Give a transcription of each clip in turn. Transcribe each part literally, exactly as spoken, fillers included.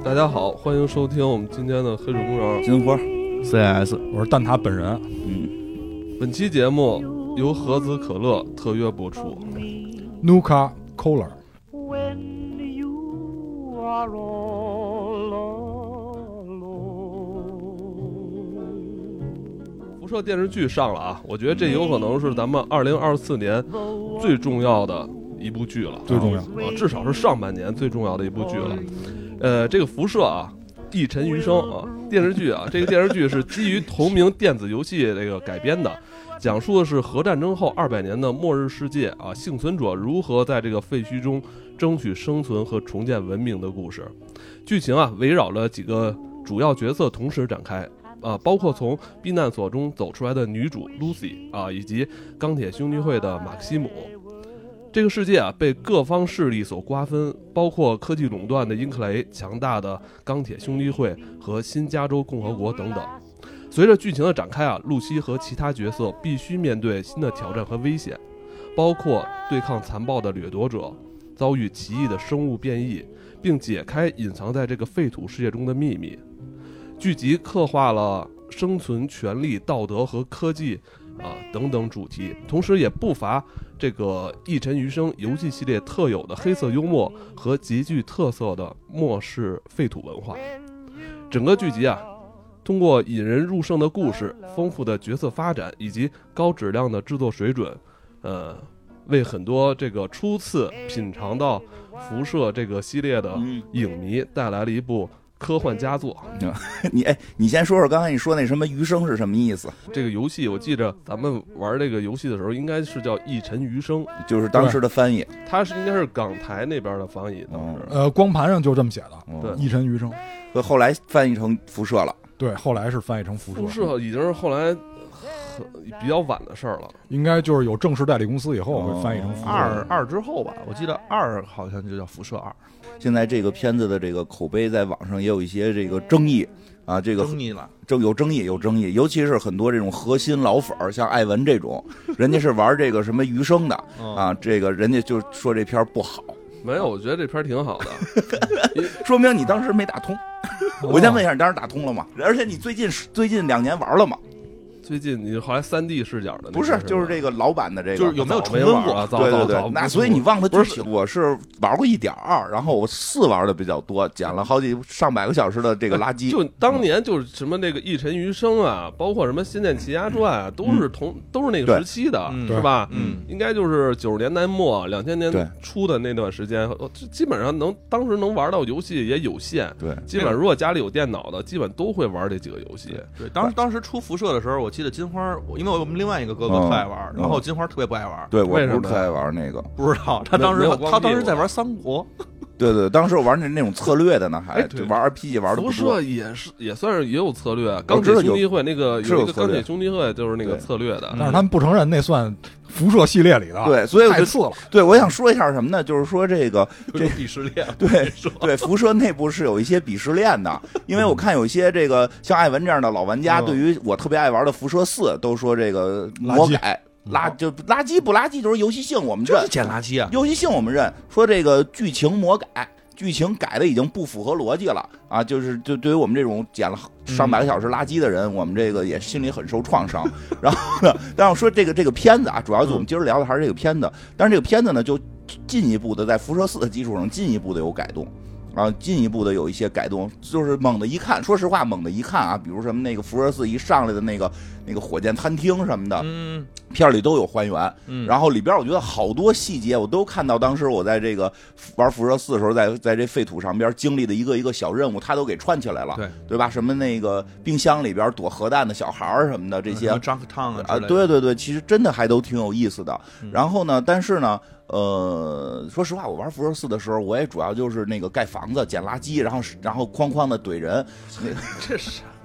大家好，欢迎收听我们今天的黑水公园金花 C S， 我是蛋挞本人。 嗯， 本期节目由盒子可乐特约播出。 Nuka Cola。 辐射电视剧上了啊，我觉得这有可能是咱们二零二四年最重要的一部剧了， 最重要啊，至少是上半年最重要的一部剧了。呃，这个辐射啊，一尘余生啊，电视剧啊，这个电视剧是基于同名电子游戏这个改编的，讲述的是核战争后二百年的末日世界啊，幸存者如何在这个废墟中争取生存和重建文明的故事。剧情啊，围绕了几个主要角色同时展开啊，包括从避难所中走出来的女主 Lucy 啊，以及钢铁兄弟会的马克西姆。这个世界啊，被各方势力所瓜分，包括科技垄断的英克雷、强大的钢铁兄弟会和新加州共和国等等。随着剧情的展开啊，露西和其他角色必须面对新的挑战和危险，包括对抗残暴的掠夺者，遭遇奇异的生物变异，并解开隐藏在这个废土世界中的秘密。剧集刻画了生存、权力、道德和科技啊等等主题，同时也不乏这个一尘余生游戏系列特有的黑色幽默和极具特色的末世废土文化。整个剧集啊，通过引人入胜的故事、丰富的角色发展以及高质量的制作水准，呃，为很多这个初次品尝到辐射这个系列的影迷带来了一部科幻佳作。 你哎，你先说说刚才你说那什么余生是什么意思？ 这个游戏我记着咱们玩这个游戏的时候，应该是叫一尘余生， 就是当时的翻译。 它是应该是港台那边的翻译，当时、 呃，光盘上就这么写的， 对， 一尘余生。 所以后来翻译成辐射了。 对，后来是翻译成辐射。 辐射已经是后来比较晚的事儿了， 应该就是有正式代理公司以后会翻译成辐射。 二二之后吧，我记得二好像就叫辐射二。 现在这个片子的这个口碑在网上也有一些这个争议啊，这个争议了， 争有争议有争议，尤其是很多这种核心老粉儿，像艾文这种，人家是玩这个什么余生的啊，这个人家就说这片不好。 没有，我觉得这片挺好的， 说明你当时没打通。我先问一下，你当时打通了吗？而且你最近最近两年玩了吗？ 最近你后来三 D 视角的不是，就是这个老版的这个， 就是有没有重温过？ 对对对，那所以你忘了剧情。我是玩过一点二，然后我四玩的比较多，捡了好几上百个小时的这个垃圾。 就当年就是什么那个一尘余生啊，包括什么仙剑奇侠传啊，都是同都是那个时期的，是吧？嗯，应该就是九十年代末、两千年初的那段时间，基本上能当时能玩到游戏也有限。 对， 基本上如果家里有电脑的，基本都会玩这几个游戏。 对，当时当时出辐射的时候，我记得金花，因为我们另外一个哥哥特爱玩， 嗯、 然后金花特别不爱玩。 对，我不是特爱玩那个， 不知道他当时他当时在玩三国。 对对，当时我玩那那种策略的呢，还就玩 R P G 玩的不多。 辐射也是也算是也有策略，钢铁兄弟会那个有一个钢铁兄弟会就是那个策略的， 但是他们不承认那算辐射系列里的。 对，所以太次了。 对，我想说一下什么呢？就是说这个这鄙视链。 对对，辐射内部是有一些鄙视链的，因为我看有一些这个像艾文这样的老玩家，对于我特别爱玩的辐射四，都说这个魔改。垃就垃圾不垃圾就是游戏性，我们认就是捡垃圾啊。 游戏性我们认，说这个剧情魔改，剧情改的已经不符合逻辑了啊！就是就对于我们这种捡了上百个小时垃圾的人，嗯、我们这个也心里很受创伤。然后呢，但我说这个这个片子啊，主要我们今儿聊的还是这个片子，但是这个片子呢，就进一步的在辐射四的基础上进一步的有改动。啊，进一步的有一些改动，就是猛的一看，说实话，猛的一看啊，比如什么那个辐射四一上来的那个那个火箭餐厅什么的，嗯，片里都有还原，嗯，然后里边我觉得好多细节我都看到，当时我在这个玩辐射四的时候，在在这废土上边经历的一个一个小任务，他都给串起来了， 对对吧？什么那个冰箱里边躲核弹的小孩什么的这些， 张克烫啊啊，对对对，其实真的还都挺有意思的。嗯、然后呢，但是呢。呃，说实话，我玩辐射四的时候，我也主要就是那个盖房子、捡垃圾，然后然后哐哐的怼人。 这是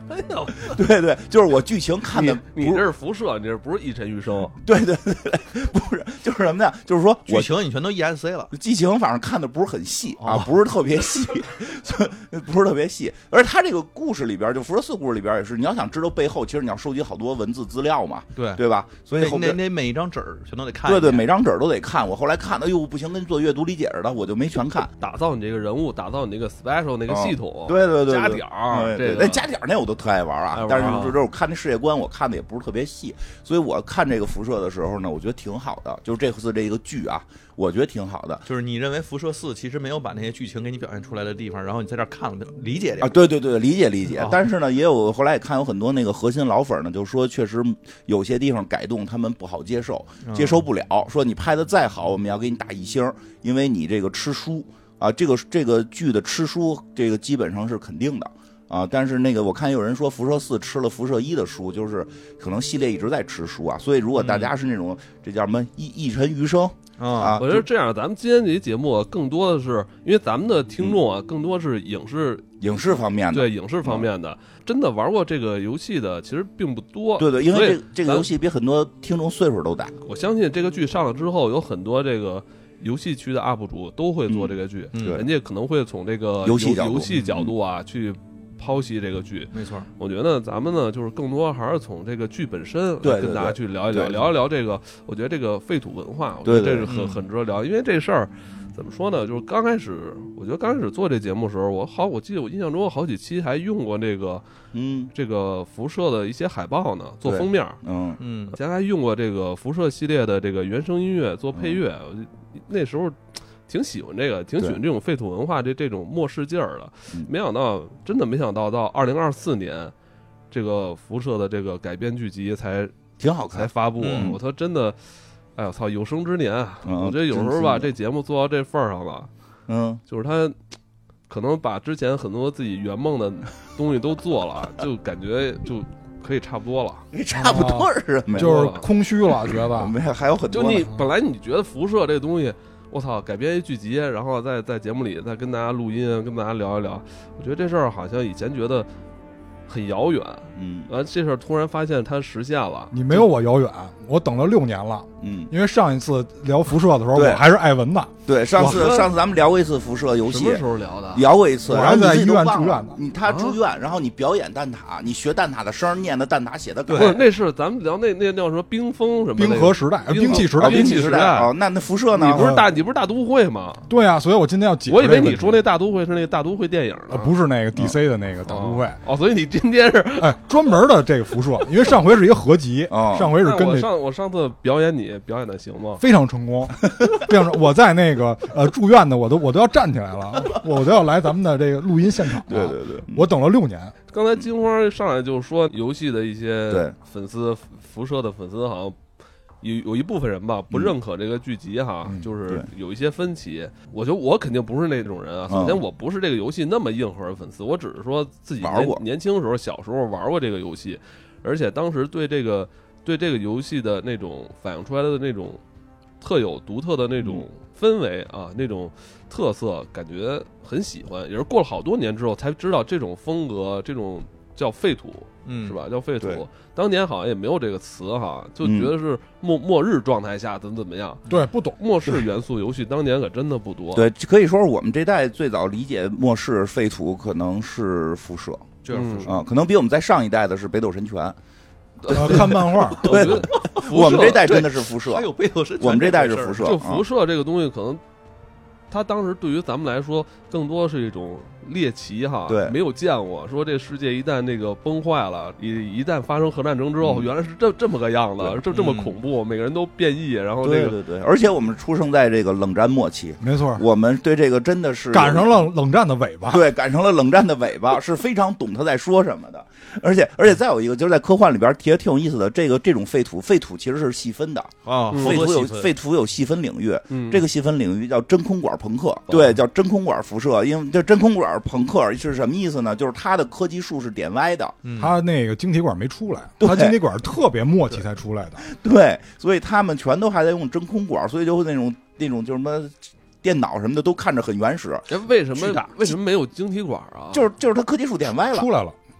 哎呦， 对对，就是我剧情看的， 你你这是辐射，你这不是一尘余生。 对对对对，不是，就是什么呀？就是说剧情你全都 E S C 了， 剧情反正看的不是很细啊， 哦、 不是特别细，不是特别细。而他这个故事里边，就辐射四故事里边也是，你要想知道背后，其实你要收集好多文字资料嘛， 对对吧？所以后那那每一张纸全都得看， 对对，每张纸都得看。我后来看，哎呦不行，跟做阅读理解似的，我就没全看。 打造你这个人物，打造你那个 special 那个系统， 哦、对对对， 加点儿， 对那加点儿那我都特爱玩啊。但是就是我看那世界观，我看的也不是特别细，所以我看这个辐射的时候呢，我觉得挺好的。就是这次这个剧啊，我觉得挺好的。 就是你认为辐射四其实没有把那些剧情给你表现出来的地方，然后你在这看了理解啊，对对对，理解理解。 哦、 但是呢，也有后来也看有很多那个核心老粉呢，就说确实有些地方改动他们不好接受，接受不了。说你拍的再好，我们要给你打一星，因为你这个吃书啊，这个这个剧的吃书，这个基本上是肯定的。啊，但是那个我看有人说辐射四吃了辐射一的书，就是可能系列一直在吃书啊，所以如果大家是那种、嗯、这叫什么一一尘余生啊， 我觉得这样，咱们今天这期节目更多的是因为咱们的听众啊，嗯、更多是影视影视方面的， 对影视方面的，嗯、真的玩过这个游戏的其实并不多。 对对，因为这这个游戏比很多听众岁数都大。 我相信这个剧上了之后，有很多这个游戏区的 U P 主都会做这个剧， 嗯、 人家可能会从这个游戏角度游戏角度啊、嗯、去。剖析这个剧， 没错。 我觉得咱们呢，就是更多还是从这个剧本身对跟大家去聊一聊， 对对聊一聊这个。我觉得这个废土文化，我觉得这是很对对很值得聊，因为这事儿怎么说呢？就是刚开始，我觉得刚开始做这节目的时候，我好，我记得我印象中有好几期还用过这个， 嗯， 这个辐射的一些海报呢，做封面， 嗯嗯， 咱还用过这个辐射系列的这个原声音乐做配乐， 嗯、 那时候。挺喜欢这个，挺喜欢这种废土文化这这种末世劲儿的。 嗯、 没想到，真的没想到，到二零二四年，这个辐射的这个改编剧集才挺好看， 才发布。 嗯、 我操，真的，哎呦操，有生之年， 嗯、 我觉得有时候吧，这节目做到这份儿上了， 嗯， 就是他可能把之前很多自己圆梦的东西都做了，就感觉就。可以差不多了， 差不多是什么呀？ 就是空虚了，觉得没还有很多。 就你本来你觉得辐射这个东西。我操，改编一剧集，然后在在节目里再跟大家录音，跟大家聊一聊。我觉得这事儿好像以前觉得很遥远， 嗯， 完这事儿突然发现它实现了。 你没有我遥远，我等了六年了， 嗯， 因为上一次聊辐射的时候，我还是艾文的。 对，上次上次咱们聊过一次辐射游戏， 什么时候聊的？ 聊过一次， 我还在医院住院呢。 你他住院，然后你表演蛋挞，你学蛋挞的声，念的蛋挞写的梗。 不是，那是咱们聊那那叫什么冰封什么？ 冰河时代，兵器时代， 兵器时代。 哦，那那辐射呢？ 你不是大你不是大都会吗？ 对啊，所以我今天要解。 我以为你说那大都会是那个大都会电影呢， 不是那个 D C 的那个大都会。 哦，所以你今天是哎专门的这个辐射，因为上回是一个合集，上回是跟这上我上次表演你表演的行吗？ 非常成功，非常我在那个呃住院。我都我都要站起来了，我都要来咱们的这个录音现场了。 对对对， 我等了六年。 刚才金花上来就说，游戏的一些粉丝，辐射的粉丝好像有有一部分人吧不认可这个剧集哈， 嗯、 就是有一些分歧。我觉得我肯定不是那种人啊。首先，我不是这个游戏那么硬核的粉丝，我只是说自己玩过， 年轻时候小时候玩过这个游戏，而且当时对这个对这个游戏的那种反映出来的那种特有独特的那种。氛围啊，那种特色感觉很喜欢，也是过了好多年之后才知道这种风格，这种叫废土， 嗯， 是吧？叫废土。当年好像也没有这个词哈，就觉得是末、嗯、末日状态下怎么怎么样。 对，不懂末世元素游戏，当年可真的不多。 对，可以说是我们这代最早理解末世废土可能是辐射， 就是辐射啊、嗯，可能比我们在上一代的是北斗神拳。 呃、看漫画， 对，我们这代真的是辐射， 还有北斗神拳， 我们这代是辐射。 就辐射这个东西，可能它当时对于咱们来说，更多是一种猎奇哈， 对， 没有见过。说这世界一旦那个崩坏了，一一旦发生核战争之后，嗯、原来是这这么个样子，这这么恐怖，嗯、每个人都变异，然后这个对对对，而且我们出生在这个冷战末期， 没错， 我们对这个真的是赶上了冷战的尾巴， 对，赶上了冷战的尾巴，是非常懂他在说什么的。而且而且再有一个，就是在科幻里边也挺有意思的，这个这种废土，废土其实是细分的啊， 废土有废土有细分领域， 嗯、 这个细分领域叫真空管朋克，对，叫真空管辐射。因为这真空管朋克是什么意思呢？就是它的科技树是点歪的， 嗯、 它那个晶体管没出来，它晶体管特别末期才出来的， 对，所以他们全都还在用真空管，所以就会那种那种就是什么。电脑什么的都看着很原始， 为什么为什么没有晶体管啊？ 就是就是它科技树点歪了， 出来了。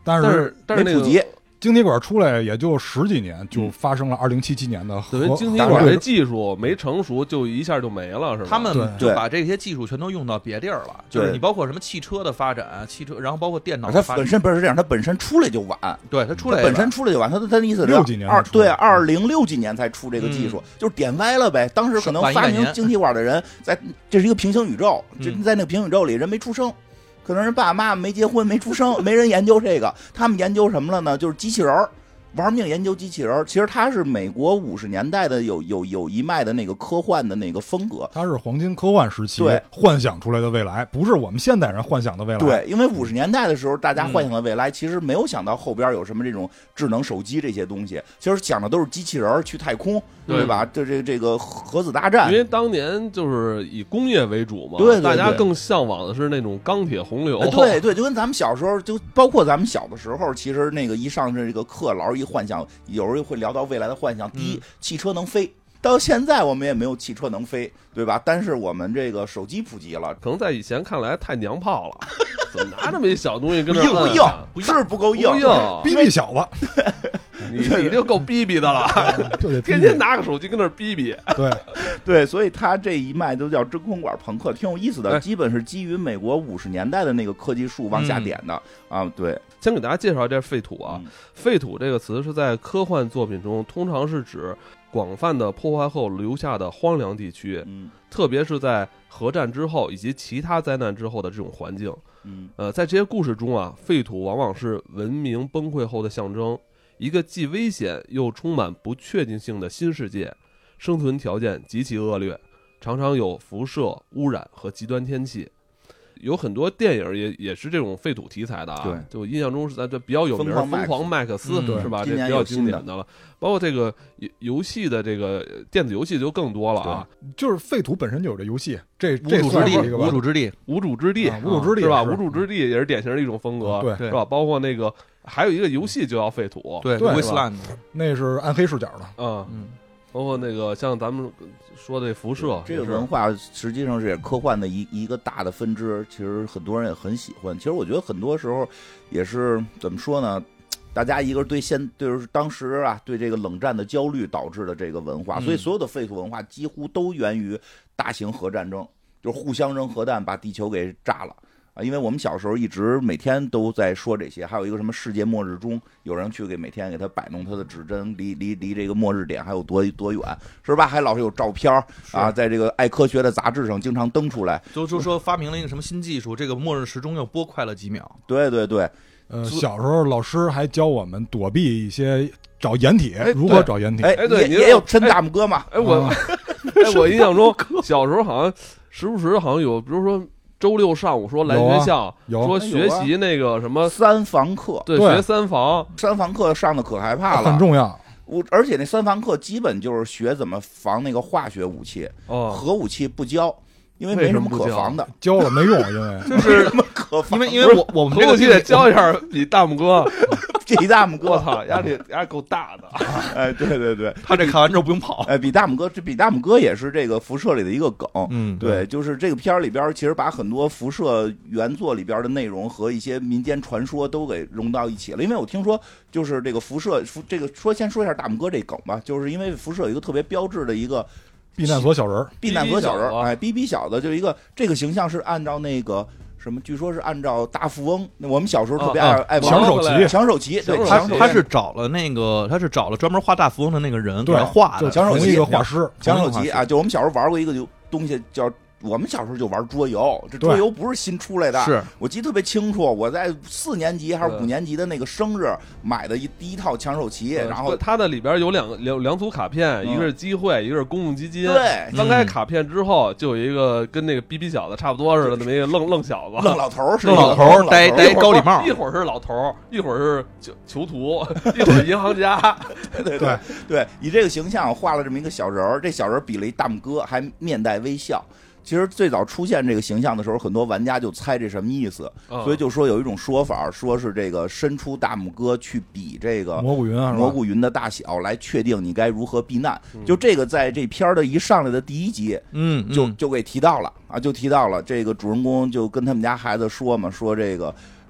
但但是但是那个没普及。 晶体管出来也就十几年，就发生了二零七七年的核等于晶体管这技术没成熟，就一下就没了，是吧？ 他们对就把这些技术全都用到别地儿了，就是你包括什么汽车的发展，汽车，然后包括电脑的发展， 它本身不是这样，它本身出来就晚， 对，它出来本身出来就晚，它它的意思是六几年二对二零六几年才出这个技术， 嗯、 就是点歪了呗。当时可能发明晶体管的人在这是一个平行宇宙，这在那个平行宇宙里人没出生。可能人爸爸妈妈没结婚没出生，没人研究这个，他们研究什么了呢？就是机器人儿。玩命研究机器人，其实它是美国五十年代的有有有一脉的那个科幻的那个风格， 它是黄金科幻时期对幻想出来的未来，不是我们现代人幻想的未来。 对，因为五十年代的时候，大家幻想的未来，其实没有想到后边有什么这种智能手机这些东西，其实想的都是机器人去太空，对吧？这这这个核子大战， 因为当年就是以工业为主嘛， 对对对大家更向往的是那种钢铁洪流。 对对，就跟咱们小时候，就包括咱们小的时候，其实那个一上这个课，老师一幻想。有时候会聊到未来的幻想。第一，汽车能飞，到现在我们也没有汽车能飞，对吧？但是我们这个手机普及了， 可能在以前看来太娘炮了，怎么拿这么一小东西跟这硬不硬？ 不是不够硬， 逼逼小子， 你你就够逼逼的了，天天拿个手机跟那逼逼。 对对，所以他这一脉都叫真空管朋克，挺有意思的， 哎、 基本是基于美国五十年代的那个科技树往下点的、嗯、啊。对。 先给大家介绍一下废土啊， 嗯、 废土这个词是在科幻作品中通常是指广泛的破坏后留下的荒凉地区， 嗯， 特别是在核战之后以及其他灾难之后的这种环境。 嗯， 呃，在这些故事中啊，废土往往是文明崩溃后的象征，一个既危险又充满不确定性的新世界，生存条件极其恶劣，常常有辐射、污染和极端天气。有很多电影也也是这种废土题材的啊， 对， 就印象中是在这比较有名，疯狂麦克斯、 嗯、 是吧？这比较经典的了。包括这个游戏的这个电子游戏就更多了啊， 就是废土本身就有这游戏，这无主之地， 无主之地， 无主之地， 无主之地是吧？无主之地也是典型的一种风格， 对， 是吧？包括那个还有一个游戏就叫废土， 对对 ，Wasteland， 那是暗黑视角的， 嗯嗯。包括那个像咱们说的辐射， 这个文化实际上是科幻的一一个大的分支，其实很多人也很喜欢。其实我觉得很多时候也是怎么说呢？大家一个对现就是当时啊对这个冷战的焦虑导致的这个文化，所以所有的废土文化几乎都源于大型核战争，就是互相扔核弹把地球给炸了。啊，因为我们小时候一直每天都在说这些，还有一个什么世界末日钟，有人去给每天给他摆弄他的指针，离离离这个末日点还有多多远，是吧？还老是有照片啊，在这个爱科学的杂志上经常登出来， 就就说发明了一个什么新技术，这个末日时钟又拨快了几秒。 对对对， 呃，小时候老师还教我们躲避一些找掩体，如何找掩体。 哎， 对， 也有抻大拇哥嘛。 哎，我哎，我印象中小时候好像时不时好像有，比如说。周六上午说来学校， 有啊、 说学习那个什么三房课， 对，学三房， 三房课上的可害怕了， 很重要。 我而且那三房课基本就是学怎么防那个化学武器， 哦、 核武器不教，因为没什么可防的， 教了没用，因为就是什么可防， 因为因为我我们这个得教一下比大拇哥。 比大拇哥， 我操，压力压够大的。 哎，对对对， 他这看完之后不用跑。 哎，比大拇哥，这比大拇哥也是这个辐射里的一个梗。 嗯， 对，就是这个片儿里边，其实把很多辐射原作里边的内容和一些民间传说都给融到一起了。因为我听说，就是这个辐射，这个说先说一下大拇哥这梗吧，就是因为辐射有一个特别标志的一个避难所小人儿， 避难所小人儿，哎，逼逼小子，就一个这个形象是按照那个。什么？据说是按照大富翁，我们小时候特别爱、 啊、 爱抢手棋， 抢手棋。对， 他他是找了那个，他是找了专门画大富翁的那个人给他画的， 抢手棋一个画师， 抢手棋啊！就我们小时候玩过一个东西叫。我们小时候就玩桌游，这桌游不是新出来的， 是我记得特别清楚。我在四年级还是五年级的那个生日买的一第一套抢手棋，然后它的里边有两两两组卡片，一个是机会，一个是公共基金。 对， 翻开卡片之后，就有一个跟那个逼逼小子差不多似的那么一个愣愣小子， 愣老头是愣老头，戴戴高礼帽， 一会儿是老头，一会儿是囚囚徒，一会儿银行家。 对对对，以这个形象画了这么一个小人儿，这小人比了一大拇哥，还面带微笑。其实最早出现这个形象的时候，很多玩家就猜这什么意思， 嗯、 所以就说有一种说法，说是这个伸出大拇哥去比这个蘑菇云啊， 蘑菇云的大小，来确定你该如何避难。嗯、就这个在这片的一上来的第一集， 嗯， 就就给提到了啊，就提到了这个主人公就跟他们家孩子说嘛，说这个。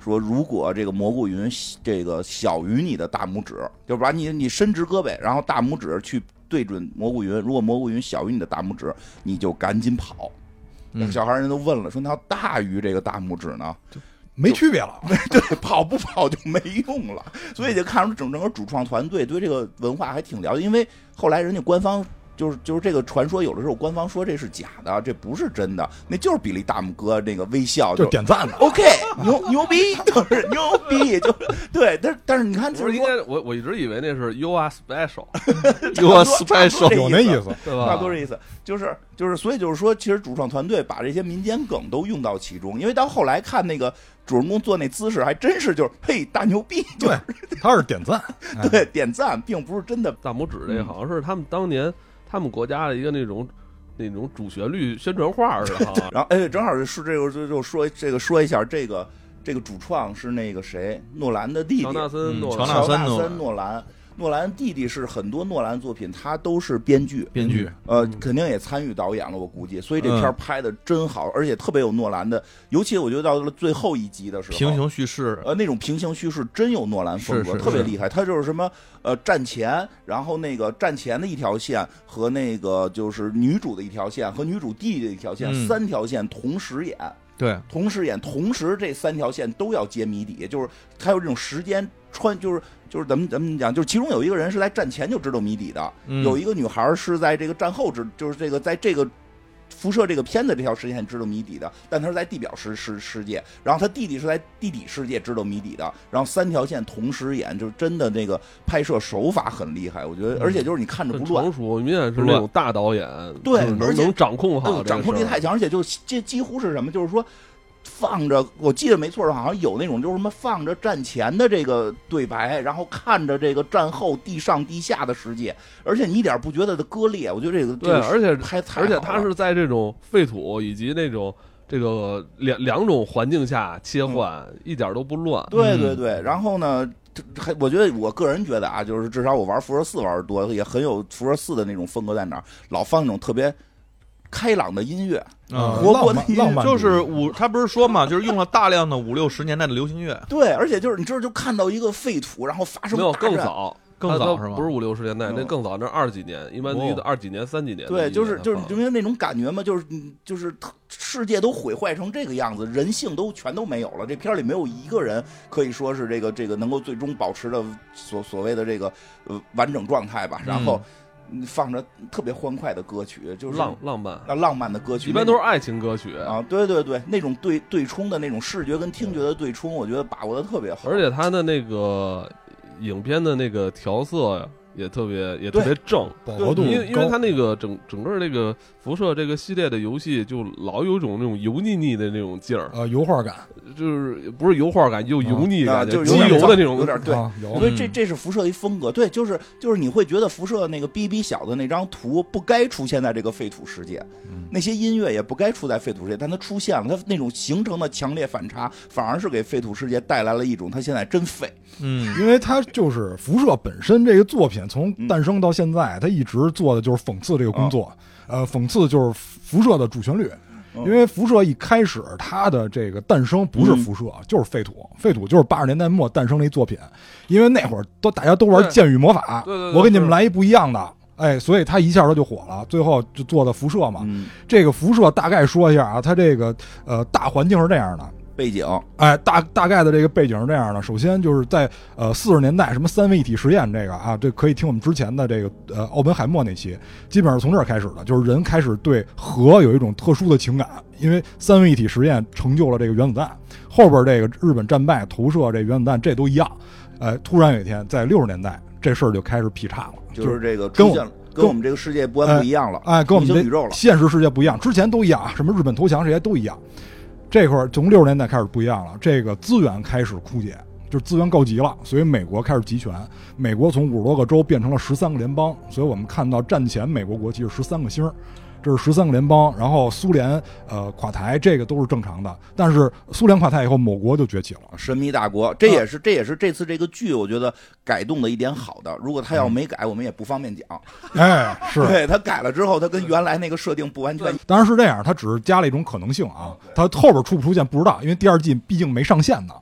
说如果这个蘑菇云这个小于你的大拇指，就把你你伸直胳膊，然后大拇指去对准蘑菇云，如果蘑菇云小于你的大拇指，你就赶紧跑。 嗯、 小孩人都问了，说那要大于这个大拇指呢？ 没区别了， 对，跑不跑就没用了。所以就看出整整个主创团队对这个文化还挺了解，因为后来人家官方就是就是这个传说，有的时候官方说这是假的，这不是真的，那就是比利大拇哥那个微笑就点赞的。 OK， 牛牛逼，就是牛逼，就对。但但是你看， 不是应该我我一直以为那是 You are special，You are special， 有那意思， 对吧？差不多这意思，就是就是，所以就是说，其实主创团队把这些民间梗都用到其中，因为到后来看那个主人公做那姿势，还真是就是嘿大牛逼，就对，他是点赞， 对，点赞，并不是真的。 大拇指这好像是他们当年。他们国家的一个那种那种主旋律宣传画似的哈， 然后哎，正好是这个就就说这个说一下这个这个主创是那个谁，诺兰的弟弟乔纳森诺兰， 乔纳森诺兰。诺兰弟弟是很多诺兰作品，他都是编剧， 编剧， 呃，肯定也参与导演了，我估计，所以这片拍的真好，嗯、而且特别有诺兰的，尤其我觉得到了最后一集的时候， 平行叙事， 呃，那种平行叙事真有诺兰风格， 是是是特别厉害。他就是什么，呃，战前，然后那个战前的一条线和那个就是女主的一条线和女主弟弟的一条线， 嗯、 三条线同时演。 对， 同时演，同时这三条线都要揭谜底，就是他有这种时间穿，就是就是怎么怎么讲，就是其中有一个人是在战前就知道谜底的， 嗯、 有一个女孩是在这个战后知，就是这个在这个辐射这个片子这条时间线知道谜底的，但他是在地表世世世界，然后他弟弟是在地底世界知道谜底的，然后三条线同时演，就真的那个拍摄手法很厉害，我觉得，而且就是你看着不乱， 成熟，明显是那种大导演， 对， 能能掌控好， 掌控力太强，而且就这几乎是什么，就是说。放着，我记得没错，好像有那种就是什么放着战前的这个对白，然后看着这个战后地上地下的世界，而且你一点不觉得的割裂，我觉得这个对，这个而且拍而且它是在这种废土以及那种这个两两种环境下切换，嗯、一点都不乱。 对对对，然后呢？还我觉得，我个人觉得啊，就是至少我玩辐射四玩的多，也很有辐射四的那种风格在哪儿，老放那种特别开朗的音乐， 嗯、 活泼的音乐， 浪漫就是五，他不是说嘛，就是用了大量的五六十年代的流行乐。 对，而且就是你这就看到一个废土，然后发生没有更早。 更早是吗？ 不是五六十年代，那更早，那二几年，一般女的二几年、三几年。 对，就是就是因为那种感觉嘛，就是就是世界都毁坏成这个样子，人性都全都没有了。这片里没有一个人可以说是这个这个能够最终保持的所所谓的这个呃完整状态吧。然后放着特别欢快的歌曲，就是浪浪漫啊浪漫的歌曲， 一般都是爱情歌曲啊。对对对，那种对对冲的那种视觉跟听觉的对冲，我觉得把握的特别好， 而且他的那个。影片的那个调色呀，也特别也特别正， 饱和度因为因为它那个整整个这个辐射这个系列的游戏，就老有一种那种油腻腻的那种劲儿， 呃，油画感， 就是不是油画感，有油腻感， 就机油的那种， 有点对，因为这嗯这是辐射一风格，对，就是就是你会觉得辐射那个逼逼小的那张图不该出现在这个废土世界，那些音乐也不该出在废土世界，但它出现了，它那种形成的强烈反差，反而是给废土世界带来了一种它现在真废， 嗯， 因为它就是辐射本身这个作品从诞生到现在，它一直做的就是讽刺这个工作，呃，讽刺就是辐射的主旋律。因为辐射一开始它的这个诞生不是辐射，嗯、就是废土，废土就是八十年代末诞生的一作品。因为那会儿都大家都玩剑与魔法， 对对对， 我给你们来一不一样的，哎，所以它一下它就火了，最后就做的辐射嘛。 嗯、 这个辐射大概说一下啊，它这个呃大环境是这样的。 背景， 哎，大大概的这个背景是这样的。首先就是在呃四十年代，什么三位一体实验这个啊，这可以听我们之前的这个呃奥本海默那期，基本上从这儿开始的，就是人开始对核有一种特殊的情感，因为三位一体实验成就了这个原子弹，后边这个日本战败投射这原子弹这都一样。呃，突然有一天在六十年代，这事儿就开始劈叉了， 就是这个跟我跟我们这个世界观不一样了， 哎，跟我们这宇宙了， 现实世界不一样，之前都一样，什么日本投降这些都一样。这块儿从六十年代开始不一样了，这个资源开始枯竭，就是资源告急了，所以美国开始集权。美国从五十多个州变成了十三个联邦，所以我们看到战前美国国旗是十三个星，这是十三个联邦。然后苏联呃垮台，这个都是正常的。但是苏联垮台以后，某国就崛起了， 神秘大国。这也是、啊、这也是这次这个剧我觉得改动的一点好的。如果他要没改，嗯、我们也不方便讲。 哎，是对他改了之后，他跟原来那个设定不完全。 当然是这样，他只是加了一种可能性啊，他后边出不出现不知道，因为第二季毕竟没上线呢。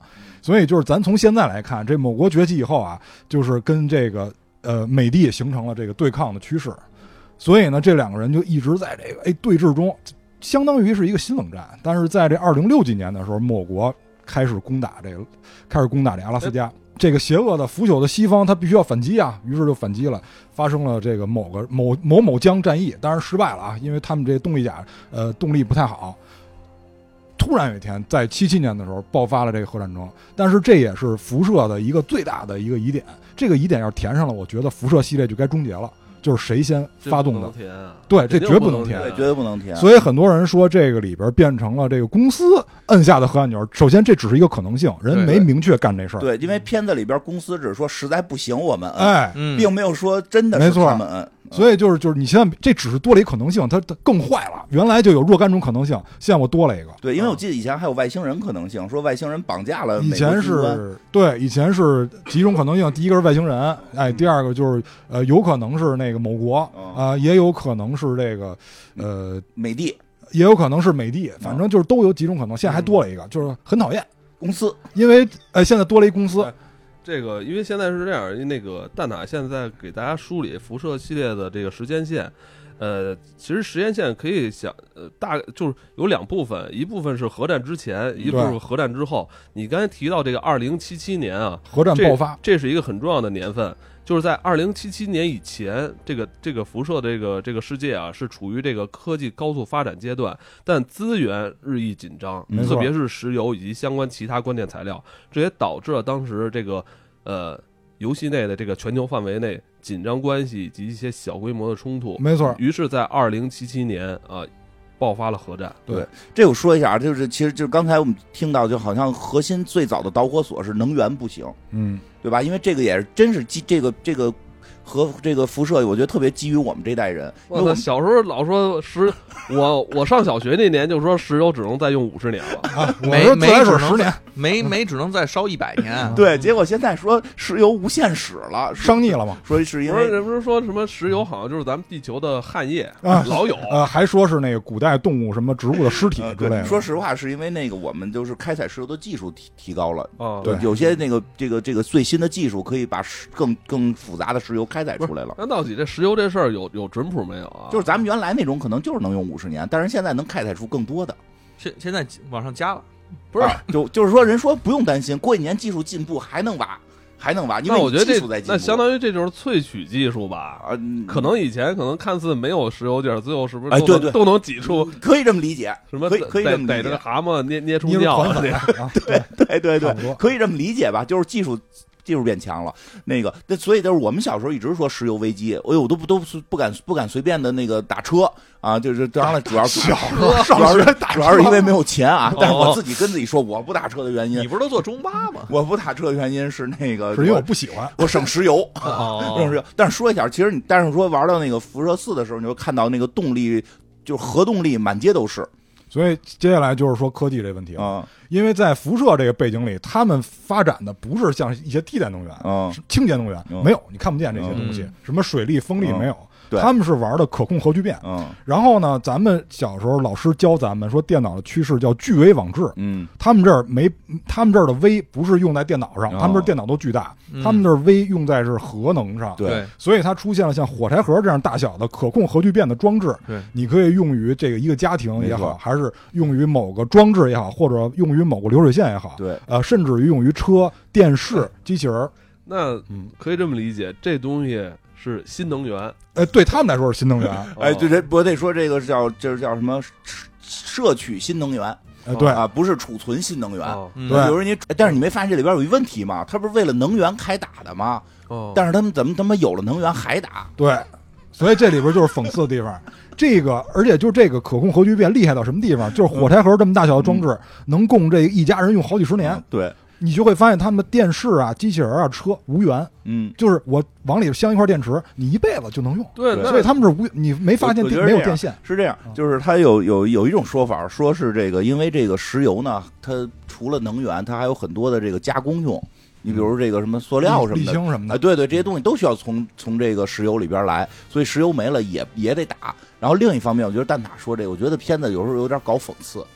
所以就是咱从现在来看，这某国崛起以后啊，就是跟这个呃美帝形成了这个对抗的趋势，所以呢，这两个人就一直在这个哎对峙中，相当于是一个新冷战。但是在这二零六几年的时候，某国开始攻打这个，开始攻打这阿拉斯加。这个邪恶的腐朽的西方，他必须要反击啊，于是就反击了，发生了这个某个某某某江战役，当然失败了啊，因为他们这动力甲呃动力不太好。突然有一天，在七七年的时候爆发了这个核战争，但是这也是辐射的一个最大的一个疑点。这个疑点要填上了，我觉得辐射系列就该终结了。就是谁先发动的？对，这绝不能填， 对，绝对不能填。 所以很多人说这个里边变成了这个公司摁下的核按钮。首先，这只是一个可能性，人没明确干这事儿。 对，因为片子里边公司只是说实在不行我们摁， 哎， 并没有说真的是他们摁。 所以就是就是你现在这只是多了一个可能性，它更坏了。原来就有若干种可能性，现在我多了一个。 对，因为我记得以前还有外星人可能性，说外星人绑架了。 以前是对，以前是几种可能性，第一个是外星人，哎，第二个就是呃有可能是那个某国啊、嗯呃，也有可能是这个呃美帝， 也有可能是美帝，反正就是都有几种可能。现在还多了一个，就是很讨厌公司， 因为呃现在多了一公司。 这个，因为现在是这样，那个蛋挞现在给大家梳理辐射系列的这个时间线，呃，其实时间线可以想，呃，大就是有两部分，一部分是核战之前，一部分是核战之后。你刚才提到这个二零七七年啊， 核战爆发， 这，这是一个很重要的年份。就是在二零七七年以前，这个这个辐射这个这个世界啊，是处于这个科技高速发展阶段，但资源日益紧张，特别是石油以及相关其他关键材料，这也导致了当时这个呃游戏内的这个全球范围内紧张关系以及一些小规模的冲突。 没错， 于是，在二零七七年啊。呃爆发了核战。 对，这我说一下，就是其实就是刚才我们听到，就好像核心最早的导火索是能源不行， 嗯， 对吧？因为这个也是真是基这个这个和这个辐射，我觉得特别基于我们这代人。 我操，小时候老说石，我我上小学那年就说石油只能再用五十年了， 啊， 煤煤只能十年， 煤煤只能再烧一百年。 对，结果现在说石油无限使了， 伤腻了吗？ 说是因为人不是说什么石油好像就是咱们地球的汗液啊， 老有呃，还说是那个古代动物什么植物的尸体之类的。 呃、说实话，是因为那个我们就是开采石油的技术提提高了啊， 对，有些那个这个这个最新的技术可以把更更复杂的石油开采出来了。 那到底这石油这事儿有有准谱没有啊？ 就是咱们原来那种可能就是能用五十年，但是现在能开采出更多的。 现现在往上加了， 不是？ 啊、就就是说，人说不用担心，过一年技术进步还能挖，还能挖，因为我觉得这那相当于于这就是萃取技术吧？ 啊、嗯， 可能以前可能看似没有石油地儿，最后是不是哎对对都能挤出？ 可以这么理解， 什么可以可以这么理解， 逮着个蛤蟆捏捏出尿来， 对对对对，可以这么理解吧？就是技术。技术变强了，那个，那所以就是我们小时候一直说石油危机，哎呦，我都不都不敢不敢随便的那个打车啊，就是当然主要小时候主要是主要是因为没有钱啊，但是我自己跟自己说我不打车的原因， 你不是都坐中巴吗？ 我不打车的原因是那个是因为我不喜欢， 我省石油， 哦， 省石油。但是说一下，其实你但是说玩到那个辐射四的时候，你就看到那个动力就是核动力满街都是。 所以接下来就是说科技这问题了， 嗯， 因为在辐射这个背景里，他们发展的不是像一些替代能源， 嗯， 是清洁能源， 嗯、 没有，你看不见这些东西， 嗯、 什么水力、风力没有。 嗯对， 他们是玩的可控核聚变， 嗯， 然后呢，咱们小时候老师教咱们说，电脑的趋势叫巨微网质， 嗯， 他们这儿没，他们这儿的微不是用在电脑上， 哦、 他们这儿电脑都巨大， 嗯、 他们这儿微用在是核能上， 对， 所以它出现了像火柴盒这样大小的可控核聚变的装置， 对， 你可以用于这个一个家庭也好，还是用于某个装置也好，或者用于某个流水线也好， 对， 呃，甚至于用于车、电视、机器人， 那可以这么理解，这东西。是新能源， 呃，对他们来说是新能源。 哎，对，这我得说这个叫就是叫什么摄取新能源， 呃，对啊，不是储存新能源。 哦、 对，比如你，但是你没发现这里边有一问题吗？它不是为了能源开打的吗？ 哦， 但是他们怎么他妈有了能源还打？ 对，所以这里边就是讽刺的地方。这个，而且就这个可控核聚变厉害到什么地方？就是火柴盒这么大小的装置，嗯、能供这一家人用好几十年。 嗯、对。 你就会发现他们的电视啊、机器人啊、车无源， 嗯， 就是我往里镶一块电池，你一辈子就能用。 对， 所以他们是无，你没发现没有电线。 是这样，就是它有有有一种说法，说是这个，因为这个石油呢，它除了能源，它还有很多的这个加工用。你比如这个什么塑料什么的， 沥青什么的， 啊，对对，这些东西都需要从从这个石油里边来，所以石油没了也也得打。然后另一方面，我觉得蛋挞说这个，我觉得片子有时候有点搞讽刺。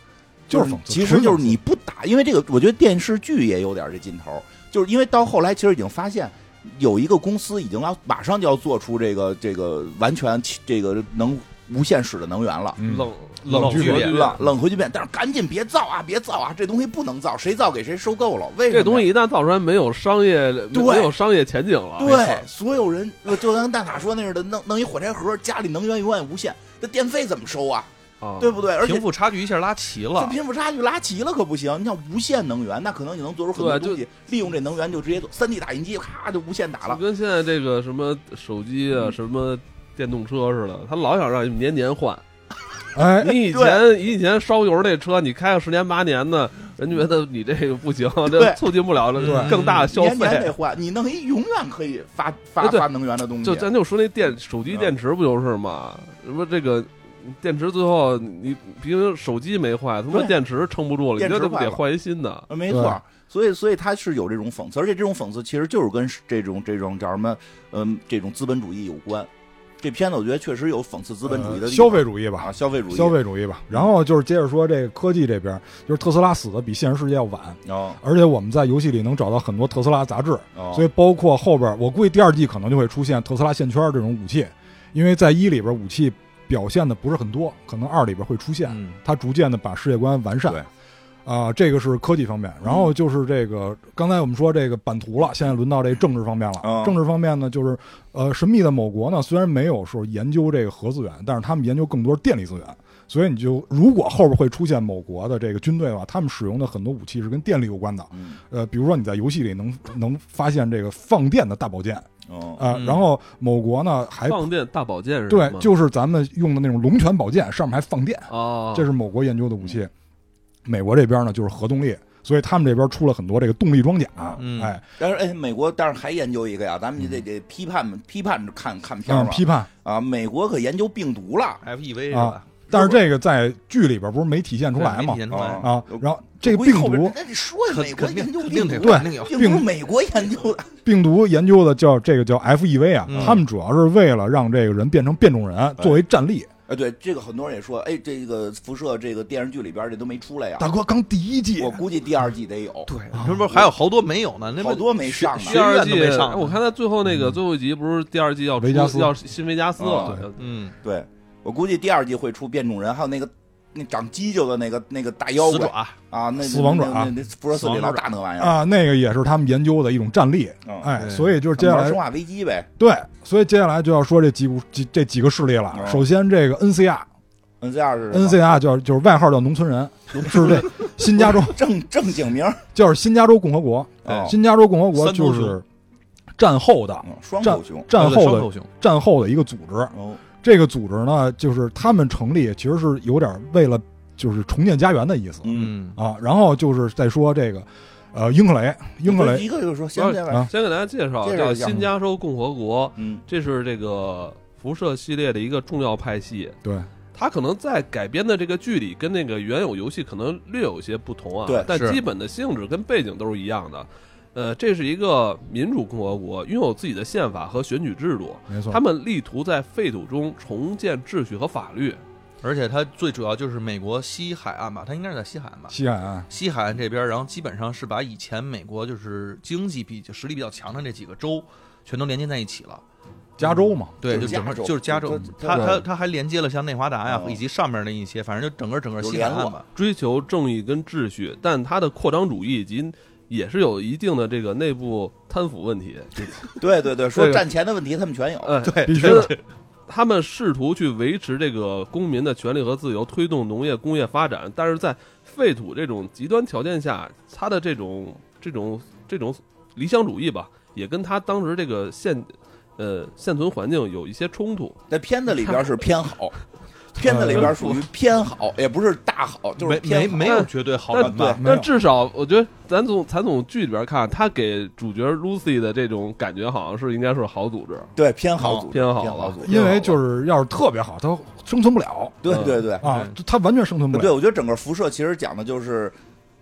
就是讽刺， 其实就是你不打，因为这个我觉得电视剧也有点这劲头，就是因为到后来其实已经发现。有一个公司已经要马上就要做出这个这个完全这个能无限使的能源了， 嗯、 冷冷聚变， 冷冷核聚变，但是赶紧别造啊，别造啊，这东西不能造，谁造给谁收购了。为什么这东西一旦造出来，没有商业，没有商业前景了。 对，所有人就像蛋塔说那似的，弄弄一火柴盒，家里能源永远无限，那电费怎么收啊？ 啊， 对不对？而且贫富差距一下拉齐了， 贫富差距拉齐了可不行。你像无限能源，那可能你能做出很多东西，利用这能源就直接做三 D 打印机，咔就无限打了。 跟现在这个什么手机啊、嗯、什么电动车似的，他老想让你年年换。 哎， 你以前以前烧油那车，你开个十年八年的，人觉得你这个不行，这促进不了了更大的消费。 年年得换，你弄一永远可以发发发能源的东西。 就咱就说那电手机电池不就是吗？什么这个。电池最后你比如手机没坏，他妈电池撑不住了，你这不得换一新的？ 没错，所以所以他是有这种讽刺，而且这种讽刺其实就是跟这种这种叫什么，嗯，这种资本主义有关。这片子我觉得确实有讽刺资本主义的、呃、 消费主义吧， 啊，消费主义， 消费主义吧。然后就是接着说这个科技这边，就是特斯拉死的比现实世界要晚， 哦， 而且我们在游戏里能找到很多特斯拉杂志， 哦、 所以包括后边，我估计第二季可能就会出现特斯拉线圈这种武器，因为在一里边武器。表现的不是很多，可能二里边会出现， 嗯、 它逐渐的把世界观完善。啊、呃，这个是科技方面，然后就是这个，刚才我们说这个版图了，现在轮到这政治方面了。 嗯、 政治方面呢，就是呃，神秘的某国呢，虽然没有说研究这个核资源，但是他们研究更多电力资源。所以你就如果后边会出现某国的这个军队的话，他们使用的很多武器是跟电力有关的。 嗯、 呃，比如说你在游戏里能能发现这个放电的大宝剑。 哦， 啊、呃嗯，然后某国呢还放电大宝剑是对，就是咱们用的那种龙泉宝剑，上面还放电哦， 这是某国研究的武器。美国这边呢就是核动力，所以他们这边出了很多这个动力装甲。 嗯， 哎， 但是哎，美国但是还研究一个呀，咱们得得批判批判着看看片嘛、 嗯，批判啊，美国可研究病毒了 ，F E V 是吧？ 啊但是这个在剧里边不是没体现出来吗？啊，然后这个病毒， 那你说美国研究病毒， 对， 病毒美国研究的， 病毒研究的叫这个叫 F E V 啊， 嗯、 他们主要是为了让这个人变成变种人，作为战力。 哎，对，这个很多人也说，哎，这个辐射这个电视剧里边这都没出来呀。 大哥，刚第一季， 我估计第二季得有。 对，这不是还有好多没有呢？那好多没上呢。 第二季没上， 我看他最后那个最后一集不是第二季要出要新维加斯了？ 嗯， 对，我估计第二季会出变种人，还有那个。那长犄角的那个那个大妖怪啊，那死亡爪， 那那辐射四里老大那玩意儿啊，那个也是他们研究的一种战力。 嗯、 哎，所以就是接下来生化危机呗。 对，所以接下来就要说这几股几这几个势力了。 嗯、 首先这个 N C R，N C R 是 N C R 叫就是外号叫农村人，是这新加州正正经名叫新加州共和国。 哦、 新加州共和国就是战后的双头熊， 战后的战后的一个组织。 哦这个组织呢，就是他们成立，其实是有点为了就是重建家园的意思， 嗯啊，然后就是再说这个，呃，英格雷，英格雷一个就是说，先啊，先给大家介绍这个新加州共和国， 嗯， 这是这个辐射系列的一个重要派系， 对， 它可能在改编的这个剧里跟那个原有游戏可能略有一些不同啊， 对， 但基本的性质跟背景都是一样的。呃，这是一个民主共和国，拥有自己的宪法和选举制度。 没错， 他们力图在废土中重建秩序和法律， 而且它最主要就是美国西海岸吧，它应该是在西海岸吧？ 西海岸， 西海岸这边，然后基本上是把以前美国就是经济比实力比较强的这几个州全都连接在一起了。 加州嘛， 对，就整个就是加州，它它它还连接了像内华达呀， 嗯、 以及上面的一些，反正就整个整个西海岸吧， 追求正义跟秩序，但它的扩张主义以及。也是有一定的这个内部贪腐问题， 对对对，说战前的问题他们全有， 呃， 对， 必须他们试图去维持这个公民的权利和自由，推动农业工业发展，但是在废土这种极端条件下，他的这种这种这种理想主义吧，也跟他当时这个现呃现存环境有一些冲突。 在片子里边是偏好。片子里边属于偏好，也不是大好，就是偏好，没没有绝对好版本。但至少我觉得咱从咱从剧里边看，他给主角 Lucy 的这种感觉，好像是应该是好组织， 对偏好组织， 偏好偏好组织。 因为就是要是特别好，他生存不了。 对对对啊，他完全生存不了。 对，我觉得整个辐射其实讲的就是。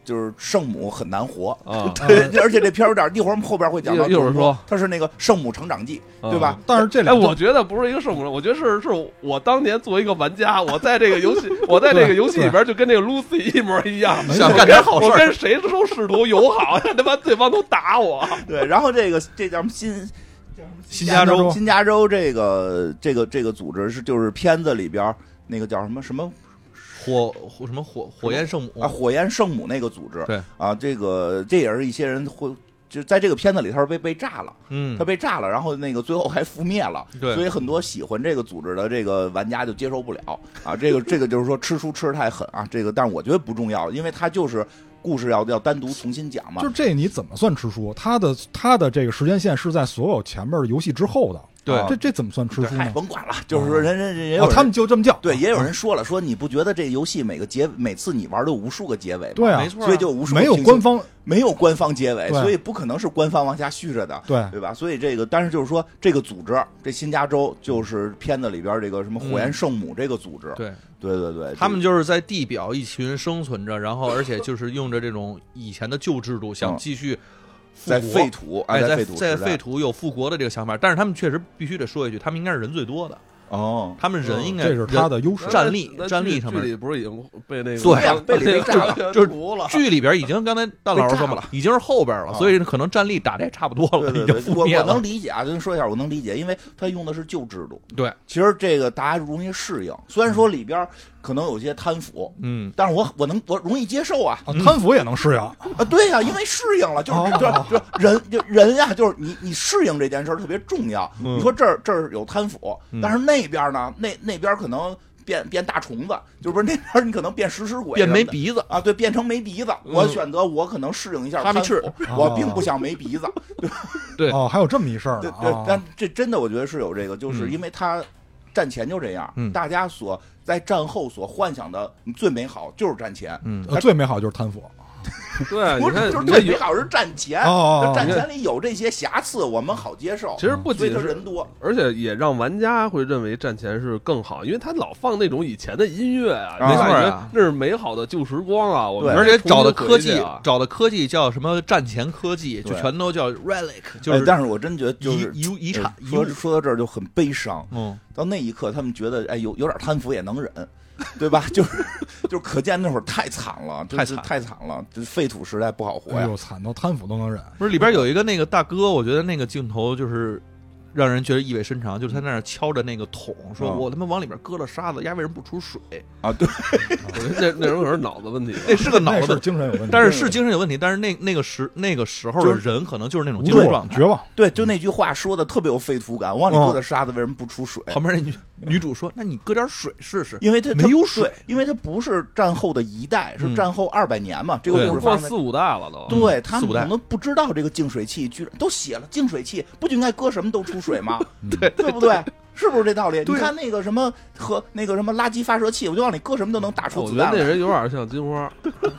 就是圣母很难活啊， 对，而且这片儿有点，一会儿我们后边会讲到， 一会儿说它是那个圣母成长记， 啊对吧？ 哎， 但是这两我觉得不是一个圣母，我觉得是是我当年作为一个玩家，我在这个游戏，我在这个游戏里边就跟这个 Lucy 一模一样， 想干点好事儿我跟谁都试图友好，他妈对方都打我。 对，然后这个这叫什么新新加州新加州这个这个这个组织是就是片子里边那个叫什么什么火火什么火火焰圣母啊火焰圣母那个组织， 对啊，这个这也是一些人会。就在这个片子里，他是被被炸了， 嗯他被炸了，然后那个最后还覆灭了， 对所以很多喜欢这个组织的这个玩家就接受不了啊。这个这个就是说吃书吃的太狠啊，这个但是我觉得不重要，因为它就是故事要要单独重新讲嘛。 就这你怎么算吃书？它的它的这个时间线是在所有前面的游戏之后的， 对这这怎么算吃书嗨， 呢？ 甭管了，就是说人人人也有哦， 人他们就这么叫， 对，也有啊人说了，说你不觉得这游戏每个结每次你玩都有无数个结尾吗？ 对啊没，错啊， 所以就有无数个没有平行官方没有官方结尾， 对所以不可能是官方往下续着的， 对对吧？所以这个，但是就是说，这个组织，这新加州就是片子里边这个什么火焰圣母这个组织， 对。 对对对， 他们就是在地表一群生存着，然后而且就是用着这种以前的旧制度，想继续复在国废土， 哎，在在废土， 在废土有复国的这个想法，但是他们确实必须得说一句，他们应该是人最多的， 哦， 他们人应该这是他的优势人。战力那战力上面剧里不是已经被那个对啊被里被炸了就是屠了。 剧里边已经刚才大老师说嘛被炸了， 已经是后边了， 啊所以可能战力打的也差不多了，已对对对，我我经覆灭了。 能理解啊，跟说一下，我能理解，因为他用的是旧制度， 对， 其实这个大家容易适应，虽然说里边可能有些贪腐， 嗯， 但是我我能我容易接受啊。 啊贪腐也能适应， 啊，对呀、因为适应了，就是哦就是就是人就人呀、就是你你适应这件事儿特别重要。 嗯你说这儿这儿有贪腐， 嗯但是那边呢，那那边可能变变大虫子，就是不是那边你可能变食尸鬼， 变没鼻子， 啊，对，变成没鼻子。 嗯我选择我可能适应一下哈密贪腐赤， 我并不想没鼻子。 对哦，还有这么一事儿对对， 呢啊但这真的我觉得是有这个，就是嗯因为他战前就这样， 嗯大家所在战后所幻想的最美好就是战前。 嗯， 呃最美好就是贪腐， 对，你不是， 看， 就是你看有， 最美好是战前， 哦哦哦战前里有这些瑕疵，我们好接受。 其实不所以仅是他人多， 而且也让玩家会认为战前是更好，因为他老放那种以前的音乐啊， 啊你感觉没错啊那是美好的旧时光啊。我们对而且找的重新科技回去啊， 找的科技叫什么战前科技，就对全都叫 relic，就是哎但是我真觉得就是遗遗遗产呃说遗物说到这儿就很悲伤。 嗯， 到那一刻，他们觉得哎有有点贪腐也能忍，对吧？就是就是可见那会儿太惨了，真是太惨太惨了，这废土时代不好活呀。 哎呦惨到贪腐都能忍， 不是里边有一个那个大哥，我觉得那个镜头就是让人觉得意味深长，就是他在那儿敲着那个桶，说嗯我他妈往里边搁了沙子，丫为什么不出水？ 啊，对， 我觉得那那人可能是脑子问题吧。 那是个脑那是子问题， 精神有问题， 但是是精神有问题，但是那那个时那个时候的就是人可能就是那种无助精神状态。 绝望， 对，就那句话说的特别有废土感。我往里嗯搁的沙子为什么不出水？ 旁边那女女主说：“那你搁点水试试。 因为它没有水， 对因为它不是战后的一代，是嗯战后二百年嘛。这个对故事发生在过四五代了都。 对他们四五代可能不知道这个净水器居然都写了净水器，不就应该搁什么都出水吗？ 对对不对？是不是这道理？你对看那个什么和那个什么垃圾发射器，我就往里搁什么都能打出我觉得子弹来。 那人有点像金花，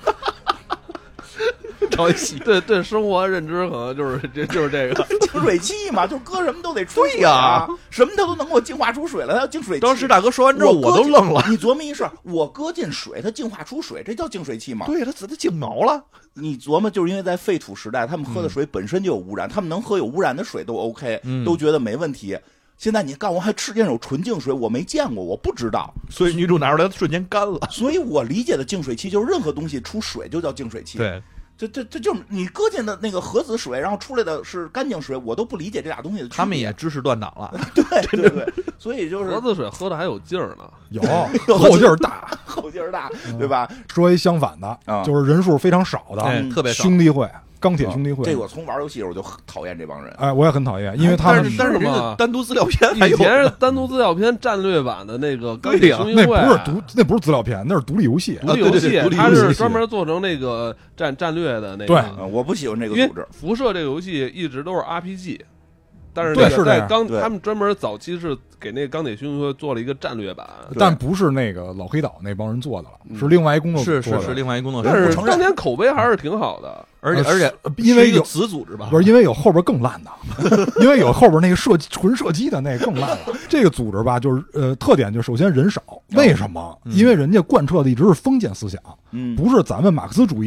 着急。 对对，生活认知可能就是这就是这个。 净水器嘛，就是搁什么都得出水对呀啊，什么它都能给我净化出水来，它叫净水器。 当时大哥说完之后，我搁进都愣了。 你琢磨一事，我搁进水，它净化出水，这叫净水器吗？ 对他死的净毛了。 你琢磨，就是因为在废土时代，他们喝的水本身就有污染，他们能喝有污染的水都 OK，、 嗯都觉得没问题。现在你告诉我还世界上有纯净水，我没见过，我不知道。 所以女主拿出来，瞬间干了。 所以我理解的净水器就是任何东西出水就叫净水器。， 对， 这这这就是你搁进的那个核子水，然后出来的是干净水，我都不理解这俩东西的区别。 他们也知识断档了。 对对对，所以就是盒子水喝的还有劲儿呢。 有后劲儿大。 后劲儿大，对吧？ 说一相反的， 啊就是人数非常少的哎， 嗯特别少。 兄弟会，钢铁兄弟会， 这个我从玩游戏的时候我就很讨厌这帮人。 哎，我也很讨厌，因为他们但是但是是吗人家单独资料片还有以前是单独资料片战略版的那个钢对呀那铁兄弟会， 不是独，那不是资料片，那是独立游戏。 独立游戏啊对对对独，立它游戏是专门做成那个战战略的那个。 对嗯，我不喜欢这个因为组织。 辐射这个游戏一直都是 R P G，但是对那个是这样在钢对他们专门早期是给那个钢铁兄弟会做了一个战略版， 但不是那个老黑岛那帮人做的了， 嗯是另外一工作是做的是是另外一工作但室， 是不承认当年口碑还是挺好的。 呃而且而且是因为是一个有子组织吧？ 不是因为有后边更烂的，因为有后边那个射纯射击的那个更烂了。这个组织吧，就是呃特点就首先人少，为什么？ 嗯因为人家贯彻的一直是封建思想， 嗯， 不是咱们马克思主义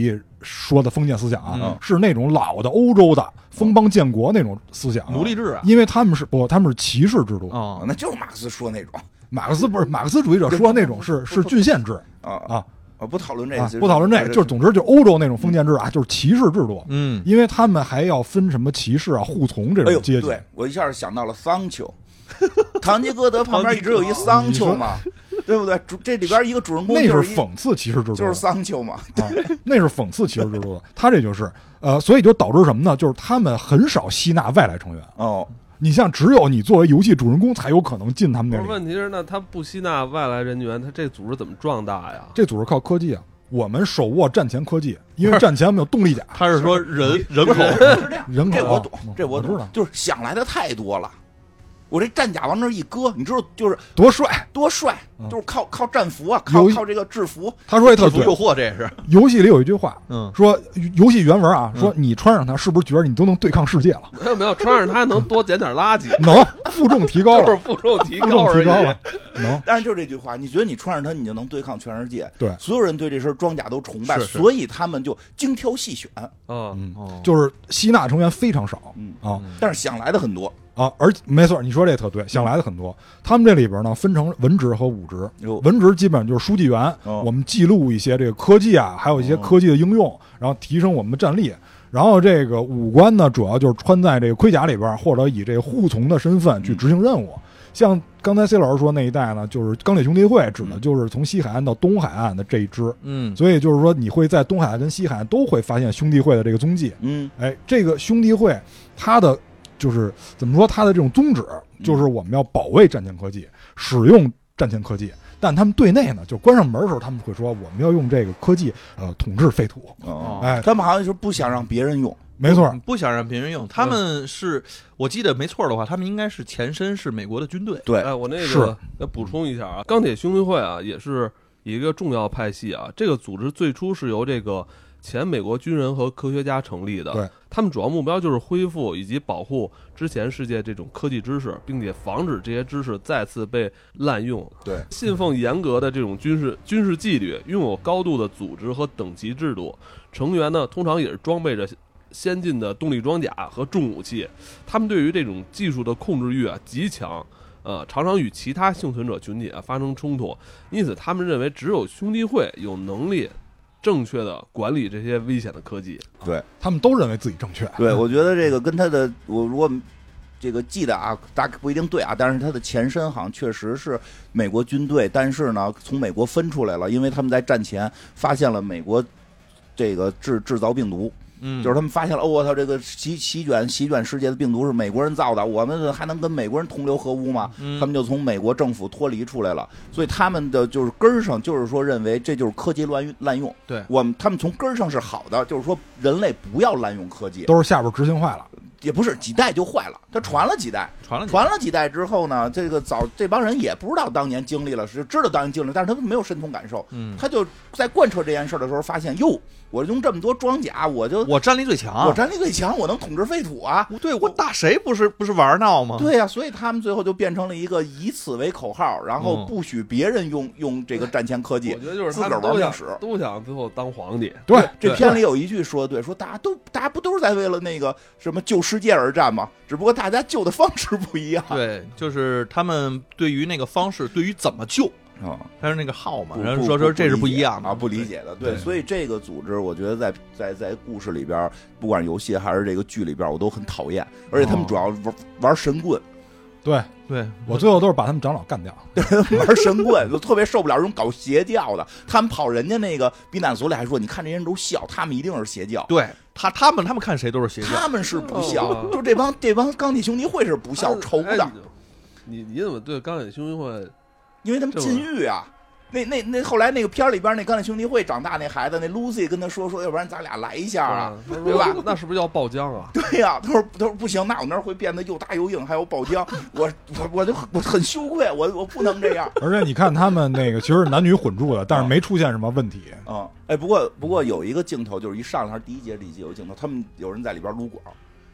说的封建思想啊， 嗯是那种老的欧洲的封邦建国那种思想， 奴隶制啊， 因为他们是不，他们是骑士制度。 哦， 那就是马克思说那种马克思不是马克思主义者说那种是是郡县制啊啊啊，不讨论这个啊，，不讨论这个，就是总之就欧洲那种封建制啊，就是骑士制度。 嗯， 因为他们还要分什么骑士啊、护从这哎呦， 种阶级。 对我一下想到了桑丘，堂吉诃德旁边一直有一桑丘嘛，对不对？主这里边一个主人公那就是是讽刺骑士制度的， 就是桑丘嘛， 啊，那是讽刺骑士制度的。他这就是呃，所以就导致什么呢？就是他们很少吸纳外来成员。 哦， 你像只有你作为游戏主人公才有可能进他们不是， 那里。 问题是那他不吸纳外来人员，他这组织怎么壮大呀？ 这组织靠科技啊，我们手握战前科技，因为战前我们有动力甲， 他是说人人口是这样， 人口这我懂啊， 这我懂我知道， 就是想来的太多了。我这战甲往那儿一搁，你知道就是多帅！ 多帅， 嗯就是靠靠战服啊，靠有一靠这个制服， 他说也特对制服诱，惑，这也是， 游戏里有一句话嗯， 说，游戏原文啊， 嗯说你穿上它，是不是觉得你都能对抗世界了？ 没有没有，穿上它还能多捡点垃圾， 能，负重提高就是了， 负重提负高而已。 重提高了，能。 但是就这句话，你觉得你穿上它，你就能对抗全世界？ 对所有人对这身装甲都崇拜， 是是所以他们就精挑细选。 啊， 嗯， 哦， 就是吸纳成员非常少嗯啊但是想来的很多。 啊，而没错，你说这特对，想来的很多。他们这里边呢分成文职和武职， 哟文职基本上就是书记员， 哦我们记录一些这个科技啊，还有一些科技的应用，然后提升我们的战力。然后这个武官呢，主要就是穿在这个盔甲里边，或者以这个护从的身份去执行任务。像刚才 C 老师说那一代呢，就是钢铁兄弟会，指的就是从西海岸到东海岸的这一支。 嗯， 所以就是说，你会在东海岸跟西海岸都会发现兄弟会的这个踪迹。 嗯哎，这个兄弟会，它的就是怎么说，它的这种宗旨就是我们要保卫战前科技，使用战前科技。但他们对内呢，就关上门的时候，他们会说我们要用这个科技呃统治废土。 哦， 哎， 他们好像是不想让别人用。 没错， 不想让别人用，他们是我记得没错的话，他们应该是前身是美国的军队。 对， 哎，我那是个要补充一下啊，钢铁兄弟会啊，也是一个重要派系啊。这个组织最初是由这个前美国军人和科学家成立的， 对， 他们主要目标就是恢复以及保护之前世界这种科技知识，并且防止这些知识再次被滥用。 对， 信奉严格的这种军事军事纪律，拥有高度的组织和等级制度。成员呢，通常也是装备着先进的动力装甲和重武器，他们对于这种技术的控制欲啊极强，呃，常常与其他幸存者群体啊发生冲突，因此他们认为只有兄弟会有能力正确的管理这些危险的科技。 对， 他们都认为自己正确。 对，我觉得这个跟他的，我如果这个记得啊，大概不一定对啊，但是他的前身好像确实是美国军队，但是呢，从美国分出来了，因为他们在战前发现了美国这个制制造病毒。 嗯， 就是他们发现了，哦，我操，这个席席卷席卷世界的病毒是美国人造的，我们还能跟美国人同流合污吗？ 嗯他们就从美国政府脱离出来了，所以他们的就是根儿上就是说认为这就是科技乱滥用。 对， 我们他们从根儿上是好的，就是说人类不要滥用科技， 都是下边执行坏了。 也不是几代就坏了，他传了几代， 传了传了几代之后呢，这个早这帮人也不知道当年经历了，是知道当年经历了，但是他们没有身同感受， 嗯， 他就在贯彻这件事的时候发现，哟，我用这么多装甲，我就我战力最强， 我战力最强，我能统治废土啊！ 对我打谁不是不是玩闹吗？ 对呀、啊，所以他们最后就变成了一个以此为口号，然后嗯不许别人用用这个战前科技我，觉得就是自个儿他们都想玩命使。 都想最后当皇帝。 对， 这片里有一句说的对，说大家都大家不都是在为了那个什么救世界而战吗？只不过大家救的方式不一样。 对，就是他们对于那个方式，对于怎么救， 啊， 还是那个号嘛， 不然后说说这是不一样的啊，不理解的。对， 对所以这个组织，我觉得在在在故事里边，不管是游戏还是这个剧里边，我都很讨厌。而且他们主要玩玩神棍， 对对， 我最后都是把他们长老干掉。 玩神棍，就特别受不了这种搞邪教的。他们跑人家那个避难所里还说，你看这些人都笑，他们一定是邪教。 对他他们他们看谁都是邪教， 他们是不孝， 哦就这帮这帮钢铁兄弟会是不孝仇的， 哎你你怎么对钢铁兄弟会？ 因为他们禁欲啊。那那那后来那个片儿里边那钢铁兄弟会长大那孩子，那 Lucy 跟他说说，要不然咱俩来一下啊，对吧？ 那是不是要爆浆啊？ 对呀、啊，他说他说不行，那我那儿会变得又大又硬，还有爆浆，我我我就我很羞愧，我我不能这样。 而且你看他们那个其实男女混住的，但是没出现什么问题。 啊、嗯，哎，不过不过有一个镜头，就是一上来第一节里就有镜头，他们有人在里边撸管，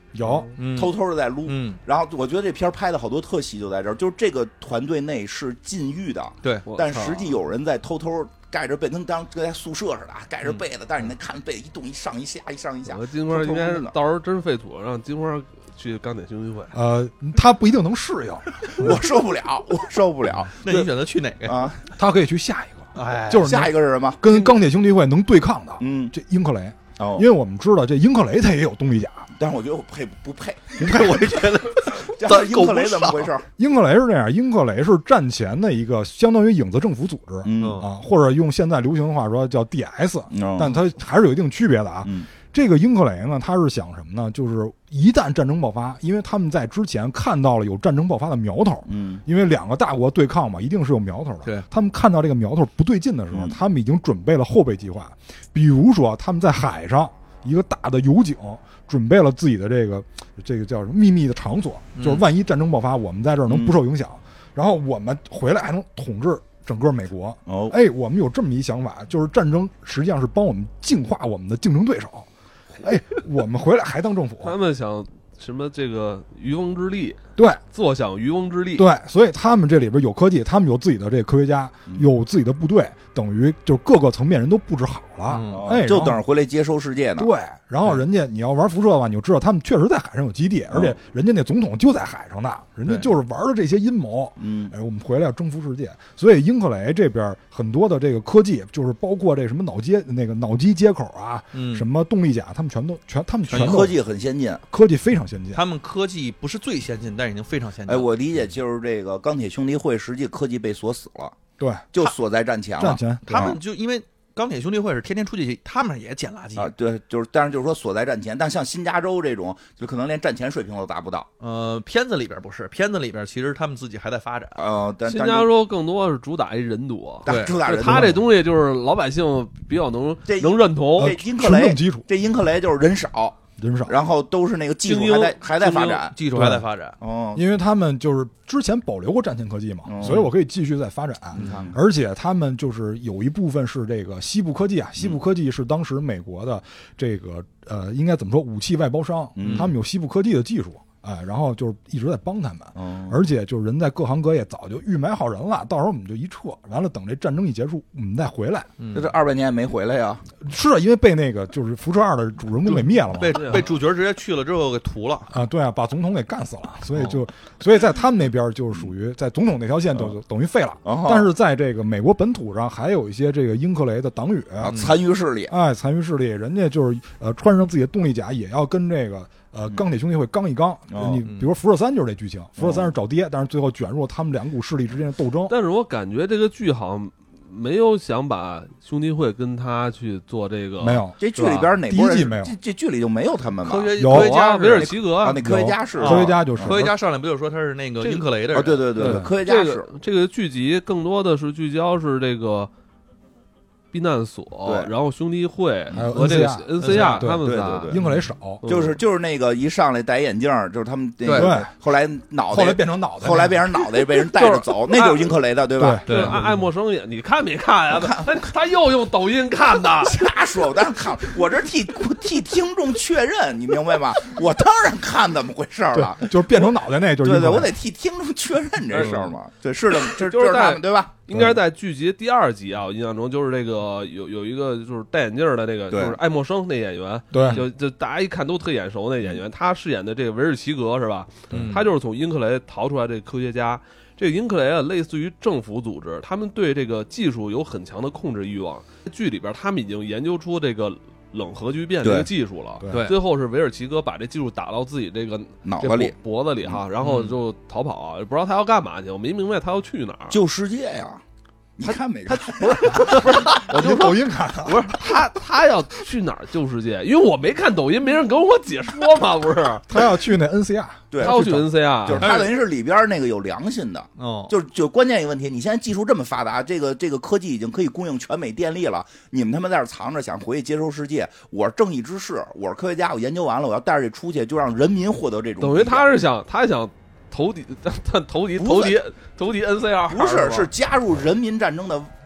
有， 嗯偷偷的在撸。 嗯， 然后我觉得这片拍的好多特写就在这儿，就是这个团队内是禁欲的， 对， 但实际有人在偷偷盖着被，跟当跟在宿舍似的盖着被子，但是你能看被子一动一上一下一上一下。 我金花应该到时候真废土，让金花去钢铁兄弟会。 呃，他不一定能适应， 我受不了，我受不了。 那你选择去哪个啊？ 他可以去下一个， 哎， 就是下一个是什么？ 跟钢铁兄弟会能对抗的， 嗯， 这英克雷。 哦， 因为我们知道这英克雷他也有动力甲， 但是我觉得我配不配？ 不配， 我就觉得这英克雷怎么回事？ 英克雷是这样，英克雷是战前的一个相当于影子政府组织， 嗯啊，或者用现在流行的话说叫 D S，、嗯、但它还是有一定区别的啊。 嗯， 这个英克雷呢，他是想什么呢？就是一旦战争爆发，因为他们在之前看到了有战争爆发的苗头， 嗯， 因为两个大国对抗嘛，一定是有苗头的。 对， 他们看到这个苗头不对劲的时候， 嗯、 他们已经准备了后备计划，比如说他们在海上一个大的油井，准备了自己的这个这个叫什么秘密的场所，就是万一战争爆发，我们在这儿能不受影响，嗯、然后我们回来还能统治整个美国。 哦， 哎，我们有这么一想法，就是战争实际上是帮我们净化我们的竞争对手。哎，我们回来还当政府， 他们想什么这个渔翁之利， 对， 坐享渔翁之利， 对，所以他们这里边有科技，他们有自己的这个科学家，有自己的部队，等于就各个层面人都布置好了， 嗯、 哎， 就等着回来接收世界呢。 对，然后人家你要玩辐射的话，你就知道他们确实在海上有基地，而且人家那总统就在海上呢，人家就是玩的这些阴谋。 嗯， 哎，我们回来要征服世界，所以英克雷这边很多的这个科技，就是包括这什么脑接那个脑机接口啊， 嗯、 什么动力甲，他们全都全他们全都科技很先进， 科技非常先进。 他们科技不是最先进，但是已经非常先进。 哎，我理解就是这个钢铁兄弟会实际科技被锁死了， 对， 就锁在战前了。 战前， 他们就因为。钢铁兄弟会是天天出去，他们也捡垃圾啊，对，就是，但是就是说所在战前，但像新加州这种，就可能连战前水平都达不到。 呃，片子里边不是，片子里边其实他们自己还在发展。 呃，但新加州更多是主打一人多， 对，主打人多。 他这东西就是老百姓比较能能认同。 这英克雷基础， 这英克雷就是人少。 人少， 然后都是那个技术还在还在发展， 技术还在发展。 哦， 因为他们就是之前保留过战前科技嘛， 哦、 所以我可以继续再发展。 嗯、 而且他们就是有一部分是这个西部科技啊，西部科技是当时美国的这个呃，应该怎么说，武器外包商， 嗯、 他们有西部科技的技术。哎，然后就是一直在帮他们， 哦、 而且就是人在各行各业早就预埋好人了，到时候我们就一撤，完了等这战争一结束，我们再回来。 嗯、这这二百年也没回来呀？ 是啊，因为被那个就是辐射二的主人公给灭了嘛， 被被主角直接去了之后给屠了啊！对啊，把总统给干死了，所以就、哦、所以在他们那边就是属于在总统那条线就、哦、等于废了。 哦、 但是在这个美国本土上还有一些这个英克雷的党羽啊，残余势力， 哎，残余势力，人家就是呃穿上自己的动力甲，也要跟这个。呃，钢铁兄弟会刚一刚， 哦、 你比如辐射三就是这剧情，辐射三是找爹，但是最后卷入他们两股势力之间的斗争。 但是我感觉这个剧好像没有想把兄弟会跟他去做这个， 没有， 这剧里边哪第一季没有， 这这剧里就没有他们吧？ 科学有科学家维尔奇格啊，那科学家是科学家就是科学家上来不就说他是那个英克雷的人？ 啊，对对对，科学家是这个剧集更多的是聚焦是这个。避难所，然后兄弟会和这个 N C R 他们仨， 英克雷少， 就是就是那个一上来戴眼镜，就是他们那个后来脑袋后来变成脑袋， 后来变成脑袋被人带着走，那就是英克雷的，对吧？ 对，爱爱默生也，你看没看呀？他他又用抖音看的， 瞎说，我当然看，我这替替听众确认，你明白吗？我当然看怎么回事了， 就是变成脑袋那，就是对对，我得替听众确认这事儿嘛。对，是的，这就是他们对吧？ 应该是在剧集第二集啊，我印象中就是这个有有一个就是戴眼镜的那个，就是爱默生那演员， 对， 就就大家一看都特眼熟那演员，他饰演的这个维尔奇格是吧？ 嗯、 他就是从英克雷逃出来这个科学家。这个英克雷啊，类似于政府组织，他们对这个技术有很强的控制欲望。剧里边他们已经研究出这个冷核聚变这个技术了， 对， 最后是维尔奇格把这技术打到自己这个脑子里、 脖子里哈，然后就逃跑啊，不知道他要干嘛去，我没明白他要去哪儿。 救世界呀！你看没看？ 他不是不是， 我就抖音看， 不是他他要去哪儿救世界？因为我没看抖音，没人跟我解说嘛，不是？ 他要去那 N C R， 对， 他要去 N C R， 就是他等于是里边那个有良心的哦， 就是就关键一个问题，你现在技术这么发达，这个这个科技已经可以供应全美电力了，你们他妈在这藏着想回去接收世界，我是正义之士，我是科学家，我研究完了，我要带着这出去，就让人民获得这种。 等于他是想他想。投敌，他投敌，投敌，投敌 N C R 不是是加入人民战争的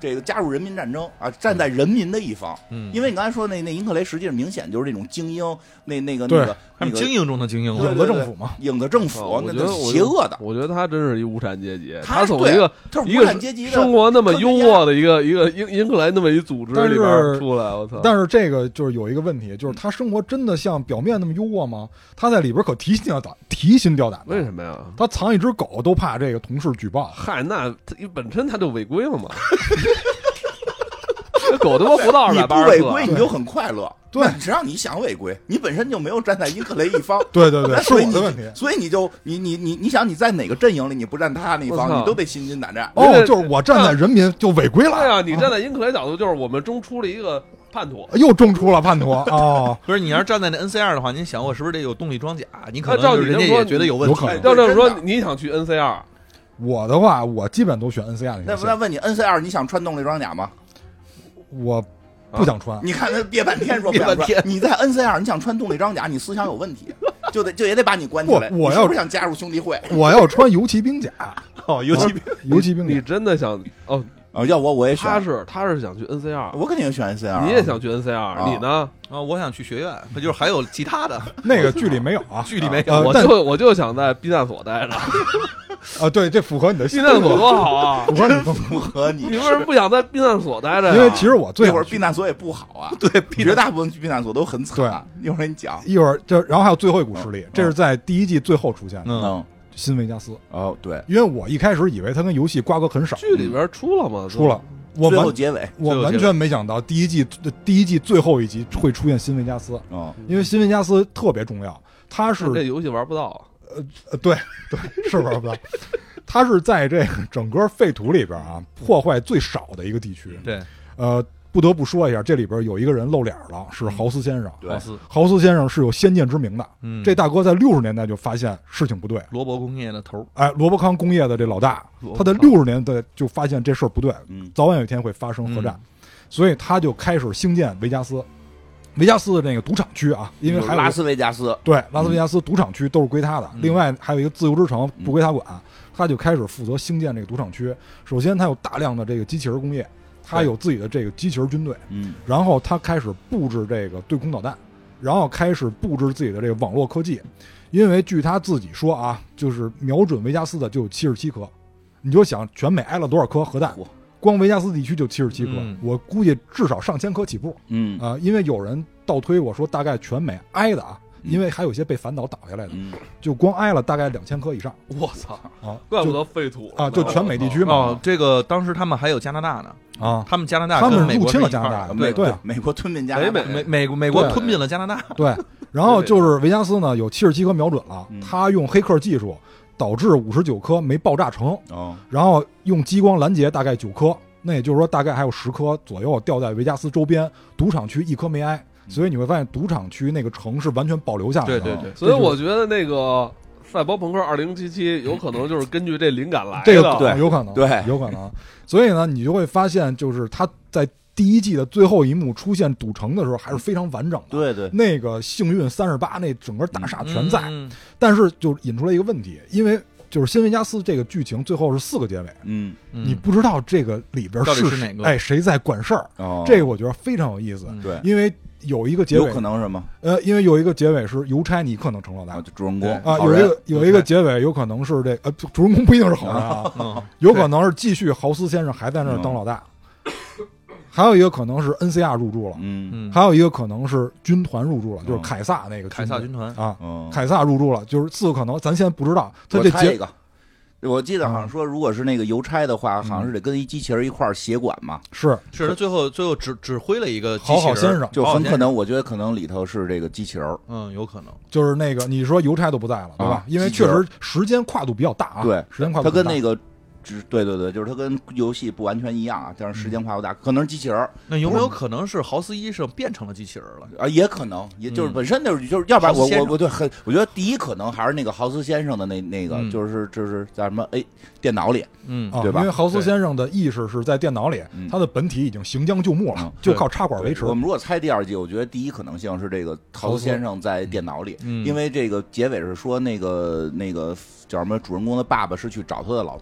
这个加入人民战争啊，站在人民的一方。 嗯， 因为你刚才说那那英克雷，实际上明显就是这种精英，那那个对那个那个他们精英中的精英了。 对对影子政府嘛， 影子政府， 我那那觉得我邪恶的。 我觉得他真是一无产阶级， 他对从一个他是一个无产阶级的生活那么优渥的一个一个英英克莱那么一组织但是里边出来，我操！ 但是这个就是有一个问题，就是他生活真的像表面那么优渥吗？他在里边可提心吊胆，提心吊胆的。 为什么呀？ 他藏一只狗都怕这个同事举报。 嗨，那他本身他就违规了嘛。这狗他妈不到二你不百八十四， 违规你就很快乐。 对只要你想违规，你本身就没有站在英克雷一方。 对对对，是所以你我的问题。 所以你就你你你你想你在哪个阵营里，你不站他那一方， 我操你都得心惊胆战。 哦，就是我站在人民就违规了， 对啊，你站在英克雷角度，就是我们中出了一个叛徒。 又中出了叛徒哦。 不是你要是站在那 N C R 的话，您想我是不是得有动力装甲？你可那照你这么说能就是人家也觉得有问题有可。能哎要这么说真，的你想去 N C R？ 我的话，我基本都选 N C R 那那条线， 那问你 N C 二，你想穿动力装甲吗？ 我不想穿。 你看他憋半天说不想穿憋半天。 你在 N C 二，你想穿动力装甲，你思想有问题，就得就也得把你关起来。 不我要你是不是想加入兄弟会？ 我要穿游骑兵甲， 哦，尤其游骑兵你甲。 真的想哦？ 啊，要我我也选他，是他是想去 N C R， 我肯定选 N C 二。 你也想去 N C R， 啊你呢？ 啊，我想去学院，那就是还有其他的那个剧里没有啊， 剧里没有。 呃但我就我就想在避难所待着， 啊，对，这符合你的避难所多好啊！ 符合你的。 符合你你为什么不想在避难所待着呀？ 因为其实我最那会儿想避难所也不好啊， 对， 绝大部分去避难所都很惨。一会儿你讲。 一会儿这，然后还有最后一股势力，这是在第一季最后出现的嗯， 嗯， 新维加斯。 哦，对， 因为我一开始以为它跟游戏瓜葛很少， 剧里边出了吗？ 出了，我最后完结尾， 我完全没想到第一季第一季最后一集会出现新维加斯， 哦， 因为新维加斯特别重要，它是这游戏玩不到。 呃对对是玩不到，它是在这个整个废土里边啊破坏最少的一个地区。 对， 呃，不得不说一下，这里边有一个人露脸了，是豪斯先生。 对豪斯， 豪斯先生是有先见之明的， 嗯， 这大哥在六十年代就发现事情不对。 罗伯工业的头儿， 哎，罗伯康工业的这老大罗，伯他在六十年代就发现这事儿不对， 嗯早晚有一天会发生核战，所以他就开始兴建维加斯。维加斯的那个赌场区啊，因为还有拉斯维加斯， 对拉斯维加斯赌场区都是归他的， 嗯另外还有一个自由之城不归他管，他就开始负责兴建这个赌场区。首先，他有大量的这个机器人工业，他有自己的这个机器人军队， 嗯然后他开始布置这个对空导弹，然后开始布置自己的这个网络科技。因为据他自己说啊，就是瞄准维加斯的就有七十七颗，你就想全美挨了多少颗核弹？光维加斯地区就七十七颗， 嗯我估计至少上千颗起步。 嗯啊、因为有人倒推我说大概全美挨的啊，因为还有一些被反导倒下来的， 嗯， 就光挨了大概两千颗以上我操， 啊， 怪不就得废土啊，就全美地区嘛哦，这个当时他们还有加拿大呢， 啊， 他们加拿大他们跟美入侵了国是一块儿加拿大的美对对啊美国吞并加拿大， 北美美美国美国对吞并了加拿大， 对，然后就是维加斯呢有七十七颗瞄准了嗯， 他用黑客技术导致五十九颗没爆炸成， 哦， 然后用激光拦截大概九颗，那也就是说大概还有十颗左右掉在维加斯周边赌场区，一颗没挨。所以你会发现赌场区那个城是完全保留下来的。 对对对， 所以我觉得那个赛博朋克二零七七有可能就是根据这灵感来的。 这个对有可能， 对有可能。所以呢，你就会发现，就是他在第一季的最后一幕出现赌城的时候，还是非常完整的。 对对， 那个幸运三十八，那整个大厦全在。 嗯但是就引出来一个问题，因为就是新维加斯这个剧情最后是四个结尾， 嗯嗯你不知道这个里边到底是是哪个哎谁在管事儿。 哦， 这个我觉得非常有意思， 嗯对， 因为有一个结有尾可能是吗？ 呃，因为有一个结尾是邮差，你可能成老大啊，就主人公啊， 好人有一个有一个结尾有可能是这呃，主人公不一定是好人啊， 嗯， 有可能是继续豪斯先生还在那儿当老大，还有一个可能是 N C R 入驻了， 嗯嗯， 还有一个可能是军团入驻了，就是嗯凯撒那个凯撒军团， 啊， 嗯， 凯撒入驻了，就是四个可能，咱现在不知道。他这结我猜一个。我记得好像说，如果是那个邮差的话，好像是得跟一机器人一块儿协管嘛， 是是他最后最后指指挥了一个机好器人好先生， 就好好先生很可能，我觉得可能里头是这个机器人儿。 嗯，有可能， 就是那个你说邮差都不在了，对吧啊？ 因为机器人确实时间跨度比较大啊， 对时间跨度比较大它跟那个，只对对对，就是它跟游戏不完全一样啊，但是时间跨度大，可能是机器人儿那有没有可能是豪斯医生变成了机器人了？ 啊，也可能，也就是嗯本身就是就是，要不然我豪斯先生我我对很，我觉得第一可能还是那个豪斯先生的那那个， 嗯就是就是在什么哎电脑里， 嗯啊， 对吧因为豪斯对先生的意识是在电脑里嗯， 他的本体已经行将就木了嗯， 就靠插管维持我。们如果猜第二季，我觉得第一可能性是这个豪斯先生在电脑里， 嗯， 因为这个结尾是说那个那个叫什么主人公的爸爸是去找他的老大嘛，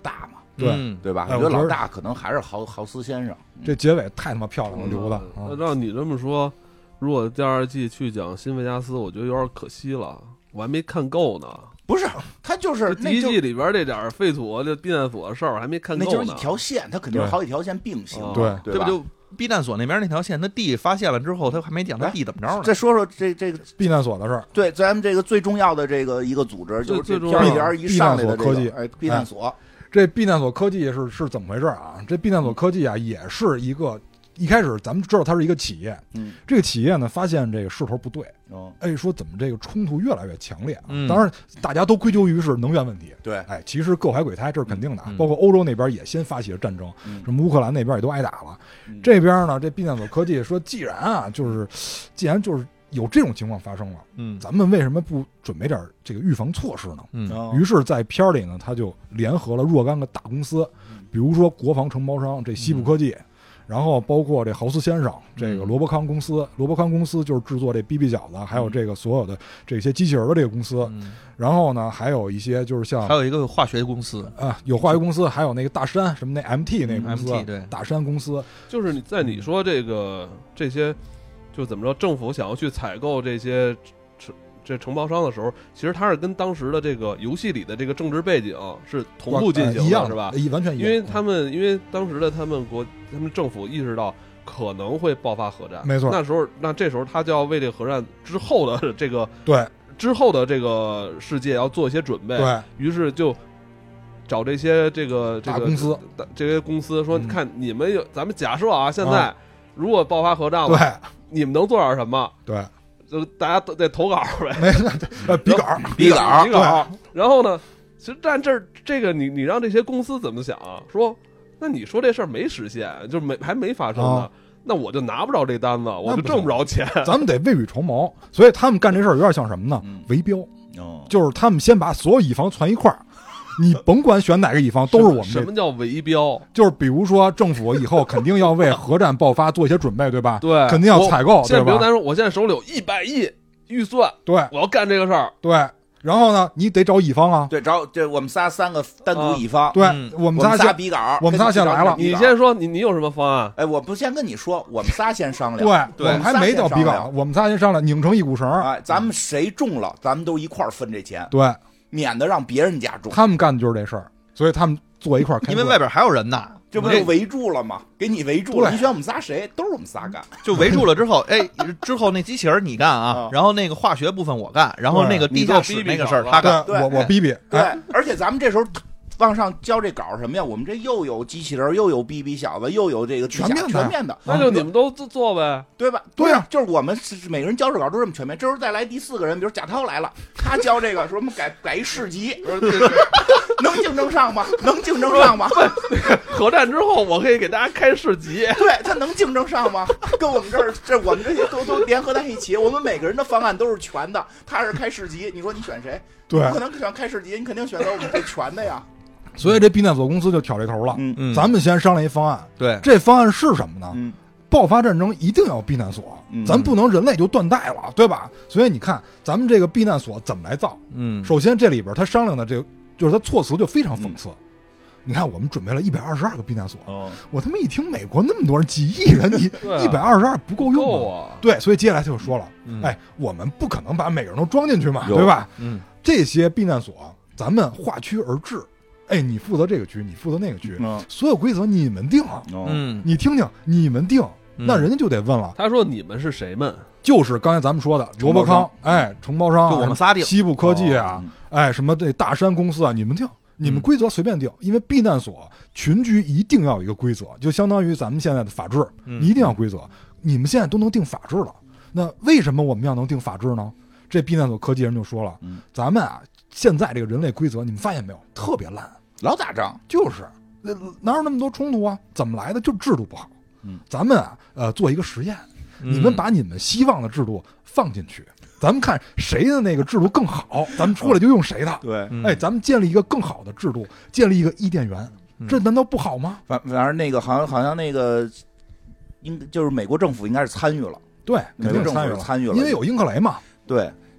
对嗯对吧？我觉得哎我觉得老大可能还是豪豪斯先生。 这结尾太他妈漂亮了，留的啊嗯照你这么说，如果第二季去讲新维加斯，我觉得有点可惜了，我还没看够呢。 不是，他就是第一季里边这点废土、这避难所的事儿还没看够呢。 那就是一条线，它肯定是好几条线并行， 对对吧？ 这不就避难所那边那条线，他弟发现了之后，他还没讲他弟怎么着呢。 再说说这这个避难所的事儿。 对，咱们这个最重要的这个一个组织，就是这最重要片里边一上来的这避难所科技个哎，避难所， 这避难所科技是是怎么回事啊？这避难所科技啊，也是一个一开始咱们知道它是一个企业， 嗯， 这个企业呢发现这个势头不对， 哦， 哎，说怎么这个冲突越来越强烈啊？ 嗯当然，大家都归咎于是能源问题。 对， 哎，其实各怀鬼胎，这是肯定的。 嗯包括欧洲那边也先发起了战争， 嗯什么乌克兰那边也都挨打了。 嗯这边呢，这避难所科技说，既然啊，就是既然就是有这种情况发生了， 嗯咱们为什么不准备点这个预防措施呢？ 嗯哦于是，在片儿里呢，他就联合了若干个大公司，比如说国防承包商这西部科技，然后包括这豪斯先生这个罗伯康公司，罗伯康公司就是制作这 B B 饺子，还有这个所有的这些机器人的这个公司。 嗯然后呢，还有一些就是像还有一个化学公司， 啊，有化学公司，还有那个大山什么那 M T 那个公司， 嗯 M T 对大山公司， 就是你在你说这个这些，就怎么着，政府想要去采购这些承这承包商的时候，其实它是跟当时的这个游戏里的这个政治背景是同步进行的， 呃一样是吧？ 一完全一样， 因为他们因为当时的他们国他们政府意识到可能会爆发核战， 没错那时候那这时候他就要为这个核战之后的这个对之后的这个世界要做一些准备， 对于是就找这些这个这个大公司大这些公司说， 嗯看你们有咱们假设啊，现在啊如果爆发核战了， 对你们能做点什么？ 对， 就大家都得投稿呗， 没呃笔稿， 笔稿笔稿。然后呢，其实但这这个你你让这些公司怎么想啊？说那你说这事儿没实现，就是没还没发生呢。 啊那我就拿不着这单子，我就挣不着钱。 咱们得未雨绸缪，所以他们干这事儿有点像什么呢？ 嗯围标， 哦， 就是他们先把所有乙方攒一块儿，你甭管选哪个乙方，都是我们这什么叫围标？ 就是比如说，政府以后肯定要为核战爆发做一些准备，对吧？ 对， 肯定要采购，对吧？ 现在比如咱说，我现在手里有一百亿预算， 对我要干这个事儿。 对，然后呢，你得找乙方啊。 对，找这我们仨三个单独乙方， 对， 嗯我们我们仨仨先比稿， 我们仨先来了你跟找笔稿先说你你有什么方案？ 哎，我不先跟你说，我们仨先商量。 对， 对我们还没到比稿，我们仨先商量，拧成一股绳儿。 哎，咱们谁中了，咱们都一块儿分这钱， 对， 免得让别人家中。 他们干的就是这事儿，所以他们坐一块儿开会。 因为外边还有人呢， 这不就围住了吗？给你围住了， 对你选我们仨谁？都是我们仨干。 就围住了之后，哎，之后那机器人你干啊啊， 然后那个化学部分我干，然后那个地下室那个事儿他干。 对， 对我我逼逼， 对哎，， 而且咱们这时候往上交这稿什么呀？我们这又有机器人，又有逼逼小子，又有这个地下全面的全面的， 那就你们都做做呗。 对吧？ 对呀呀，就是我们是每个人交这稿都这么全面。这时候再来第四个人，比如贾涛来了，他交这个说我们改改一市级，能竞争上吗？能竞争上吗？ 核战之后，我可以给大家开市集。 对他能竞争上吗？跟我们这儿这我们这些都都联合在一起，我们每个人的方案都是全的。他是开市级，你说你选谁？ 对你不可能选开市级，你肯定选择我们这全的呀。 所以这避难所公司就挑这头了。 嗯嗯， 咱们先商量一方案， 对， 这方案是什么呢？ 嗯爆发战争一定要有避难所， 嗯咱不能人类就断代了，对吧？所以你看，咱们这个避难所怎么来造？ 嗯， 首先，这里边他商量的这个，就是他措辞就非常讽刺。你看，我们准备了一百二十二个避难所， 哦， 我他妈一听美国那么多人，几亿人，你对啊一百二十二不够用够啊？ 啊！ 对，所以接下来他就说了， 嗯哎，我们不可能把每个人都装进去嘛， 有对吧？ 嗯这些避难所咱们划区而治，哎，你负责这个区，你负责那个区， 嗯所有规则你们定啊， 哦， 嗯， 你听听，你们定。那人家就得问了， 他说你们是谁们？ 就是刚才咱们说的罗伯康，哎，承包商， 就我们仨定西部科技啊， 哦哎，什么这大山公司啊，你们定，你们规则随便定，因为避难所群居一定要有一个规则，就相当于咱们现在的法治，你一定要规则。你们现在都能定法治了，那为什么我们要能定法治呢？这避难所科技人就说了， 嗯咱们啊，现在这个人类规则，你们发现没有，特别烂， 老打仗， 就是那哪有那么多冲突啊？怎么来的？就制度不好。 嗯， 咱们啊，呃，做一个实验，你们把你们希望的制度放进去，咱们看谁的那个制度更好，咱们出来就用谁的。 对， 嗯哎，咱们建立一个更好的制度，建立一个伊甸园，这难道不好吗？ 反反正那个好像好像那个应就是美国政府应该是参与了， 对， 美国政府肯定参与了， 是参与了， 因为有英克雷嘛。 对，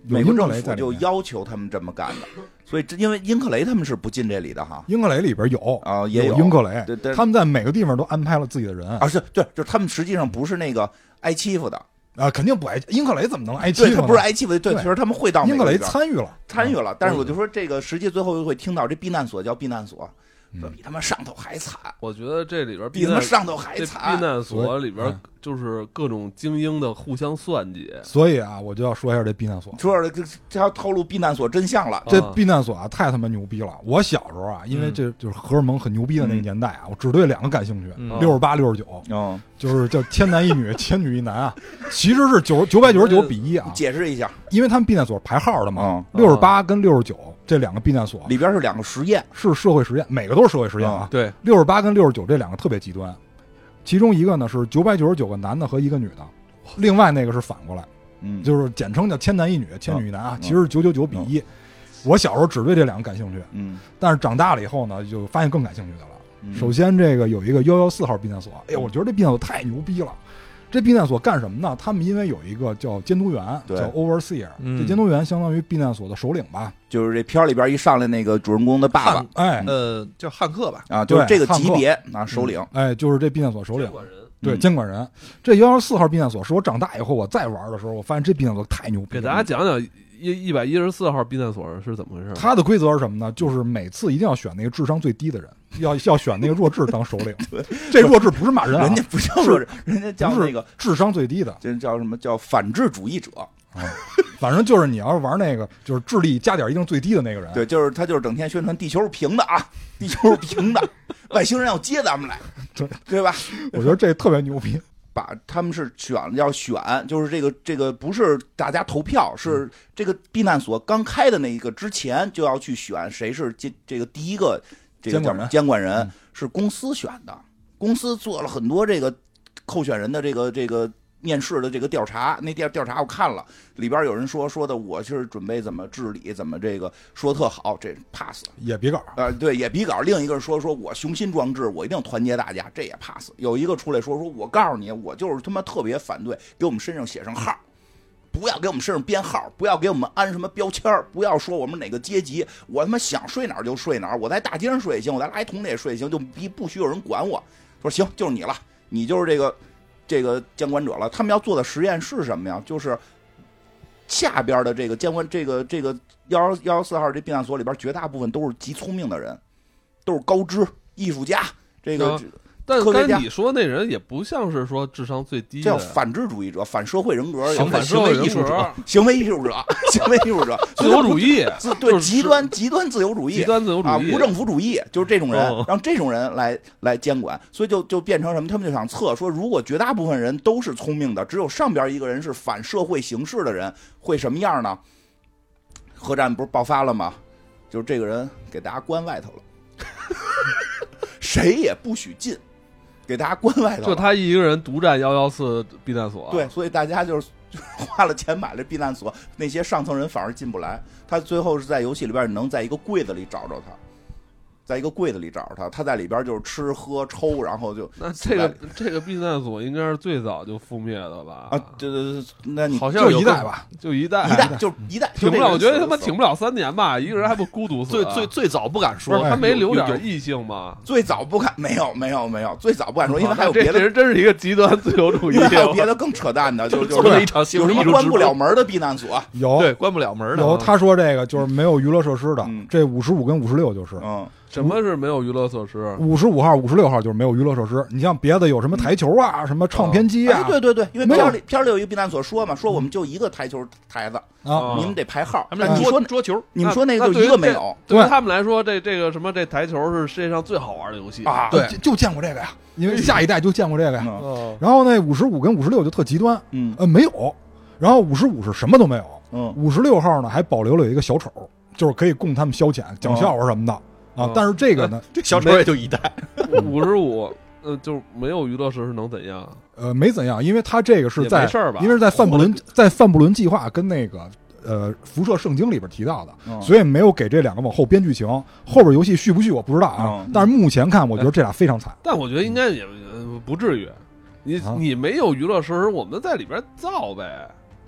有美国英格政府就雷在里面。 要求他们这么干的，所以这因为英克雷他们是不进这里的哈。 英格雷里边有啊，也有英格雷对对， 他们在每个地方都安排了自己的人啊，是对，就是他们实际上不是那个挨欺负的啊，肯定不挨英格雷怎么能挨欺负呢？ 对他不是挨欺负的，对， 对其实他们会到英格雷美国里边参与了， 参与了，但是我就嗯说这个实际最后又会听到这避难所叫避难所， 嗯比他妈上头还惨， 我觉得这里边比他妈上头还这惨避。难所里边嗯就是各种精英的互相算计。 所以啊，我就要说一下这避难所。 说这这要透露避难所真相了， 这避难所啊，太他妈牛逼了！我小时候啊，因为嗯这就是荷尔蒙很牛逼的那个年代啊，我只对两个感兴趣， 嗯六十八、六十九， 嗯， 就是叫千男一女，千女一男啊。其实是九九百九十九比一啊， 解释一下， 因为他们避难所排号的嘛， 嗯， 六十八跟六十九这两个避难所里边是两个实验， 是社会实验，每个都是社会实验啊。 对， 六十八跟六十九这两个特别极端，其中一个呢是九百九十九个男的和一个女的，另外那个是反过来， 嗯， 就是简称叫千男一女，千女一男啊， 嗯其实是九九九比一。我小时候只对这两个感兴趣， 嗯， 但是长大了以后呢，就发现更感兴趣的了。 嗯首先，这个有一个幺幺四号避难所，哎呀，我觉得这避难所太牛逼了。这避难所干什么呢？他们因为有一个叫监督员， 对叫 overseer，、 嗯这监督员相当于避难所的首领吧？ 就是这片儿里边一上来那个主人公的爸爸汉哎， 呃叫汉克吧， 啊，就是这个级汉克别啊，首领， 哎，就是这避难所首领监，管人对， 嗯监管人。这幺幺四号避难所是我长大以后我再玩的时候，我发现这避难所太牛逼了。 给大家讲讲一一百一十四号避难所是怎么回事？ 它的规则是什么呢？就是每次一定要选那个智商最低的人，要要选那个弱智当首领。这弱智不是骂人啊， 人家不叫弱智，人家叫不是那个， 智商最低的。 这叫什么叫反智主义者？ 啊，反正就是你要是玩那个，就是智力加点一定最低的那个人。 对，就是他就是整天宣传地球是平的啊，地球是平的，外星人要接咱们来， 对对吧？ 我觉得这特别牛逼。 把他们是选要选，就是这个这个不是大家投票，是这个避难所刚开的那一个之前就要去选谁是这这个第一个这个监管人叫监管人嗯是公司选的，公司做了很多这个候选人的这个这个面试的这个调查，那调调查我看了，里边有人说说的我是准备怎么治理，怎么这个说特好，这 pass。 野比稿， 呃，对，也比稿。另一个说说我雄心壮志，我一定团结大家，这也 pass。有一个出来说说，我告诉你，我就是他妈特别反对给我们身上写上号，不要给我们身上编号，不要给我们安什么标签，不要说我们哪个阶级，我他妈想睡哪儿就睡哪儿，我在大街上睡也行，我在垃圾桶里也睡也行，就不不许有人管我。说行，就是你了，你就是这个这个监管者了。他们要做的实验是什么呀？就是下边的这个监管这个这个幺幺幺幺四号这避难所里边，绝大部分都是极聪明的人，都是高知艺术家。这个、 啊但科学家刚才你说那人也不像是说智商最低这叫的， 反智主义者、反社会人格、 行反社会人格行为艺术者、行为艺术者、行为艺术者、 自由主义， 自对就是极端极端自由主义、 极端自由主啊， 义， 无政府主义，就是这种人， 哦让这种人来来监管，所以就就变成什么？他们就想测说，如果绝大部分人都是聪明的，只有上边一个人是反社会形式的人，会什么样呢？核战不是爆发了吗？就是这个人给大家关外头了，谁也不许进，给大家关外头了。 就他一个人独占幺幺四避难所， 对，所以大家就是就是花了钱买了避难所，那些上层人反而进不来。他最后是在游戏里边能在一个柜子里找着他，在一个柜子里找着他，他在里边就是吃喝抽，然后就那这个这个避难所应该是最早就覆灭的吧？ 啊，对对对，那你好像有个就一代吧， 就一代， 一代就是一代， 挺不了，我觉得他妈挺挺不了三年吧，一个人还不孤独死最最最早不敢说， 不是他没留有有点异性吗？ 最早不敢，没有没有没有，最早不敢说，因为还有这这别的， 人真是一个极端自由主义因为还有别的更扯淡的，就就做了是一场新有什么闻艺术直播关不了门的避难所， 有对，关不了门的。 有，他说这个就是没有娱乐设施的嗯， 这五十五跟五十六就是。 嗯， 什么是没有娱乐设施？ 五十五号、五十六号就是没有娱乐设施。你像别的有什么台球啊、什么唱片机啊， 哎对对对，因为没有片儿里片儿里有一个避难所说嘛，说我们就一个台球台子， 啊， 你们得排号。 他们那那你说桌桌球， 你们说那个就那对于这一个没有对于对他们来说，这这个什么这台球是世界上最好玩的游戏啊， 对就就见过这个呀，因为下一代就见过这个呀。 嗯哦， 然后那五十五跟五十六就特极端， 嗯呃，没有。然后五十五是什么都没有， 嗯五十六号呢还保留了有一个小丑，就是可以供他们消遣、讲笑话什么的啊哦。 但是这个呢， 这小丑也就一代， 五十五，呃，就没有娱乐设施能怎样？ 呃，没怎样，因为他这个是也在没事儿吧因为是在范布伦在范布伦计划跟那个呃辐射圣经里边提到的， 嗯所以没有给这两个往后编剧情。后边游戏续不续我不知道啊， 嗯但是目前看，我觉得这俩非常惨。 但我觉得应该也呃不至于。你啊你没有娱乐设施，我们在里边造呗。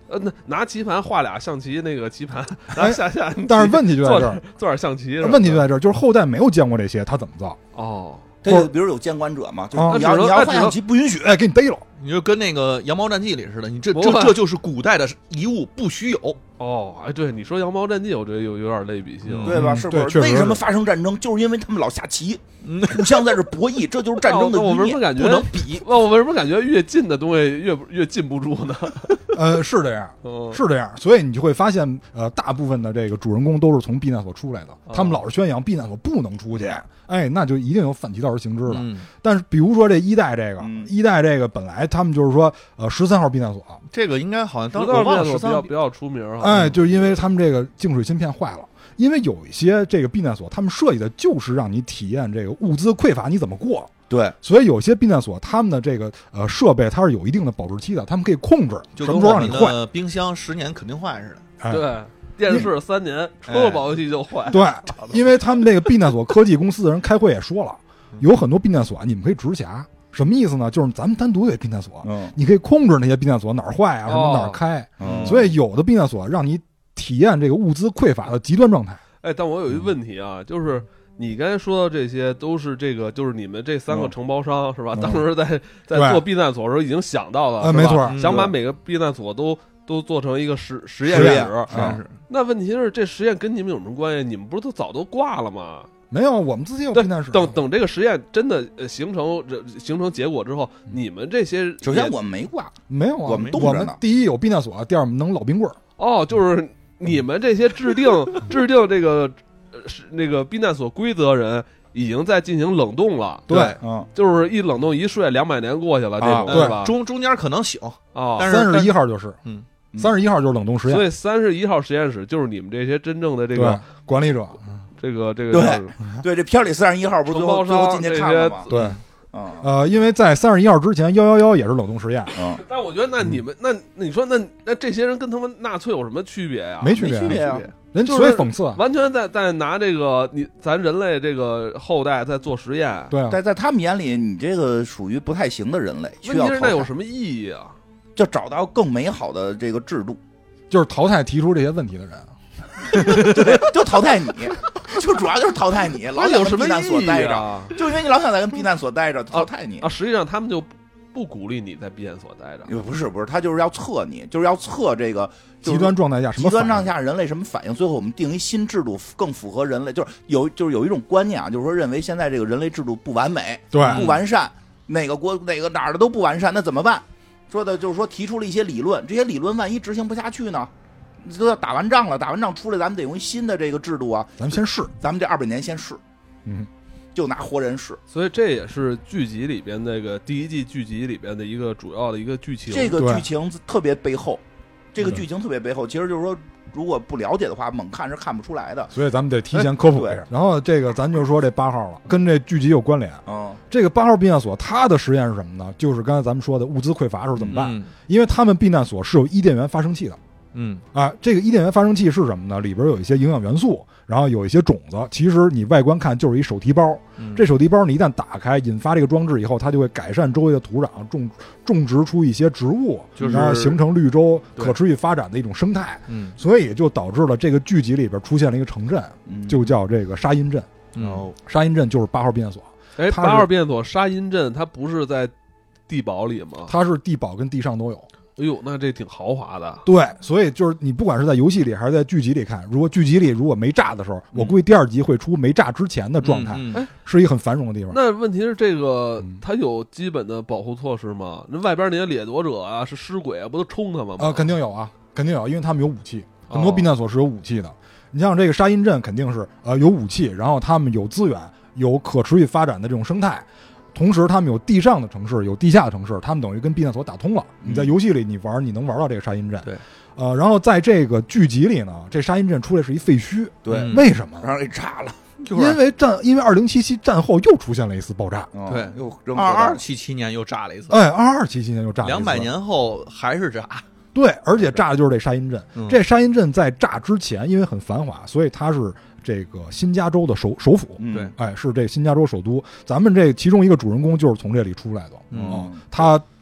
呃，那拿棋盘画俩象棋那个棋盘，拿下下， 但是问题就在这儿， 做点象棋。 问题就在这儿，就是后代没有见过这些，他怎么造？ 哦， 这个比如有监管者嘛，就是你要你要画象棋不允许， 哎，给你逮了。 你就跟那个《羊毛战记》里似的，你这不这这就是古代的遗物，不许有。 哦，哎，对，你说《羊毛战记》，我觉得有有点类比性， 嗯对吧？ 嗯是不是？ 对为什么发生战争？就是因为他们老下棋，互相在这博弈，这就是战争的我余孽。 为什么感觉不能比？ 我为什么感觉越近的东西越越禁不住呢？ 呃，是这样， 嗯是这样，所以你就会发现，呃，大部分的这个主人公都是从避难所出来的，他们老是宣扬避难所不能出去，哎，那就一定有反其道而行之了。 嗯， 但是比如说这一代这个， 嗯一代这个本来他们就是说，呃，十三号避难所， 这个应该好像当十道时我忘了变十三比较比较出名哈。 哎，就是因为他们这个净水芯片坏了。因为有一些这个避难所，他们设计的就是让你体验这个物资匮乏你怎么过， 对， 所以有些避难所他们的这个呃设备它是有一定的保质期的，他们可以控制就什么时候跟我们让你坏。 的冰箱十年肯定坏似的。 哎、 对，电视三年，出了保修期就坏。 对，因为他们这个避难所科技公司的人开会也说了，有很多避难所你们可以直辖，什么意思呢？就是咱们单独有避难所， 嗯， 你可以控制那些避难所哪儿坏啊，什么哦哪儿开， 嗯所以有的避难所让你体验这个物资匮乏的极端状态。 哎，但我有一个问题啊，就是你刚才说的这些都是这个，就是你们这三个承包商、嗯、是吧？ 嗯、 当时在在做避难所的时候已经想到了， 呃，没错， 想把每个避难所都都做成一个实实验室。 嗯、是。那问题是，这实验跟你们有什么关系？你们不是都早都挂了吗？ 没有，我们自己有避难室。 等等，这个实验真的形成形成结果之后，你们这些首先我们没挂， 没有啊， 我们冻着呢。 第一有避难所，第二我们能老冰棍儿。 哦，就是你们这些制定制定这个。是那个避难所规则人已经在进行冷冻了， 对， 嗯， 就是一冷冻一睡，两百年过去了，这种对吧？ 中中间可能醒啊， 但是三十一号就是， 嗯， 三十一号就是冷冻实验， 所以三十一号实验室就是你们这些真正的这个管理者， 这个这个对对，这片里三十一号不是最后最后进去看了吗？ 对。 嗯、 呃，因为在三十一号之前，幺幺幺也是冷冻实验。 嗯， 但我觉得，那你们那你说那那这些人跟他们纳粹有什么区别呀？ 没区别，没区别啊！ 人所以讽刺， 完全在在拿这个你咱人类这个后代在做实验。 对啊， 在在他们眼里，你这个属于不太行的人类， 问题是那有什么意义啊？ 就找到更美好的这个制度， 就是淘汰提出这些问题的人。 对，就淘汰你，就主要就是淘汰你，老想在避难所待着， 啊、 就因为你老想在跟避难所待着，淘汰你啊。实际上他们就不鼓励你在避难所待着， 不是不是，他就是要测你，就是要测这个极端状态下什么极端状态下人类什么反应。最后我们定一新制度，更符合人类，就是有就是有一种观念啊，就是说认为现在这个人类制度不完美， 对， 不完善，哪个国哪个哪儿的都不完善，那怎么办？说的就是说提出了一些理论，这些理论万一执行不下去呢？都要打完仗了，打完仗出来，咱们得用新的这个制度啊。 咱们先试， 咱们这二百年先试， 嗯， 就拿活人试。 所以这也是剧集里边那个第一季剧集里边的一个主要的一个剧情。 这个剧情特别背后，这个剧情特别背后，其实就是说，如果不了解的话，猛看是看不出来的。 所以咱们得提前科普一下。然后这个咱就说这八号了，跟这剧集有关联。 嗯， 这个八号避难所，它的实验是什么呢？就是刚才咱们说的物资匮乏的时候怎么办？ 嗯、 因为他们避难所是有伊甸园发生器的。 嗯啊，这个伊甸园发生器是什么呢？里边有一些营养元素，然后有一些种子。其实你外观看就是一手提包， 嗯、 这手提包你一旦打开，引发这个装置以后，它就会改善周围的土壤，种种植出一些植物， 就是然后形成绿洲，可持续发展的一种生态。 嗯， 所以就导致了这个剧集里边出现了一个城镇， 嗯、 就叫这个沙因镇。 哦， 沙因镇就是八号避难所。 哎，八号避难所沙因镇，它不是在地堡里吗？ 它是地堡跟地上都有。 哎呦，那这挺豪华的。 对，所以就是你不管是在游戏里还是在剧集里看，如果剧集里如果没炸的时候， 嗯、 我估计第二集会出没炸之前的状态， 嗯嗯、 是一个很繁荣的地方。 那问题是这个、 嗯、 它有基本的保护措施吗？那外边那些掠夺者啊，是尸鬼啊，不都冲他们吗？ 啊、呃，肯定有啊，肯定有，因为他们有武器，很多避难所是有武器的。哦、你像这个沙因镇肯定是呃有武器，然后他们有资源，有可持续发展的这种生态。同时，他们有地上的城市，有地下的城市，他们等于跟避难所打通了。你在游戏里你玩，你能玩到这个沙因镇。 对， 呃，然后在这个剧集里呢，这沙因镇出来是一废墟。 对， 为什么？ 让人给炸了。 因为战，因为二零七七战后又出现了一次爆炸。 哦、 对， 又二二七七年又炸了一次。 哎，二二七七年又炸了一次。 两百年后还是炸。 对，而且炸的就是这沙因镇。 嗯、 这沙因镇在炸之前，因为很繁华，所以它是这个新加州的首首府。 嗯、 对， 哎，是这新加州首都。咱们这其中一个主人公就是从这里出来的。 嗯， 他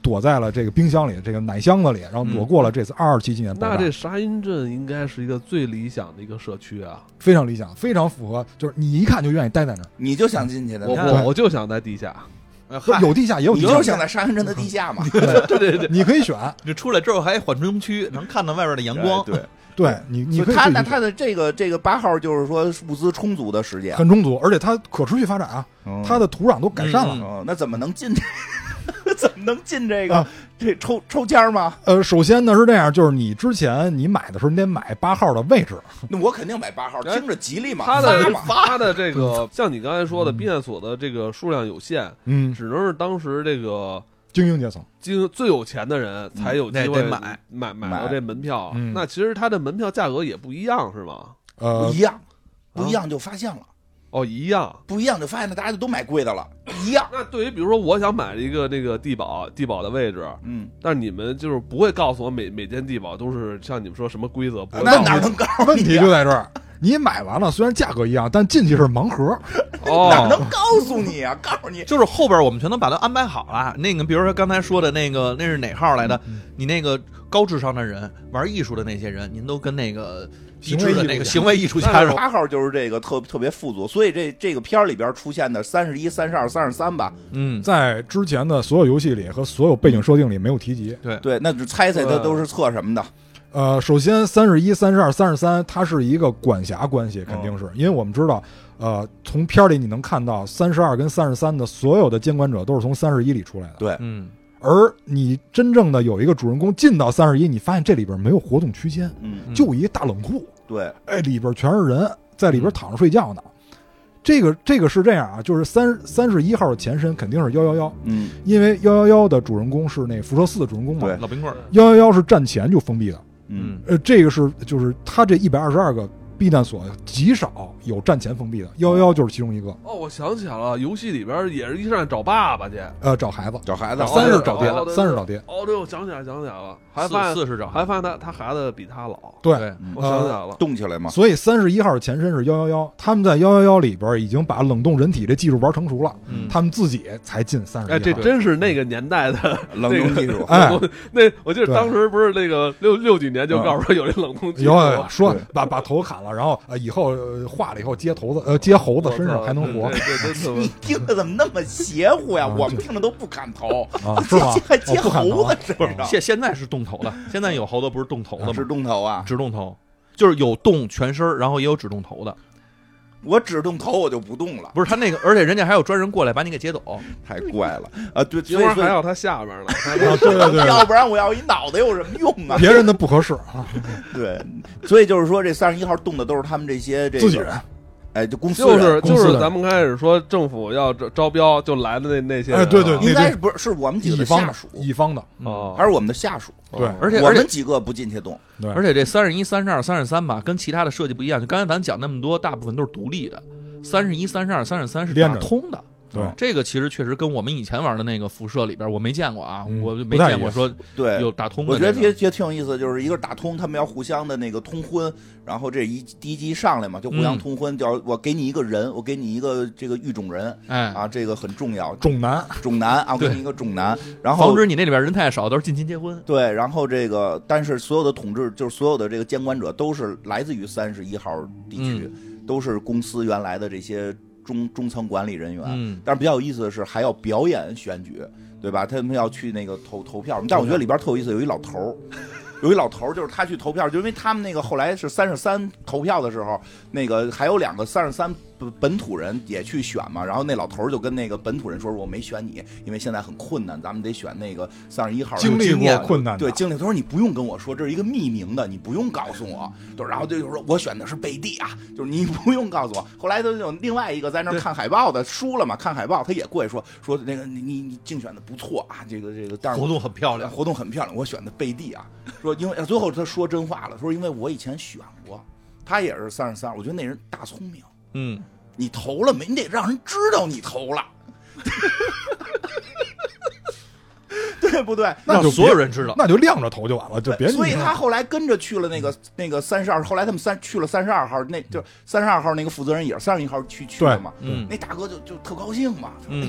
躲在了这个冰箱里，这个奶箱子里，然后躲过了这次二二七七年爆炸。 那这沙因镇应该是一个最理想的一个社区啊， 非常理想，非常符合，就是你一看就愿意待在那儿。 你就想进去的， 我你我我就想在地下， 有地下也有地下， 你就想在沙滩镇的地下嘛？ 对对对， 你可以选。 这出来之后还缓冲区，能看到外边的阳光。 对， 对你，你可以他自己选那他的这个这个八号就是说物资充足的时间， 很充足，而且它可持续发展啊， 嗯它的土壤都改善了。 嗯哦，那怎么能进这？怎么能进这个、 啊这抽抽签吗？ 呃，首先呢是这样，就是你之前你买的时候，你得买八号的位置。 那我肯定买八号，听着吉利嘛。 它的发嘛它的这个像你刚才说的避难所的这个数量有限， 嗯， 只能是当时这个精英阶层。 经最有钱的人才有机那会得买买买买到这门票。 嗯那其实它的门票价格也不一样，是吗？ 呃不一，样，不一样就发现了， 哦，一样。 不一样就发现了，大家就都买贵的了，一样。 那对于比如说我想买一个那个地堡地堡的位置， 嗯， 但是你们就是不会告诉我每每间地堡都是像你们说什么规则，不会那告诉哪能告诉问题你啊？ 就在这儿，你买完了，虽然价格一样，但进去是盲盒。 哪哦， 能告诉你啊？告诉你， 就是后边我们全都把它安排好了。那个，比如说刚才说的那个，那是哪号来的？你那个高智商的人，玩艺术的那些人，您都跟那个低智的那个行为艺术家八号就是这个特特别富足，所以这这个片儿里边出现的三十一、三十二、三十三吧， 嗯， 在之前的所有游戏里和所有背景设定里没有提及。 对对，那就猜猜他都是测什么的。 呃，首先三十一、三十二、三十三，它是一个管辖关系，肯定是，因为我们知道，呃，从片儿里你能看到三十二跟三十三的所有的监管者都是从三十一里出来的。 对， 嗯， 而你真正的有一个主人公进到三十一，你发现这里边没有活动区间， 嗯， 就一大冷库， 对， 哎，里边全是人在里边躺着睡觉呢。这个这个是这样啊，就是三三十一号的前身肯定是幺幺幺， 嗯， 因为幺幺幺的主人公是那辐射四的主人公嘛， 对老冰棍儿， 幺幺幺是战前就封闭的， 嗯， 呃，这个是就是他这一百二十二个避难所极少有战前封闭的，幺幺幺就是其中一个。 哦，我想起来了，游戏里边也是一上找爸爸去， 呃，找孩子， 找孩子， 三是找爹哦对对三是找爹。 哦，对，我想起来，想起来了，还发现四四是找还发现他他孩子比他老， 对， 对， 嗯我想起来了， 动起来嘛。 所以三十一号的前身是幺幺幺，他们在幺幺幺里边已经把冷冻人体这技术玩成熟了， 嗯他们自己才进三十一号。 哎，这真是那个年代的冷冻技术， 哎， 那我记得当时不是那个六六几年就告诉说有这冷冻技术有有有吗， 说把把头砍了，然后呃以后呃化了以后接头子呃接猴子身上还能活对对对你对， 听着怎么那么邪乎呀？ 啊我们听着都不砍头， 啊，是吗？ 还接哦不砍头啊猴子身上， 现现在是动头的，现在有猴子不是动头的是吗？ 动头啊！ 直动头，就是有动全身，然后也有只动头的。 我只动头我就不动了， 不是他那个，而且人家还有专人过来把你给接走。 太怪了啊！对， 一所以所以会儿还要他下边呢， 啊，对对对， 要不然我要一脑袋有什么用啊？ 别人的不合适啊， 对，所以就是说，这三十一号动的都是他们这些这个自己人， 哎，就公司就人是就是公司的咱们开始说政府要招招标就来的那那些人啊， 哎对对应该是不是是我们几个乙方的的下属， 乙方的， 哦， 还是我们的下属？ 对哦我而且而且们几个不进去动， 对， 而且这三十一、三十二、三十三吧，跟其他的设计不一样。就刚才咱讲那么多，大部分都是独立的。三十一、三十二、三十三是连着打通的。 对这个其实确实跟我们以前玩的那个辐射里边，我没见过啊， 嗯我就不太一样没见过说对， 有打通的我这个。 觉得也也挺有意思，就是一个打通，他们要互相的那个通婚，然后这一第一集上来嘛，就互相嗯通婚，叫我给你一个人，我给你一个这个育种人哎， 啊，这个很重要， 种男， 种男啊，我给对你一个种男，然后防止你那里边人太少，都是近亲结婚。 对，然后这个但是所有的统治，就是所有的这个监管者都是来自于三十一号地区，都是公司原来的这些中中层管理人员。 嗯， 但是比较有意思的是，还要表演选举，对吧？他们要去那个投投票，但我觉得里边特有意思，有一老头儿，有一老头儿，就是他去投票，就因为他们那个后来是三十三投票的时候，那个还有两个三十三本土人也去选嘛，然后那老头儿就跟那个本土人说：“我没选你，因为现在很困难，咱们得选那个三十一号。” 经历过困难的， 对，经历。他说：“你不用跟我说，这是一个匿名的，你不用告诉我。”对，然后就是说我选的是贝蒂啊，就是你不用告诉我。后来都有另外一个在那儿看海报的，输了嘛，看海报他也过来说说那个你你你竞选的不错啊，这个这个，但是活动很漂亮。 活动很漂亮，我选的贝蒂啊，说因为最后他说真话了，说因为我以前选过，他也是三十三，我觉得那人大聪明。 嗯， 你投了没？你得让人知道你投了，对不对？ 让那就所有人知道。 那就亮着投就完了，就别所以他后来跟着去了那个那个三十二，后来他们三去了三十二号，那就三十二号那个负责人也是三十一号去去的嘛。 嗯那大哥就就特高兴嘛，说嗯哎呦，你看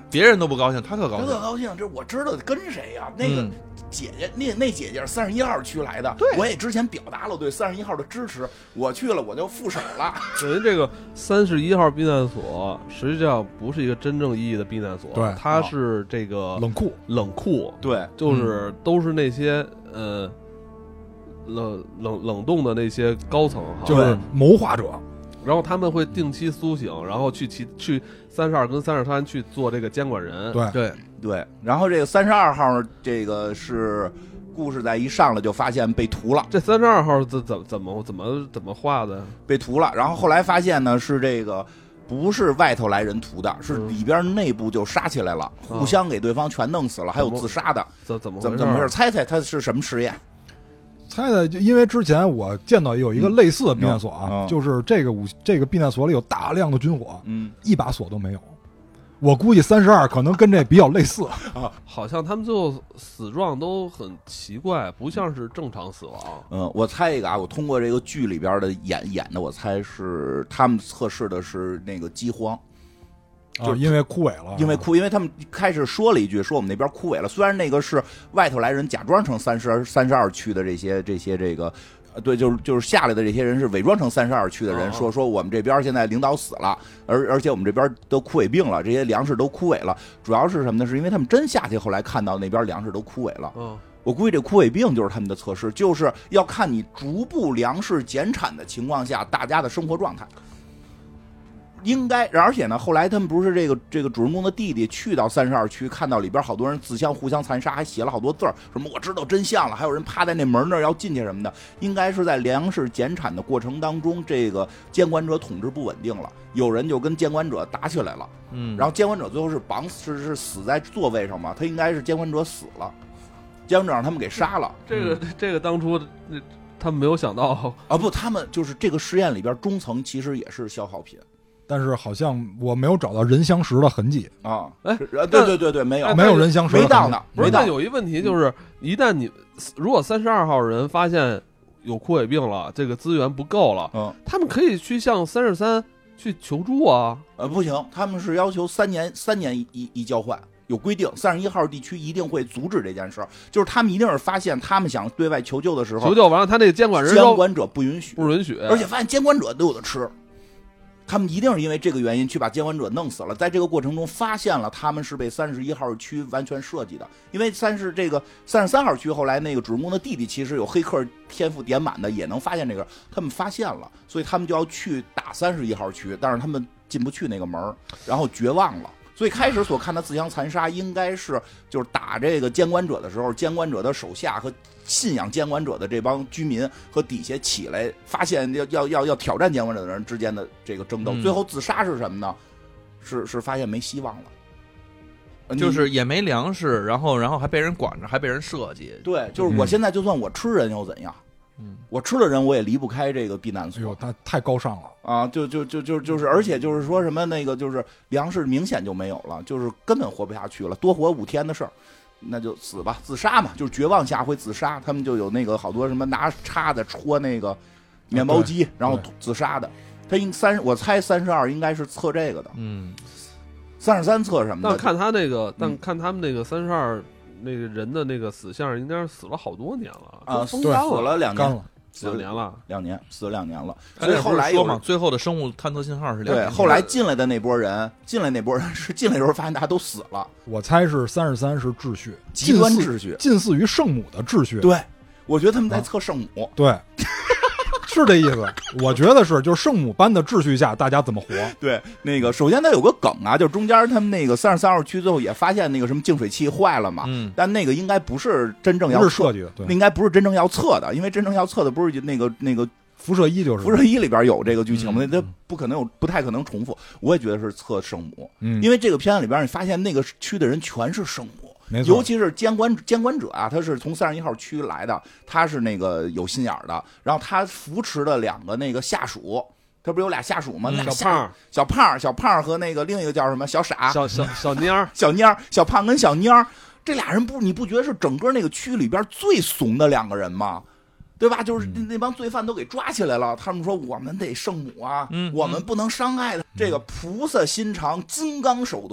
别人都不高兴，他特高兴， 特高兴。这我知道跟谁呀、啊？那个。嗯姐姐，那那姐姐是三十一号区来的， 对， 我也之前表达了对三十一号的支持，我去了我就副手了。 等于这个三十一号避难所实际上不是一个真正意义的避难所， 对， 它是这个冷库， 冷库， 对， 就是都是那些呃冷冷冷冻的那些高层， 就是谋划者。 然后他们会定期苏醒，然后去其去三十二跟三十三去做这个监管人。 对对对，然后这个三十二号这个是故事在一上来就发现被屠了。 这三十二号怎怎怎么怎么怎么画的？ 被屠了，然后后来发现呢是这个不是外头来人屠的，是里边内部就杀起来了， 嗯、 互相给对方全弄死了，还有自杀的。 怎怎么怎么怎么回事？猜猜它是什么实验？ 猜的，就因为之前我见到有一个类似的避难所啊， 嗯嗯、 就是这个武这个避难所里有大量的军火， 嗯， 一把锁都没有。我估计三十二可能跟这比较类似啊，好像他们最后死状都很奇怪，不像是正常死亡。 嗯，我猜一个啊，我通过这个剧里边的演演的，我猜是他们测试的是那个饥荒。 就因为枯萎了， 因为枯，因为他们开始说了一句，说我们那边枯萎了。虽然那个是外头来人假装成三十三十二区的这些这些这个，呃，对，就是就是下来的这些人是伪装成三十二区的人，说说我们这边现在领导死了，而而且我们这边都枯萎病了，这些粮食都枯萎了。主要是什么呢？是因为他们真下去，后来看到那边粮食都枯萎了。 嗯， 我估计这枯萎病就是他们的测试，就是要看你逐步粮食减产的情况下，大家的生活状态。应该，而且呢，后来他们不是这个这个主人公的弟弟去到三十二区，看到里边好多人自相互相残杀，还写了好多字儿，什么我知道真相了，还有人趴在那门那儿要进去什么的。应该是在粮食减产的过程当中，这个监管者统治不稳定了，有人就跟监管者打起来了， 嗯， 然后监管者最后是绑死，是是死在座位上嘛，他应该是监管者死了，监管者让他们给杀了。 这个、嗯、这个当初他们没有想到啊，不，他们就是这个实验里边中层其实也是消耗品。 但是好像我没有找到人相识的痕迹啊！ 哎， 对对对对，没有， 没有人相识， 没到呢。 不是，但有一问题就是，一旦你如果三十二号人发现有枯萎病了，这个资源不够了， 嗯， 他们可以去向三十三去求助啊。 呃，不行，他们是要求三年三年一一交换，有规定，三十一号地区一定会阻止这件事儿，就是他们一定是发现他们想对外求救的时候， 求救完了，他那个监管人监管者不允许， 不允许， 而且发现监管者都有的吃。他们一定是因为这个原因去把监管者弄死了，在这个过程中发现了他们是被三十一号区完全设计的，因为三十这个三十三号区后来那个主人公的弟弟其实有黑客天赋点满的，也能发现这个，他们发现了，所以他们就要去打三十一号区，但是他们进不去那个门，然后绝望了。所以开始所看的自相残杀，应该是就是打这个监管者的时候，监管者的手下和信仰监管者的这帮居民和底下起来，发现要要要要挑战监管者的人之间的这个争斗， 嗯、 最后自杀是什么呢？是是发现没希望了， 就是也没粮食，然后然后还被人管着，还被人设计。 对，就是我现在就算我吃人又怎样？ 嗯， 我吃了人我也离不开这个避难所。 哎呦，他太高尚了啊！就就就就就是，而且就是说什么那个就是粮食明显就没有了，就是根本活不下去了，多活五天的事儿。那就死吧，自杀嘛，就是绝望下会自杀。他们就有那个好多什么拿叉子戳那个面包机，然后自杀的。他应三，我猜三十二应该是测这个的， 嗯， 三十三测什么的。 但看他那个，但嗯看他们那个三十二那个人的那个死相，应该是死了好多年了啊， 死了了两年， 死两年了， 两年死了两年了。所以后来说嘛，最后的生物探测信号是两年。 对，后来进来的那波人，进来那波人是进来的时候发现大家都死了。 我猜是三十三是秩序， 极端秩序， 近似于圣母的秩序。 对，我觉得他们在测圣母。 啊、对。是这意思，我觉得是，就是圣母般的秩序下，大家怎么活？ 对，那个首先它有个梗啊，就中间他们那个三十三号区最后也发现那个什么净水器坏了嘛， 嗯， 但那个应该不是真正要不是设计的，对， 应该不是真正要测的，因为真正要测的不是那个那个辐射一就是辐射一里边有这个剧情嘛， 嗯、 那不可能有，不太可能重复。我也觉得是测圣母， 嗯， 因为这个片子里边你发现那个区的人全是圣母。 尤其是监管监管者啊，他是从三十一号区来的，他是那个有心眼的，然后他扶持的两个那个下属，他不是有俩下属吗？ 嗯、 俩小胖小胖小胖和那个另一个叫什么小傻小小小蔫儿小蔫儿小胖跟小蔫儿，这俩人不你不觉得是整个那个区里边最怂的两个人吗？对吧？就是那帮罪犯都给抓起来了，他们说我们得圣母啊， 嗯、 我们不能伤害他。嗯、这个菩萨心肠、金刚手段，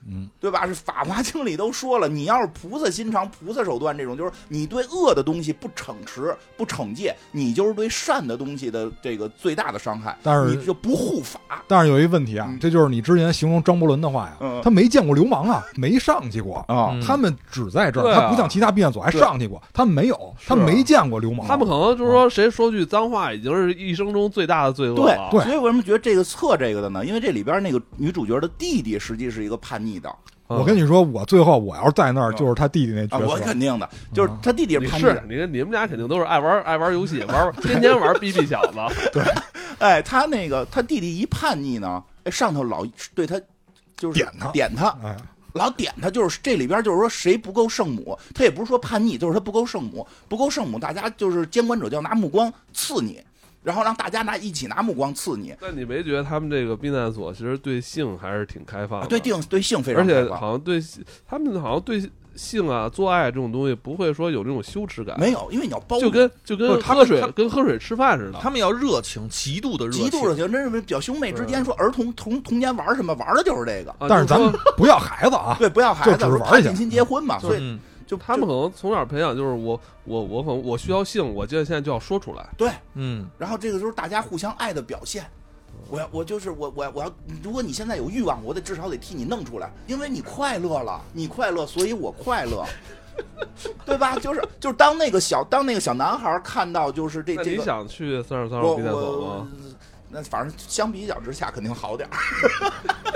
嗯， 对吧？是《法华经》里都说了，你要是菩萨心肠、菩萨手段这种，就是你对恶的东西不惩持、不惩戒，你就是对善的东西的这个最大的伤害。 但是你就不护法。 但是有一个问题啊， 嗯、 这就是你之前形容张伯伦的话呀， 嗯、 他没见过流氓啊，没上去过啊、 嗯。 他们只在这儿， 啊、 他不像其他避难所还上去过，他们没有，他没见过流氓。 他们可能就是说，谁说句脏话，已经是一生中最大的罪恶了。 对，所以为什么觉得这个测这个的呢？因为这里边那个女主角的弟弟实际是一个叛逆的。 我跟你说，我最后我要是在那儿，就是他弟弟那角色， 啊、我肯定的，就是他弟弟是叛逆的。你是你你们俩肯定都是爱玩爱玩游戏，玩天天玩逼逼小子。 对，哎，他那个他弟弟一叛逆呢，哎，上头老对他就是点他点他， 哎， 老点他，就是这里边就是说谁不够圣母，他也不是说叛逆，就是他不够圣母，不够圣母，大家就是监管者就要拿目光刺你。然后让大家拿一起拿目光刺你。 但你没觉得他们这个避难所其实对性还是挺开放的？ 啊、对性对性非常开放，而且放好像对他们好像对性啊、做爱这种东西不会说有这种羞耻感。 没有，因为你要包， 就跟就跟喝水跟喝水吃饭似的。 他们要热情，极度的热情， 极度热情。真是表兄妹之间说儿童童童年玩什么，玩的就是这个。 啊、 但是咱们不要孩子啊， 对，不要孩子， 就只是玩一下。 近亲结婚嘛，所以。 嗯就他们可能从小培养，就是我我我可能我需要性，我现在现在就要说出来。 对， 嗯， 然后这个时候大家互相爱的表现，我要我就是我我我要，如果你现在有欲望，我得至少得替你弄出来，因为你快乐了，你快乐，所以我快乐，对吧？就是就是当那个小当那个小男孩看到就是这这个， 你想去三十三号避难所吗？ 那反正相比较之下肯定好点儿。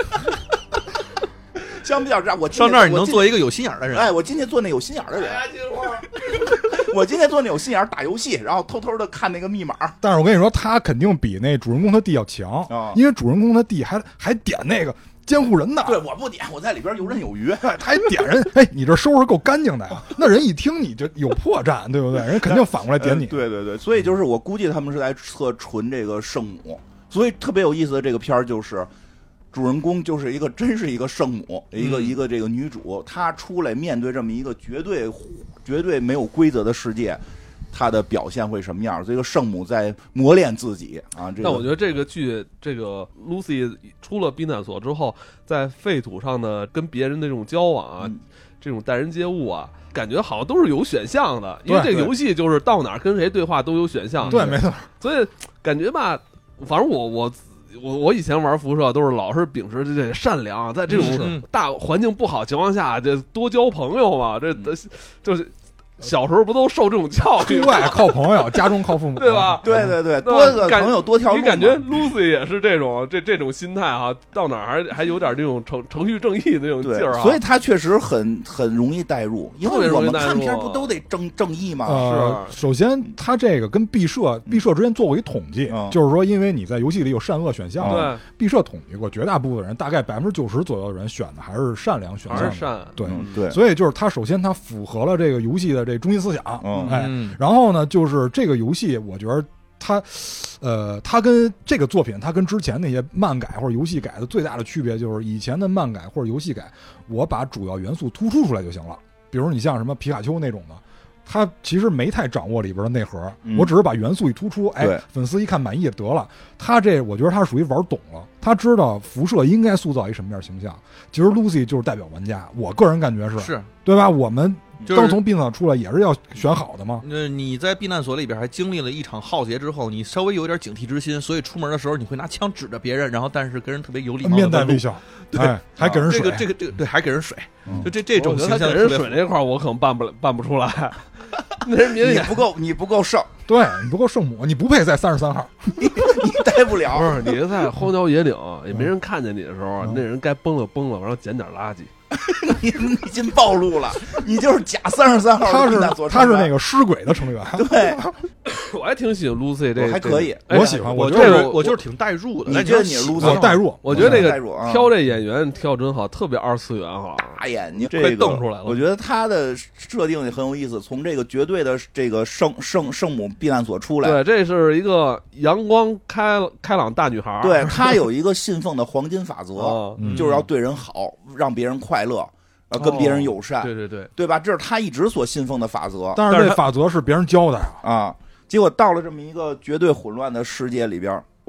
相比较之下，我上这儿你能做一个有心眼的人。 哎，我今天做那有心眼的人。我今天做那有心眼打游戏，然后偷偷的看那个密码。 但是我跟你说，他肯定比那主人公他弟要强， 哦、 因为主人公他弟还还点那个监护人呢。 对，我不点，我在里边游刃有余。 他还点人，哎，你这收拾够干净的呀。那人一听你就有破绽，对不对？人肯定反过来点你。 呃、对对对，所以就是我估计他们是在测纯这个圣母，所以特别有意思的这个片儿就是。主人公就是一个，真是一个圣母，一个、嗯、一个这个女主，她出来面对这么一个绝对绝对没有规则的世界，她的表现会什么样？这个圣母在磨练自己啊。这个、 但我觉得这个剧，这个 Lucy 出了避难所之后，在废土上的跟别人的这种交往啊，嗯、这种待人接物啊，感觉好像都是有选项的，因为这个游戏就是到哪儿跟谁对话都有选项。 对，没错。 所以感觉吧，反正我我。我我以前玩辐射都是老是秉持这善良，在这种大环境不好情况下，这多交朋友嘛，这就是小时候不都受这种教育？ 出外靠朋友，家中靠父母， 对吧？ 对对对，多个朋友多条路。 你感觉 Lucy 也是这种这这种心态哈，到哪儿还还有点这种程程序正义的那种劲儿啊。 所以他确实很很容易带入，因为我们看片不都得正正义吗？ 呃，是。首先，他这个跟毕设毕设之前做过一统计， 嗯、 就是说，因为你在游戏里有善恶选项， 对， 毕设统计过，绝大部分人大概百分之九十左右的人选的还是善良选项， 还是善， 对、 嗯、对。 所以就是他首先他符合了这个游戏的这中心思想。 嗯， 哎，然后呢，就是这个游戏，我觉得它，呃，它跟这个作品，它跟之前那些漫改或者游戏改的最大的区别，就是以前的漫改或者游戏改，我把主要元素突出出来就行了。比如你像什么皮卡丘那种的，它其实没太掌握里边的内核， 嗯、 我只是把元素一突出，哎，粉丝一看满意得了。他这我觉得他属于玩懂了，他知道辐射应该塑造一什么样形象。其实 Lucy 就是代表玩家，我个人感觉是， 是对吧？我们。 就是、 刚从避难所出来也是要选好的嘛。 呃，你在避难所里边还经历了一场浩劫之后，你稍微有点警惕之心，所以出门的时候你会拿枪指着别人，然后但是跟人特别有礼貌， 面带微笑，对，哎、还给人水， 这个这个这个对，还给人水， 嗯、 就这这种形象给人水那块儿，我可能办不办不出来。那人明显不够，你不够圣， 对你不够圣母，你不配在三十三号， 你你待不了。 不是你在荒郊野岭也没人看见你的时候，嗯、那人该崩了崩了，然后捡点垃圾。 你你已经暴露了，你就是假三十三号。 他是他是那个尸鬼的成员。 对， 我还挺喜欢 Lucy 这个， 还可以， 我喜欢。 我这个我就是挺带入的。 你觉得你 Lucy 带入？ 我觉得这个啊、 挑这演员挑真好，特别二次元哈， 大眼睛， 快瞪出来了。 我觉得他的设定也很有意思，从这个绝对的这个圣圣圣母避难所出来。 对，这是一个阳光开开朗大女孩。 对，她有一个信奉的黄金法则， 哦、 就是要对人好，让别人快乐。然后跟别人友善、 哦，对对对， 对吧？这是他一直所信奉的法则。 但是这法则是别人教的呀。 啊，结果到了这么一个绝对混乱的世界里边，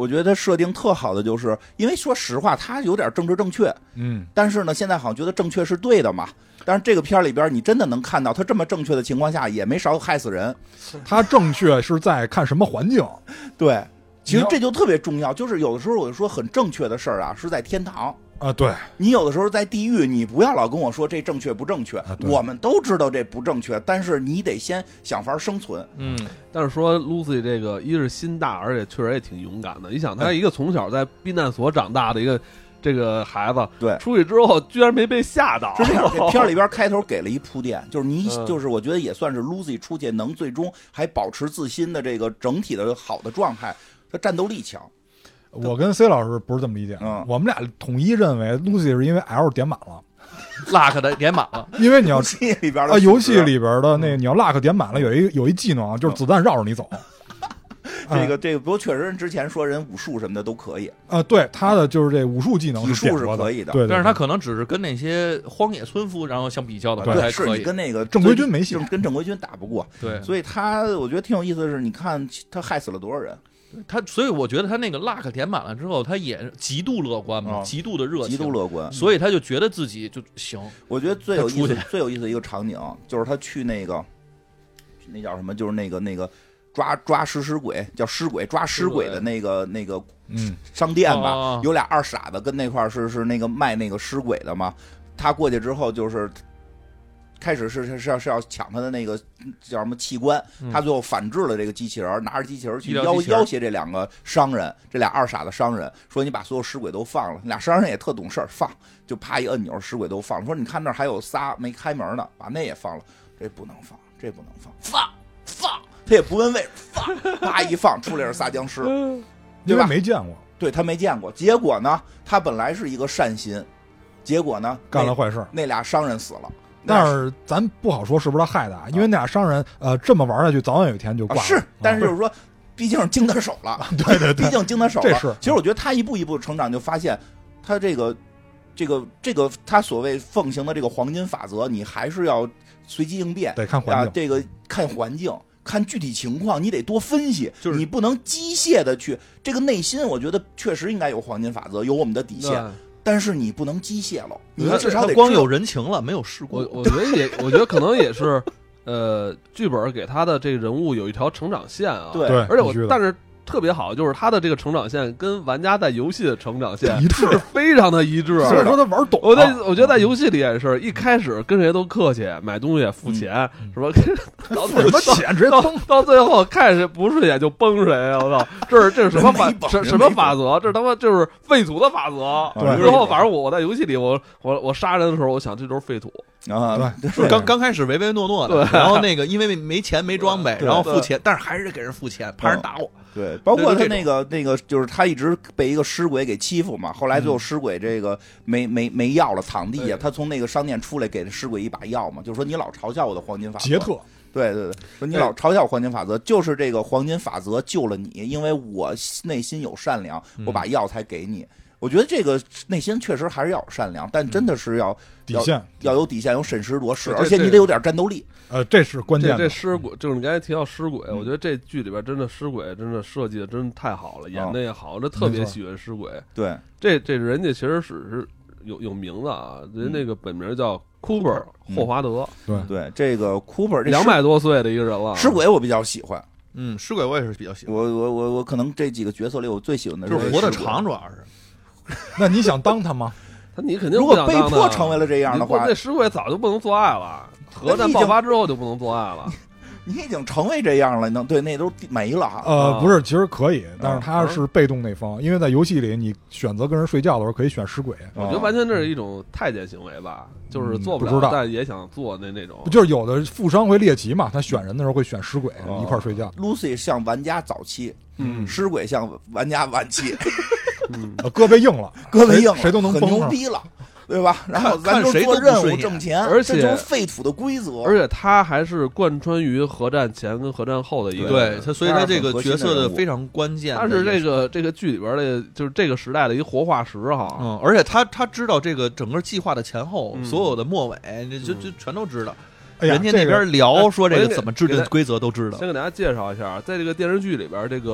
我觉得他设定特好的，就是因为说实话，他有点政治正确， 嗯， 但是呢，现在好像觉得正确是对的嘛。但是这个片儿里边，你真的能看到他这么正确的情况下，也没少害死人。 他正确是在看什么环境？ 对，其实这就特别重要。就是有的时候我就说很正确的事儿啊，是在天堂啊。对， 你有的时候在地狱，你不要老跟我说这正确不正确， 啊、 我们都知道这不正确，但是你得先想法生存。 嗯， 但是说 Lucy 这个一是心大，而且确实也挺勇敢的。你想，他一个从小在避难所长大的一个。这个孩子对出去之后居然没被吓到， 是这样。这片里边开头给了一铺垫，就是你、 嗯、 就是我觉得也算是 Lucy 出去能最终还保持自新的这个整体的好的状态，他战斗力强。 我跟 C 老师不是这么理解， 嗯， 我们俩统一认为 Lucy 是因为 L 点满了。 luck 的点满了， 因为你要游戏里边的啊，游戏里边的那你要 luck 点满了，有一有一技能就是子弹绕着你走。 这个这个，不过确实人之前说人武术什么的都可以啊、呃，对他的就是这武术技能体术是可以的， 对，对， 但是他可能只是跟那些荒野村夫然后相比较的， 对， 是你跟那个正规军没戏， 跟正规军打不过， 对， 所以他我觉得挺有意思的是，你看他害死了多少人， 他所以我觉得他那个 luck 点满了之后，他也极度乐观嘛， 哦、 极度的热情， 极度乐观， 所以他就觉得自己就行。 我觉得最有意思最有意思的一个场景就是他去那个那叫什么，就是那个那个。抓抓食尸鬼叫尸鬼抓尸鬼的那个那个嗯商店吧， 哦、 有俩二傻子跟那块是是那个卖那个尸鬼的嘛。他过去之后就是开始是是要是要抢他的那个叫什么器官， 嗯、 他最后反制了这个机器人，拿着机器人去要要要挟这两个商人，这俩二傻子商人说你把所有尸鬼都放了，俩商人也特懂事，放就啪一摁钮，尸鬼都放了。说你看那儿还有仨没开门呢，把那也放了，这不能放，这不能放，放放。他也不问为放，啪一放出来是仨僵尸， 因为没见过， 对他没见过。结果呢，他本来是一个善心，结果呢干了坏事， 那俩商人死了。 但是咱不好说是不是他害的，啊、因为那俩商人呃这么玩下去，早晚有一天就挂了。 啊、是，但是就是说，毕竟是经他手了， 对对对， 毕竟经他手了。 这是。 其实我觉得他一步一步成长，就发现他这个这个这个他所谓奉行的这个黄金法则，你还是要随机应变， 得看环境， 啊、这个看环境。看具体情况，你得多分析， 就是你不能机械的去这个内心。我觉得确实应该有黄金法则，有我们的底线，但是你不能机械了，你至少得光有人情了，没有事故。 我我觉得也，我觉得可能也是，呃，剧本给他的这个人物有一条成长线啊， 对， 而且我但是。特别好，就是他的这个成长线跟玩家在游戏的成长线一致， 非常的一致。 所以说他玩懂、啊。 我在我觉得在游戏里也是一开始跟谁都客气，买东西付钱， 嗯、 是吧？ 到付什么钱直接到到最后看谁不顺眼就崩谁，我操！这是这是什么法什什么法则？这他妈就是废土的法则。 对， 之后反正我我在游戏里，我我我杀人的时候，我想这都是废土。 啊， 对，刚刚开始唯唯诺诺的，然后那个因为没钱没装备，然后付钱，但是还是得给人付钱，怕人打我。 对，包括他那个那个，就是他一直被一个尸鬼给欺负嘛，后来最后尸鬼这个没没没药了，躺地下，他从那个商店出来，给尸鬼一把药嘛，就是说你老嘲笑我的黄金法则。 杰特， 对对对，说你老嘲笑黄金法则，就是这个黄金法则救了你，因为我内心有善良，我把药才给你。我觉得这个内心确实还是要有善良，但真的是要、嗯、 底线要有底线，有审时度势，而且你得有点战斗力。 呃，这是关键的。 这尸鬼就是你刚才提到尸鬼，嗯、我觉得这剧里边真的尸鬼真的设计的真的太好了，演的也好，这、哦、特别喜欢尸鬼。 对， 这这人家其实只是有有名字啊，人那个本名叫 Cooper、嗯、霍华德。 对对，这个 Cooper 两百多岁的一个人了。 尸鬼我比较喜欢。 嗯，尸鬼我也是比较喜欢。 我我我我可能这几个角色里，我最喜欢的就是活得长，主要是。 那你想当他吗？ 他你肯定如果被迫成为了这样的话， 那尸鬼早就不能做爱了。核战爆发之后就不能做爱了。 你已经成为这样了，能对那都没了。 呃，不是，其实可以，但是他是被动那方，因为在游戏里你选择跟人睡觉的时候可以选尸鬼。 我觉得完全这是一种太监行为吧，就是做不了，但也想做那那种。 就是有的富商会猎奇嘛，他选人的时候会选尸鬼一块睡觉。 Lucy 像玩家早期， 嗯， 尸鬼像玩家晚期。 嗯，胳膊硬了， 胳膊硬了， 谁都能很牛逼了，对吧？然后咱就做任务挣钱， 而且这就是废土的规则。 而且他还是贯穿于核战前跟核战后的一个， 对他，所以他这个角色的非常关键。 他是这个这个剧里边的，就是这个时代的一个活化石哈。 嗯，而且他他知道这个整个计划的前后， 嗯、 所有的末尾，就就全都知道。 哎呀， 人家那边聊说这个怎么制定规则都知道。 先给大家介绍一下，在这个电视剧里边，这个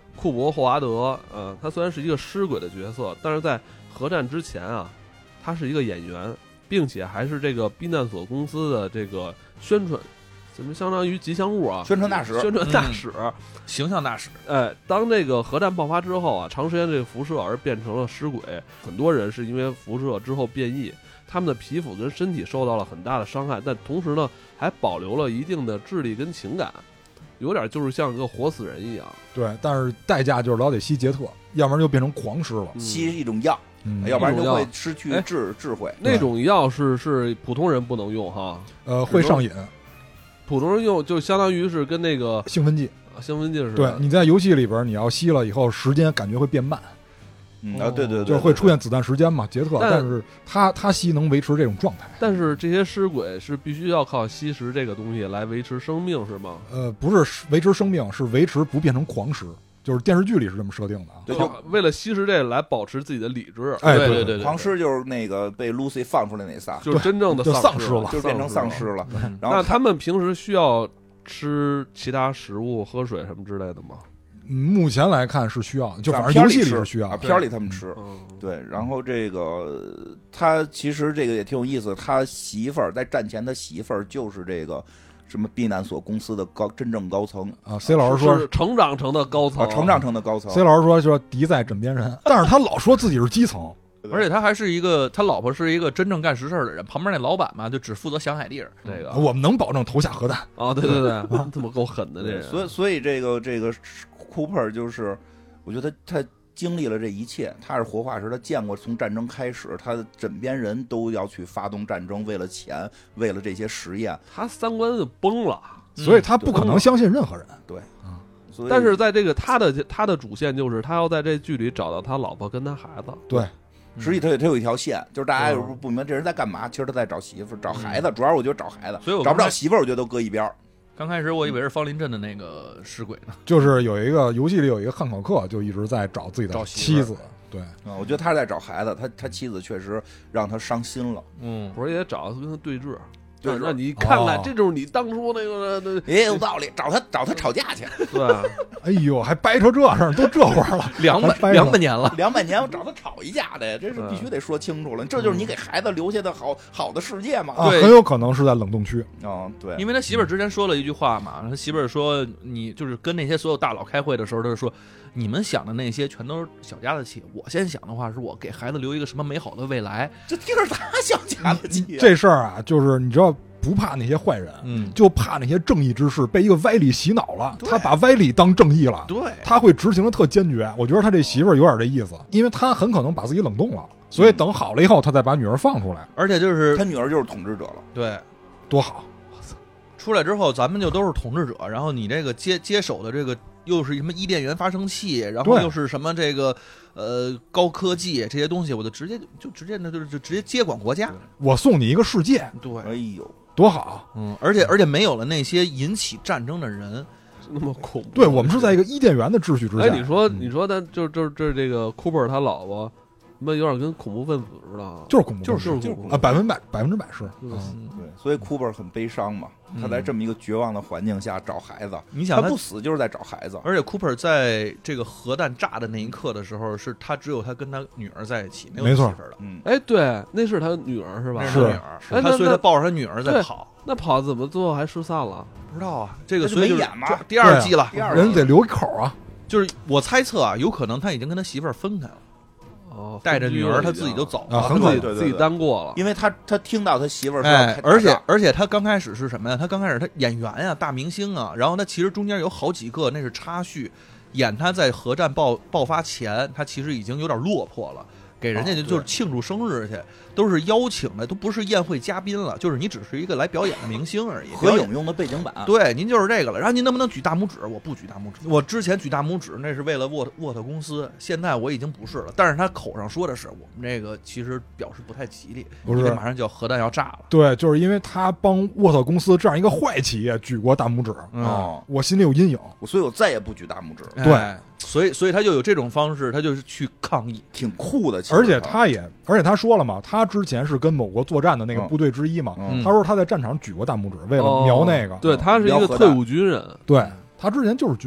库珀·霍华德，呃，他虽然是一个尸鬼的角色，但是在核战之前啊，他是一个演员，并且还是这个避难所公司的这个宣传，怎么相当于吉祥物啊？ 宣传大使， 宣传大使， 嗯、形象大使。 哎，当这个核战爆发之后啊，长时间这个辐射而变成了尸鬼，很多人是因为辐射之后变异，他们的皮肤跟身体受到了很大的伤害，但同时呢，还保留了一定的智力跟情感。有点就是像个活死人一样， 对，但是代价就是老得吸杰特，要不然就变成狂尸了。 嗯、 吸一种药， 嗯、 要不然就会失去智智慧。 那种药是是普通人不能用哈， 呃，会上瘾。 普通人用就相当于是跟那个兴奋剂， 啊、兴奋剂似的。 对，你在游戏里边，你要吸了以后，时间感觉会变慢。 嗯啊，对对对， 就是会出现子弹时间嘛，杰特，但是他他吸能维持这种状态。 但是这些尸鬼是必须要靠吸食这个东西来维持生命，是吗？ 呃，不是维持生命，是维持不变成狂尸，就是电视剧里是这么设定的啊。 对，就为了吸食这个来保持自己的理智。 哎， 对对对， 狂尸就是那个被 Lucy 放出来那仨， 就是真正的丧尸了， 就变成丧尸了。然后那他们平时需要吃其他食物、喝水什么之类的吗？ 目前来看是需要的，就反正游戏里是需要的， 片儿里他们吃。 嗯、 对，然后这个他其实这个也挺有意思，他媳妇儿在战前的媳妇儿就是这个什么避难所公司的高真正高层啊。C 老师说是成长成的高层， 啊、成长成的高层。 C 老师说说敌在枕边人，但是他老说自己是基层。 而且他还是一个，他老婆是一个真正干实事的人，旁边那老板嘛，就只负责想海地儿。 这个我们能保证投下核弹。 哦，对对对，这么够狠的这人。 所以所以这个这个 Cooper 就是，我觉得他他经历了这一切，他是活化石，他见过从战争开始，他的枕边人都要去发动战争，为了钱，为了这些实验， 他三观就崩了， 所以他不可能相信任何人。 对， 嗯。 但是在这个他的他的主线就是他要在这剧里找到他老婆跟他孩子。 对。 实际他有他有一条线，就是大家有时候不明白这人在干嘛，其实他在找媳妇找孩子，主要我觉得找孩子， 所以我找不着媳妇儿，我觉得都搁一边。 刚开始我以为是方林镇的那个尸鬼呢， 就是有一个游戏里有一个汉考克，就一直在找自己的妻子。对， 嗯，我觉得他是在找孩子，他他妻子确实让他伤心了。 嗯， 我也找跟他对峙。 对， 那你看看，这就是你当初那个， 也有道理，找他找他吵架去。 对， 哎呦，还掰扯这事，都这会儿了， 两百两百年了， 两百年我找他吵一架的呀，这是必须得说清楚了。这就是你给孩子留下的好好的世界嘛？ 啊，很有可能是在冷冻区。 嗯，对， 因为他媳妇儿之前说了一句话嘛，他媳妇儿说，你就是跟那些所有大佬开会的时候，他就说，你们想的那些全都是小家子气，我先想的话是我给孩子留一个什么美好的未来。 这听着他小家子气。 这事儿啊，就是你知道。不怕那些坏人， 嗯， 就怕那些正义之士被一个歪理洗脑了，他把歪理当正义了， 对， 他会执行的特坚决。我觉得他这媳妇儿有点这意思，因为他很可能把自己冷冻了，所以等好了以后，他再把女儿放出来。 而且就是他女儿就是统治者了， 对， 多好。 出来之后，咱们就都是统治者，然后你这个接接手的这个又是什么伊甸园发生器，然后又是什么这个呃高科技这些东西，我就直接就直接那就是就直接接管国家， 我送你一个世界。 对， 哎呦。 多好， 嗯，而且而且没有了那些引起战争的人， 那么恐怖。 对，我们是在一个伊甸园的秩序之下。 哎，你说，你说，他就就就这个库珀他老婆，他妈有点跟恐怖分子似的， 就是恐怖， 就是就是啊，百分百百分之百是。 嗯， 对，所以库珀很悲伤嘛，他在这么一个绝望的环境下找孩子， 你想他不死就是在找孩子。 而且库珀在这个核弹炸的那一刻的时候，是他只有他跟他女儿在一起，没有媳妇儿的。 嗯， 哎，对，那是他女儿是吧？ 是他女儿， 哎， 他所以他抱着他女儿在跑。 那跑怎么最后还失散了？ 不知道啊，这个所以没演嘛， 第二季了， 人得留一口啊。 就是我猜测啊，有可能他已经跟他媳妇儿分开了。 哦， 带着女儿他自己就走了， 啊，很可能自己单过了， 因为他他听到他媳妇儿说， 哎，而且而且他刚开始是什么呀？他刚开始他演员呀，大明星啊，然后他其实中间有好几个那是插叙，演他在核战爆爆发前，他其实已经有点落魄了。给人家就就是庆祝生日去，哦、都是邀请的，都不是宴会嘉宾了，就是你只是一个来表演的明星而已。 合影用的背景板， 对，您就是这个了。然后您能不能举大拇指？我不举大拇指。我之前举大拇指那是为了沃特沃特公司，现在我已经不是了。但是他口上说的是我们这个其实表示不太吉利， 不是因为马上就要核弹要炸了。 对，就是因为他帮沃特公司这样一个坏企业举过大拇指， 嗯、 哦， 我心里有阴影， 所以我再也不举大拇指。 对。 哎所以，所以他就有这种方式，他就是去抗议， 挺酷的。 而且他也，而且他说了嘛，他之前是跟某国作战的那个部队之一嘛， 嗯、 他说他在战场举过大拇指，为了瞄那个。 哦、对他是一个退伍军人， 对他之前就是军人。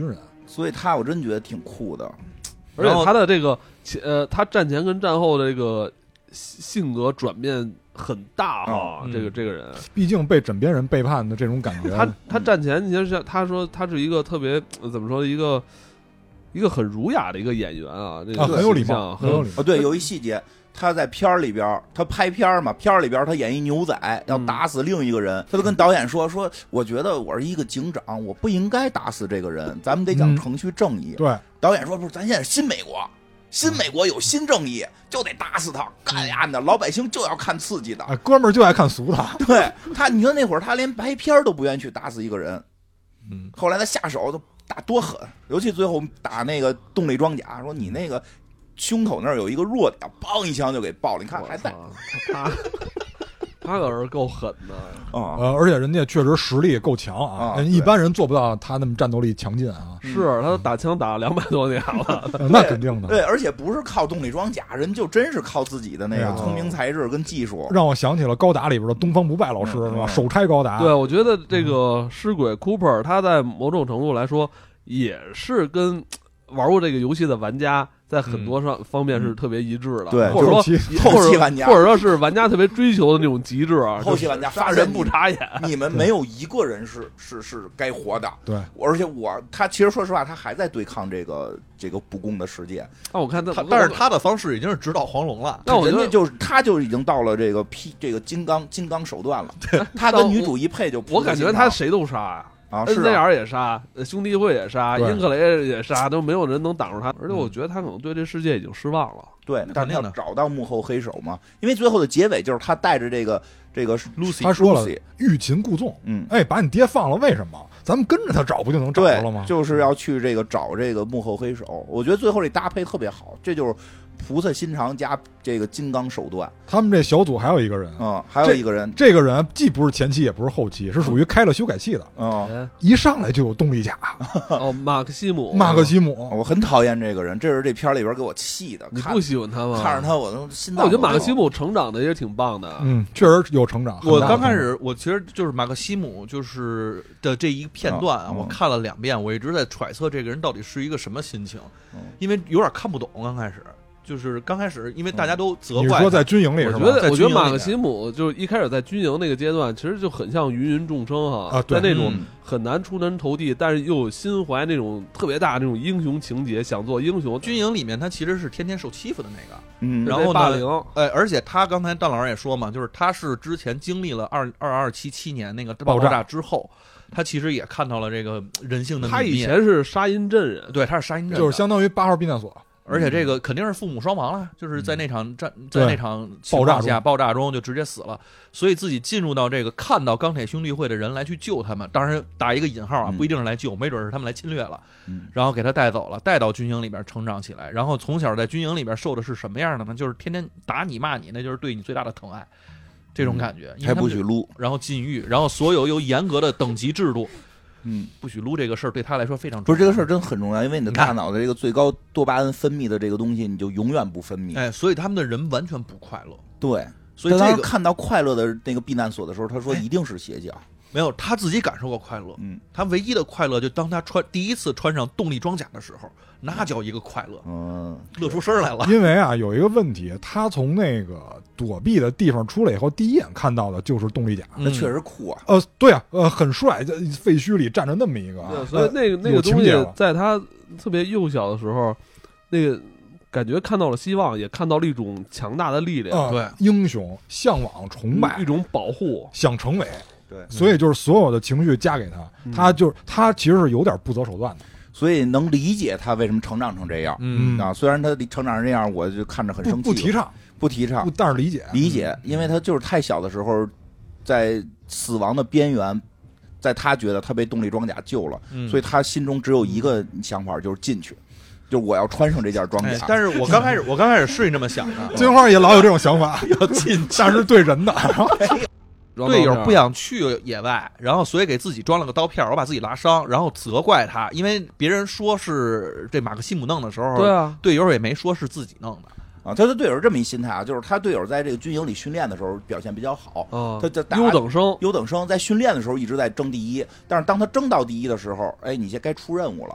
所以他我真觉得挺酷的。 而且他的这个呃，他战前跟战后的这个性格转变很大哈， 嗯、 这个这个人， 毕竟被枕边人背叛的这种感觉。 他他战前其实是他说他是一个特别怎么说一个一个很儒雅的一个演员啊，这个、 啊很有礼貌，很有礼貌。 哦，对，有一细节。他在片儿里边，他拍片儿嘛，片儿里边他演一牛仔要打死另一个人，嗯、他就跟导演说说，我觉得我是一个警长，我不应该打死这个人，咱们得讲程序正义。 嗯、对， 导演说不是，咱现在是新美国，新美国有新正义，就得打死他，干呀的，老百姓就要看刺激的， 啊、哥们儿就爱看俗的。 对他，你说那会儿他连拍片都不愿意去打死一个人， 嗯， 后来他下手都打多狠，尤其最后打那个动力装甲，说你那个。胸口那儿有一个弱点，梆一枪就给爆了。你看还在， 他他可是够狠的啊！ 呃，而且人家确实实力够强啊， 啊一般人做不到他那么战斗力强劲啊。 是他打枪打了两百多年了， 那肯定的。 对，而且不是靠动力装甲，人就真是靠自己的那个聪明才智跟技术。 让我想起了高达里边的东方不败老师，是吧？手拆高达。 对，我觉得这个尸鬼 Cooper， 他在某种程度来说也是跟玩过这个游戏的玩家。在很多上方面是特别一致的， 对， 或者说后期玩家， 或者说是玩家特别追求的那种极致啊。 后期玩家杀人不眨眼， 你们没有一个人是是是该活的。 对， 而且我他其实说实话，他还在对抗这个这个不公的世界。 那我看他， 但是他的方式已经是指导黄龙了。 那我觉得就是他就已经到了这个 P 这个金刚金刚手段了。他跟女主一配就， 我感觉他谁都杀呀。 啊， 恩内尔也杀，兄弟会也杀， 对英克雷也杀，都没有人能挡住他。而且我觉得他可能对这世界已经失望了。 对，但是他找到幕后黑手嘛，因为最后的结尾就是他带着这个这个 Lucy， 他说了欲擒故纵， 嗯， 哎，把你爹放了，为什么？咱们跟着他找不就能找着了吗？ 就是要去这个找这个幕后黑手。我觉得最后这搭配特别好，这就是菩萨心肠加这个金刚手段。 他们这小组还有一个人， 嗯，还有一个人， 这, 这个人既不是前期也不是后期，是属于开了修改器的， 嗯， 一上来就有动力甲。 哦，马克西姆， 马克西姆， 我很讨厌这个人，这是这片里边给我气的。 你不喜欢他吗？ 看着他我都心脏。 我觉得马克西姆成长的也挺棒的， 嗯，确实有成长。 我刚开始，我其实就是马克西姆就是的这一片段啊， 嗯、 我看了两遍，我一直在揣测这个人到底是一个什么心情，嗯、因为有点看不懂。刚开始就是刚开始，因为大家都责怪他。 你说在军营里是吧？ 我觉得，我觉得马克西姆就是一开始在军营那个阶段，其实就很像芸芸众生哈， 啊， 在那种很难出人头地，但是又有心怀那种特别大那种英雄情节，想做英雄。 军营里面他其实是天天受欺负的那个， 嗯， 然后霸凌， 哎，而且他刚才段老师也说嘛，就是他是之前经历了二二二七七年那个爆炸之后。他其实也看到了这个人性的泯灭。 他以前是杀阴阵人， 对，他是杀阴阵， 就是相当于八号避难所。 而且这个肯定是父母双亡了，就是在那场战，在那场爆炸下爆炸中就直接死了，所以自己进入到这个看到钢铁兄弟会的人来去救他们，当然打一个引号啊，不一定是来救，没准是他们来侵略了，然后给他带走了，带到军营里边成长起来，然后从小在军营里边受的是什么样的呢？就是天天打你骂你，那就是对你最大的疼爱。这种感觉， 还不许撸， 然后禁欲，然后所有有严格的等级制度， 嗯， 不许撸这个事儿对他来说非常重要。 不是这个事儿真很重要，因为你的大脑的这个最高多巴胺分泌的这个东西，你就永远不分泌。 哎，所以他们的人完全不快乐。 对， 所以这个看到快乐的那个避难所的时候，他说一定是邪教。 没有，他自己感受过快乐。 嗯， 他唯一的快乐就当他穿第一次穿上动力装甲的时候，那叫一个快乐， 嗯， 乐出声来了。 因为啊，有一个问题，他从那个躲避的地方出来以后，第一眼看到的就是动力甲， 那确实酷啊。 呃，对啊，呃，很帅，在废墟里站着那么一个， 对，所以那个那个东西，在他特别幼小的时候，那个。感觉看到了希望，也看到了一种强大的力量， 对、呃、英雄向往、崇拜， 一种保护， 想成为。 对， 所以就是所有的情绪加给他， 嗯、 他就是他其实是有点不择手段的， 所以能理解他为什么成长成这样。 嗯啊，虽然他成长成这样，我就看着很生气。 不提倡， 不提倡， 但是理解理解，因为他就是太小的时候，在死亡的边缘。在他觉得他被动力装甲救了， 嗯、 所以他心中只有一个想法，就是进去。就我要穿上这件装甲、 哎，但是我刚开始，我刚开始是这么想的。 金花也老有这种想法， 要进， 但是对人的队友不想去野外，然后所以给自己装了个刀片，我把自己拉伤，然后责怪他，因为别人说是这马克西姆弄的时候， 对啊， 队友也没说是自己弄的。 啊，他的队友这么一心态啊，就是他队友在这个军营里训练的时候表现比较好， 哦、 他在优等生， 优等生在训练的时候一直在争第一，但是当他争到第一的时候，哎，你这该出任务了。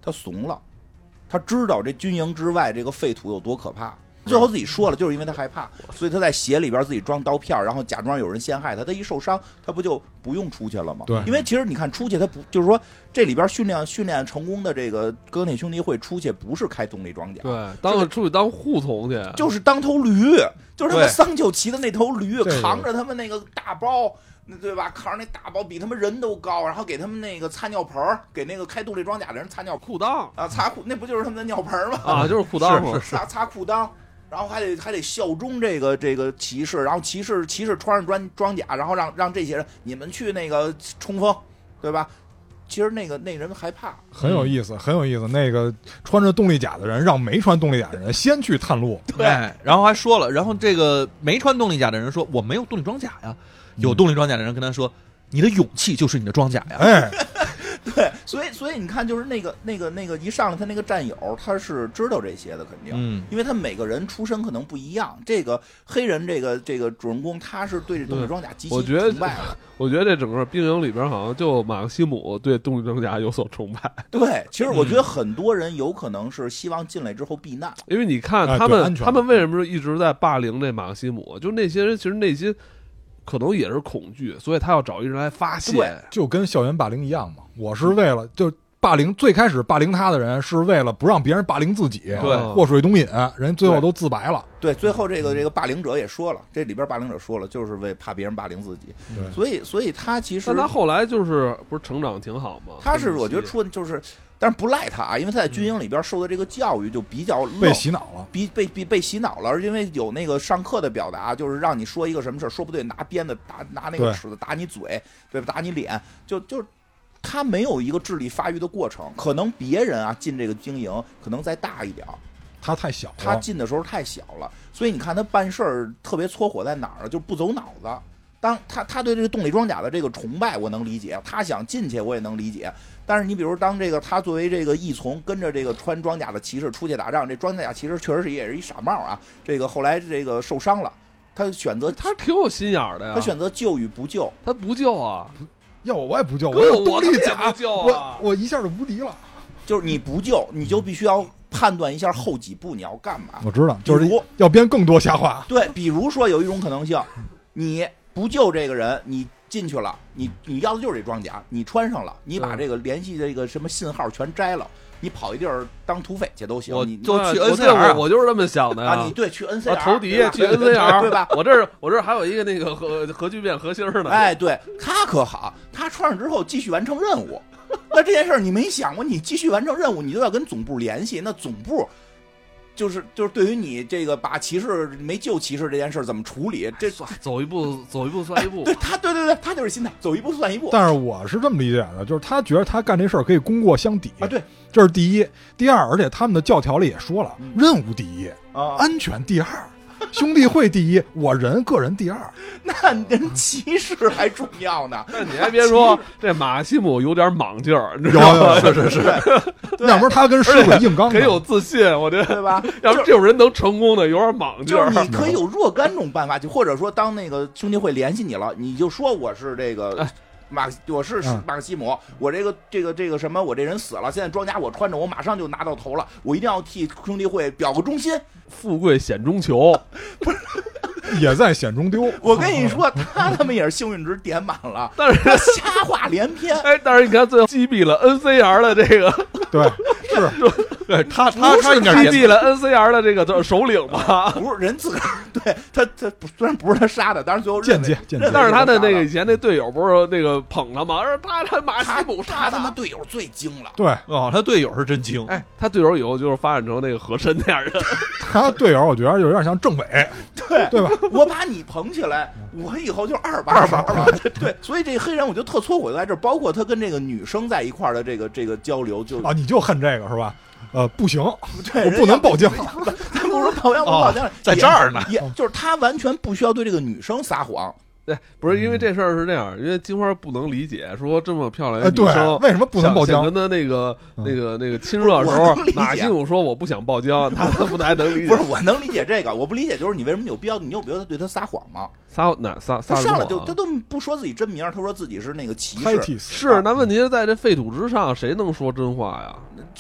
他怂了，他知道这军营之外这个废土有多可怕。最后自己说了，就是因为他害怕，所以他在鞋里边自己装刀片，然后假装有人陷害他。他一受伤，他不就不用出去了吗？ 对， 因为其实你看出去，他不就是说这里边训练训练成功的这个钢铁兄弟会出去，不是开动力装甲， 对，当出去当护从去， 就是当头驴，就是他们桑丘骑的那头驴， 对扛着他们那个大包。那对吧？扛着那大包比他们人都高，然后给他们那个擦尿盆儿，给那个开动力装甲的人擦尿裤裆啊，擦裤，那不就是他们的尿盆吗？ 啊，就是裤裆嘛， 擦擦裤裆，然后还得还得效忠这个这个骑士，然后骑士骑士穿上装装甲，然后让让这些人你们去那个冲锋，对吧？其实那个那人害怕， 很有意思，很有意思。那个穿着动力甲的人让没穿动力甲的人先去探路， 对，然后还说了，然后这个没穿动力甲的人说我没有动力装甲呀，有动力装甲的人跟他说你的勇气就是你的装甲呀， 哎， 对，所以所以你看，就是那个那个那个一上来他那个战友他是知道这些的，肯定， 嗯， 因为他每个人出身可能不一样。这个黑人这个这个主人公他是对这动力装甲极其崇拜的。 我觉得这整个兵营里边好像就马克西姆对动力装甲有所崇拜。 对，其实我觉得很多人有可能是希望进来之后避难， 因为你看他们、他们为什么一直在霸凌这马克西姆？就那些人其实内心可能也是恐惧，所以他要找一人来发泄， 就跟校园霸凌一样嘛。我是为了就霸凌，最开始霸凌他的人是为了不让别人霸凌自己， 对， 祸水东引，人最后都自白了。 对，最后这个这个霸凌者也说了，这里边霸凌者说了，就是为怕别人霸凌自己，所以所以他其实， 但他后来就是不是成长挺好吗？ 他是我觉得出就是。但是不赖他啊，因为他在军营里边受的这个教育就比较被洗脑了， 被被被被洗脑了，而因为有那个上课的表达，就是让你说一个什么事说不对，拿鞭子打拿那个尺子打你嘴，对吧？打你脸，就就他没有一个智力发育的过程，可能别人啊进这个经营可能再大一点， 他太小了， 他进的时候太小了，所以你看他办事儿特别搓火在哪儿，就不走脑子。当他他对这个动力装甲的这个崇拜我能理解，他想进去我也能理解，但是你比如当这个他作为这个义从跟着这个穿装甲的骑士出去打仗，这装甲骑士确实是也是一傻帽啊，这个后来这个受伤了，他选择他挺有心眼的呀， 他选择救与不救， 他不救啊， 要我我也不救，我有动力甲， 救啊， 我我一下就无敌了， 就是你不救你就必须要判断一下后几步你要干嘛， 我知道，就是要编更多瞎话， 对，比如说有一种可能性，你不救这个人，你进去了，你你要的就是这装甲，你穿上了，你把这个联系这个什么信号全摘了，你跑一地儿当土匪去都行。 我你就去 N C R， 我就是这么想的呀。 啊，你对，去 N C R 投敌去 N C R， 对吧？ 我这儿我这儿还有一个那个核核聚变核心呢。 哎，对，他可好，他穿上之后继续完成任务。那这件事儿你没想过，你继续完成任务，你都要跟总部联系，那总部。就是就是对于你这个把骑士没救骑士这件事怎么处理？这走一步走一步算一步。 哎、对他，对对对，他就是心态，走一步算一步。 但是我是这么理解的，就是他觉得他干这事儿可以功过相抵啊。对， 这是第一。第二，而且他们的教条里也说了，嗯、任务第一啊， 安全第二。兄弟会第一，我人个人第二， 那人骑士还重要呢。 那你还别说，这马西姆有点莽劲儿，你知道吗？ 是是是，要不然他跟狮子硬刚， 很有自信，我觉得对吧？ 要不这种人能成功的，有点莽劲儿。 就是你可以有若干种办法，就或者说，当那个兄弟会联系你了，你就说我是这个。哎马我是马克西姆，嗯、我这个这个这个什么，我这人死了，现在装甲我穿着，我马上就拿到头了，我一定要替兄弟会表个忠心。 富贵险中求， 不是也在险中丢。 我跟你说，他他们也是幸运值点满了， 但是他瞎话连篇。 哎，但是你看最后击毙了 N C R 的这个， 对，是， 对他他他应该击毙了 N C R 的这个首领吧？ 不是人自个儿，对他他虽然不是他杀的，但是最后间接间接， 但是他的那个以前那队友不是那个捧他吗？而他他马西姆杀他妈队友最精了。 对哦，他队友是真精。 哎，他队友以后就是发展成那个和珅那样人。 他队友我觉得有点像政委， 对对吧？ 我把你捧起来，我以后就二把二把二把。对，所以这黑人我就特搓火在这儿，包括他跟这个女生在一块儿的这个这个交流，就啊，你就恨这个是吧？呃，不行， 对， 我不能爆浆。 他不是爆浆不爆浆， 在这儿呢， 也就是他完全不需要对这个女生撒谎。 对，不是因为这事儿是这样，因为金花不能理解，说这么漂亮的女生、 呃、为什么不能爆浆？ 跟他那个、嗯、那个那个亲热的时候，马西姆说我不想爆浆，他不太能理解。 不是，我能理解这个，我不理解就是你为什么有必要，你有必要对他撒谎吗？ 撒哪撒撒？ 他上来就他都不说自己真名，他说自己是那个骑士。 是，那问题是在这废土之上，谁能说真话呀？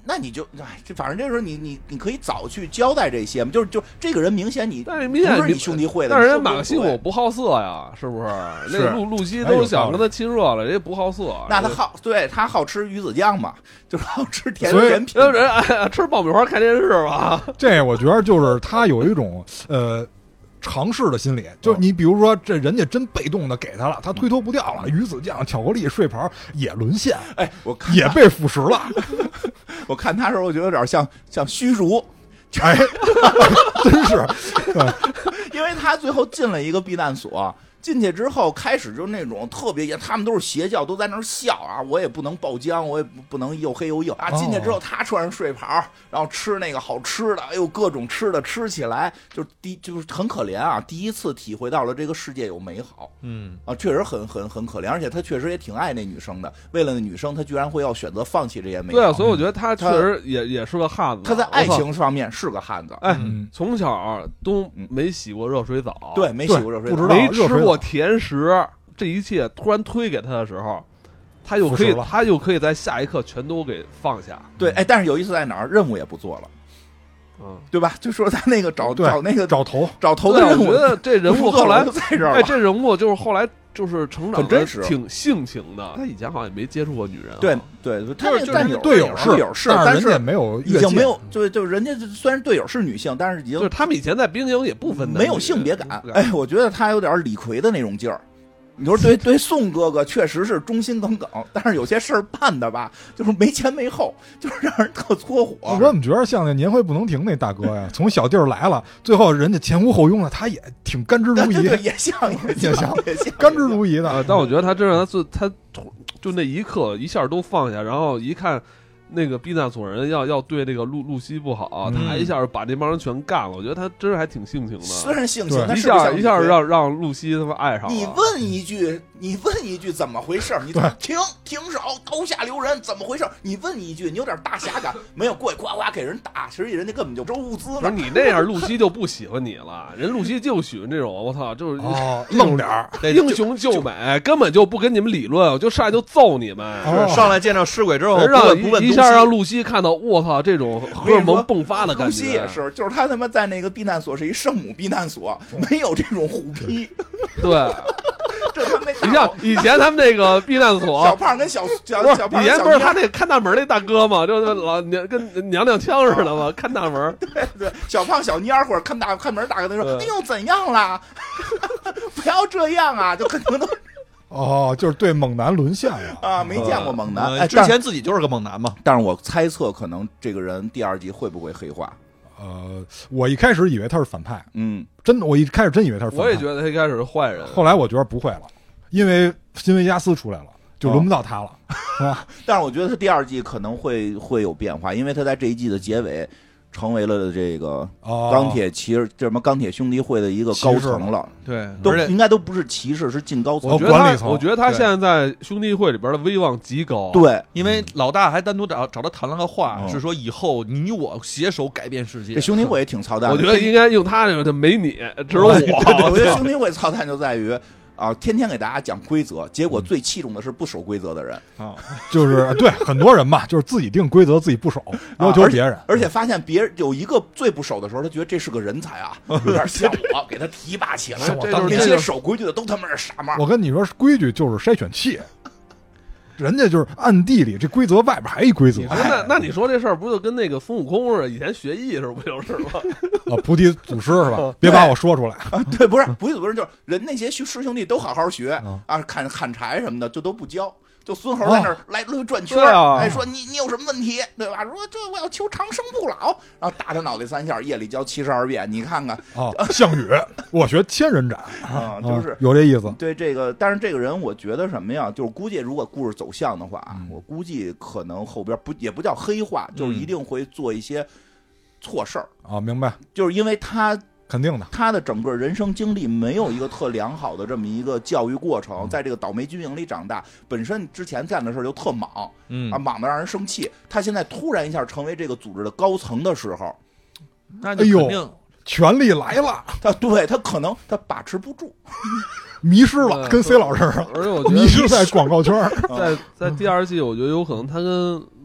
那你就哎，这反正这时候你你你可以早去交代这些嘛，就是就这个人明显你但是明显不是你兄弟会的， 但是人你说马克西姆不好色呀，是不是？那个露露西哎都想跟他亲热了，人家不好色。 那他好，对他好吃鱼子酱嘛，就是好吃甜所以甜品。 人哎吃爆米花看电视吧。 这我觉得就是他有一种呃。尝试的心理，就是你比如说这人家真被动的给他了，他推脱不掉了，鱼子酱、巧克力、睡袍也沦陷， 哎，我看也被腐蚀了。 我看他时候，我觉得有点像像虚竹， 哎，真是，对， 因为他最后进了一个避难所。进去之后，开始就那种特别严，他们都是邪教，都在那儿笑啊！我也不能爆浆，我也不不能又黑又硬啊！进去之后，他穿上睡袍，然后吃那个好吃的，哎呦，各种吃的吃起来，就第就是很可怜啊！第一次体会到了这个世界有美好， 嗯啊，确实很很很可怜，而且他确实也挺爱那女生的。为了那女生，他居然会要选择放弃这些美好。 对啊，所以我觉得他确实也也是个汉子。 他在爱情方面是个汉子， 哎， 嗯从小都没洗过热水澡， 对，没洗过热水澡， 不知道没热水澡吃过甜食，这一切突然推给他的时候，他就可以腐蚀了他就可以在下一刻全都给放下。 对，哎，但是有意思在哪儿？任务也不做了， 嗯， 对吧？就说他那个找对找那个找头， 找头对啊， 的任务， 我觉得这人物后来就在这儿了， 哎，这人物就是后来就是成长的很真实挺性情的。他以前好像也没接触过女人啊， 对对，他那就是个战友队友队友是， 但但人家没有越界已经没有，对，就是人家虽然队友是女性，但是已经就是他们以前在兵营也不分男女没有性别感。哎，我觉得他有点李逵的那种劲儿。你说对对，宋哥哥确实是忠心耿耿，但是有些事儿办的吧，就是没前没后，就是让人特搓火。 我怎么觉得像那年会不能停那大哥呀？从小弟儿来了，最后人家前呼后拥的，他也挺甘之如饴， 对对，也像也也像也像甘之如饴啊的。， 但我觉得他真让他最他就那一刻一下都放下，然后一看那个避难所人要要对这个露露西不好， 嗯他一下把这帮人全干了。我觉得他真是还挺性情虽的， 然性情， 对但一是不是像李下一下逵让让露西他妈爱上了。 你问一句，你问一句怎么回事？你对停停手，刀下留人，怎么回事？你问一句，你有点大侠感，没有过去夸夸给人打，其实人家根本就收物资不是呢。 你那样，露西就不喜欢你了。人露西就喜欢这种，我操，就是哦，愣点儿， 英雄救美，根本就不跟你们理论，我就上来就揍你们。 哦上来见着尸鬼之后，不让问不问东西一下让露西看到，我操，这种荷尔蒙迸发的感露西觉。 也是，就是他他妈在那个避难所是一圣母避难所，没有这种虎批。 对， 这他妈那你像以前他们那个避难所， 小胖跟小小不是小胖以前不是跟小娘他那看大门那大哥嘛，就是老娘跟娘娘腔似的嘛，看大门。 对对，小胖小蔫儿或者看大看门大哥他说：“ 对哎呦怎样啦？不要这样啊！”就可能都哦，就是对猛男沦陷了。 啊没见过猛男。 呃哎， 之前自己就是个猛男嘛。 但是我猜测可能这个人第二季会不会黑化？ 呃，我一开始以为他是反派， 嗯， 真的，我一开始真以为他是反派。 我也觉得他一开始是坏人， 后来我觉得不会了，因为新维加斯出来了，就轮不到他了，是吧？ 但是我觉得他第二季可能会会有变化，因为他在这一季的结尾成为了这个哦， 钢铁骑士，这什么钢铁兄弟会的一个高层了， 对， 都而且应该都不是骑士，是进高层哦我。觉得他， 管理层我觉得他对现在在兄弟会里边的威望极高。 对， 因为老大还单独找找他谈了个话， 嗯是说以后你我携手改变世界这。兄弟会也挺操蛋的。 我觉得应该用他这个，没你，只有我。 对对，我觉得兄弟会操蛋就在于啊，天天给大家讲规则，结果最器重的是不守规则的人， 啊， 就是对很多人嘛，就是自己定规则，自己不守，要求别人。 而且发现别人有一个最不守的时候，他觉得这是个人才啊，有点像我，给他提拔起来。 这就是那些这就是守规矩的都他妈是傻帽。 我跟你说，规矩就是筛选器，人家就是暗地里这规则外边还一规则你说那那你说这事儿不就跟那个孙悟空似的？以前学艺时候不就是吗？ 啊，菩提祖师是吧？别把我说出来。 啊，对，不是不是不是，就是人那些师兄弟都好好学嗯啊，砍砍柴什么的，就都不教。就孙猴在那儿来回转圈对啊哎，说你你有什么问题，对吧？说这我要求长生不老，然后打他脑袋三下，夜里教七十二变，你看看哦，项羽，我学千人斩啊，就是啊有这意思。 对这个，但是这个人我觉得什么呀？就是估计如果故事走向的话， 嗯我估计可能后边不也不叫黑化，就是一定会做一些错事儿， 啊，明白， 就是因为他肯定的。 他的整个人生经历没有一个特良好的这么一个教育过嗯程，在这个倒霉军营里长大，本身之前干的事儿就特莽嗯啊，，莽的让人生气。他现在突然一下成为这个组织的高层的时候， 那就哎呦肯定权力来了， 他对他可能他把持不住， 迷失了， 嗯跟 C 老师似的， 而且我觉迷失得在广告圈儿。 在在第二季，我觉得有可能他跟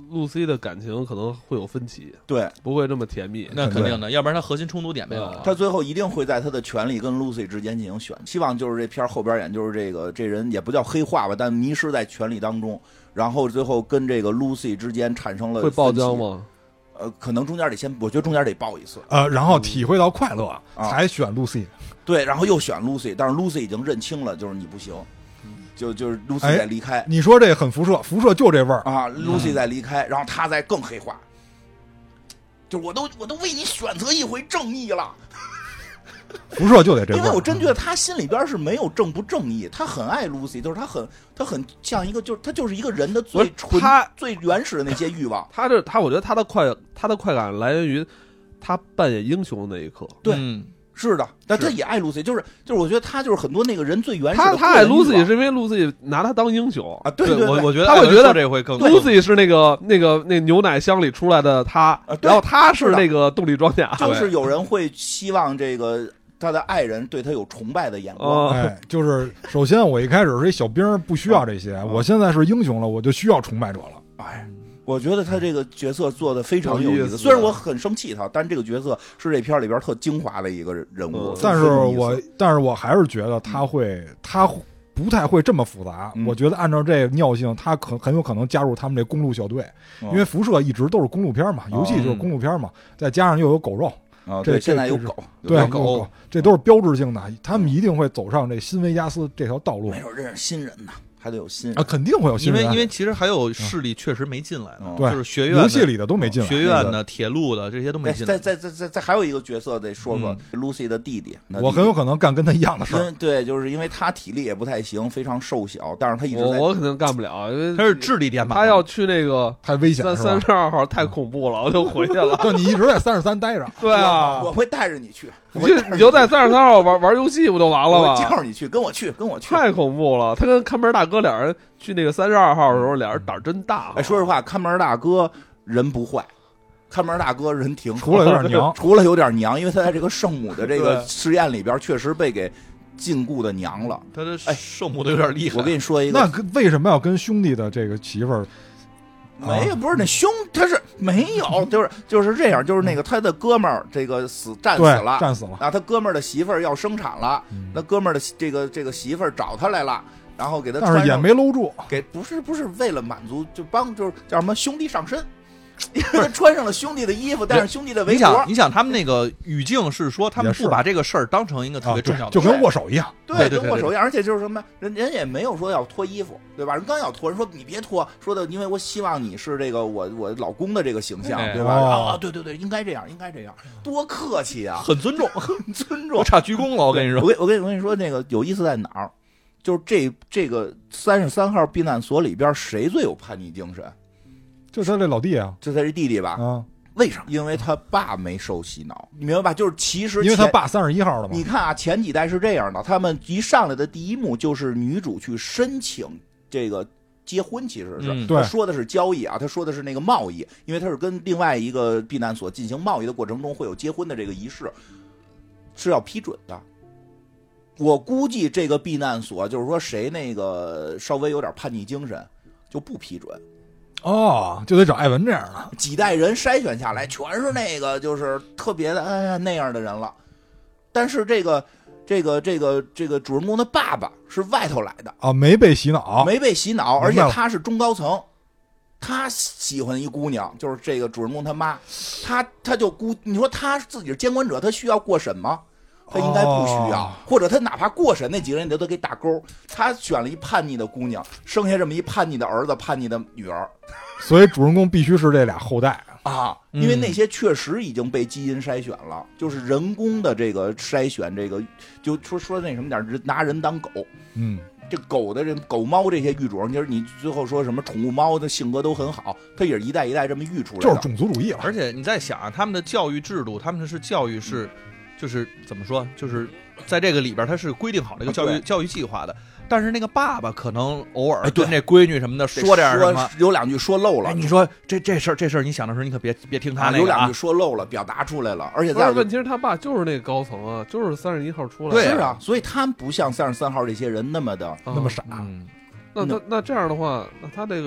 露西的感情可能会有分歧， 对， 不会这么甜蜜。 那肯定的，要不然他核心冲突点没有了。 他最后一定会在他的权利跟 Lucy 之间进行选。希望就是这片后边演就是这个这人也不叫黑化吧，但迷失在权力当中，然后最后跟这个 Lucy 之间产生了会爆浆吗？ 呃，可能中间得先，我觉得中间得爆一次， 呃，然后体会到快乐， 啊才选 Lucy。 对，然后又选 Lucy， 但是 Lucy 已经认清了，就是你不行，就就是 Lucy 哎在离开。 你说这很辐射，辐射就这味儿。 啊，Lucy 在离开，然后他在更黑化，就我都我都为你选择一回正义了， 辐射就得这味儿。 因为我真觉得他心里边是没有正不正义，他很爱 Lucy， 就是他很他很像一个，就是他就是一个人的最纯他最原始的那些欲望。 他这他，我觉得他的快他的快感来源于他扮演英雄的那一刻。 对， 嗯是的，但他也爱 Lucy， 就是就是我觉得他就是很多那个人最原始的他他爱个人欲望 Lucy 是因为 Lucy 拿他当英雄啊，对对， 我我觉得他会觉得这回更 Lucy 是那个那个那牛奶箱里出来的他， 啊对然后他是是的那个动力装甲， 就是有人会希望这个他的爱人对他有崇拜的眼光。 哦哎，就是首先我一开始是一小兵儿，不需要这些，我现在是英雄了，我就需要崇拜者了。 哎，我觉得他这个角色做的非常有意思， 有意思虽然我很生气他，但这个角色是这片里边特精华的一个人物。 嗯但是非常有意思我但是我还是觉得他会，他不太会这么复杂。 嗯我觉得按照这个尿性，他可很有可能加入他们这公路小队， 哦因为辐射一直都是公路片嘛，游戏就是公路片嘛，再加上又有狗肉， 啊， 这对，现在有这是狗，有对， 狗， 有狗，这都是标志性的，他们一定会走上这新维加斯这条道路没有认识新人呐，还得有新人啊，。肯定会有新人， 因为因为其实还有势力确实没进来嗯呢， 对就是学院的游戏里的都没进来， 学院的、铁路的这些都没哎， 进来再。再再再再还有一个角色得说说 Lucy 的弟弟，那我很有可能干跟他一样的事儿。 因为对，就是因为他体力也不太行，非常瘦小，但是他一直在我我肯定干不了，因为他是智力点满， 他要去那个太危险了， 三三是吧？ 十二号太恐怖了，我就回去了。 就你一直在三十三待着， 对啊， 我会带着你去， 你就我会带着你就在三十三号玩玩游戏不就完了我会吗？ 叫着你去，跟我去，跟我去。 太恐怖了！他跟看门大哥俩人去那个三十二号的时候，俩人胆儿真大。 哎，说实话，看门大哥人不坏，看门大哥人挺好， 除了有点娘， 除了有点娘，因为他在这个圣母的这个对实验里边确实被给禁锢的娘了。 他的哎圣母的有点厉害。 我跟你说一个， 那跟为什么要跟兄弟的这个媳妇儿？ 没有，不是那兄，他是没有，就是就是这样，就是那个他的哥们儿这个死战死对， 了， 战死了。 然后他哥们儿的媳妇儿要生产了， 嗯那哥们儿的这个这个媳妇儿找他来了，然后给他但是也穿上， 没搂住， 给不是不是为了满足，就帮就是叫什么兄弟上身，因为他穿上了兄弟的衣服，带上兄弟的围你想， 脖， 你想他们那个语境是说，他们也是不把这个事儿当成一个特啊， 别重要的就事儿， 跟握手一样。 对， 对对对跟握手一样，而且就是什么，人人也没有说要脱衣服，对吧？人刚要脱，人说你别脱，说的因为我希望你是这个我我老公的这个形象， 哎对吧？ 哦啊，对对对，应该这样，应该这样，多客气啊， 很尊重， 很尊重我。差鞠躬了。我跟你说， 我跟我跟我跟你说，那个有意思在哪儿？就是这这个三十三号避难所里边，谁最有叛逆精神？ 就是他这老弟啊， 就他这弟弟吧？ 啊， 为什么？因为他爸没受洗脑，你明白吧？就是其实因为他前爸三十一号的嘛你。看啊，前几代是这样的，他们一上来的第一幕就是女主去申请这个结婚，其实是、 嗯对他说的是交易啊，他说的是那个贸易，因为他是跟另外一个避难所进行贸易的过程中会有结婚的这个仪式，是要批准的。我估计这个避难所就是说谁那个稍微有点叛逆精神就不批准。 哦，就得找艾文这样的。 几代人筛选下来，全是那个就是特别的哎呀那样的人了。但是这个这个这个这个主人公的爸爸是外头来的， 啊，没被洗脑， 没被洗脑，而明白了且他是中高层，他喜欢一姑娘，就是这个主人公他妈，他他就估你说他自己是监管者，他需要过审吗？他应该不需要， 哦或者他哪怕过审那几个人你都得给打勾。他选了一叛逆的姑娘，生下这么一叛逆的儿子、叛逆的女儿所以主人公必须是这俩后代。 啊， 嗯因为那些确实已经被基因筛选了，就是人工的这个筛选，这个就说说那什么点儿，拿人当狗。 嗯， 这狗的人狗猫这些育种，就是你最后说什么宠物猫的性格都很好，它也是一代一代这么育出来的。 就是种族主义了。 而且你在想啊，他们的教育制度，他们是教育是，就是怎么说，就是在这个里边，它是规定好这个教育对教育计划的。但是那个爸爸可能偶尔哎对跟这闺女什么的得说点什么， 有两句说漏了。 哎，你说这这事儿这事儿，你想的时候，你可别别听他啊， 那个啊有两句。说漏了，表达出来了，而且再有不是问题是他爸就是那个高层啊，就是三十一号出来的。 对是啊，所以他们不像三十三号这些人那么的啊那么傻， 嗯， 那那那这样的话，那他这个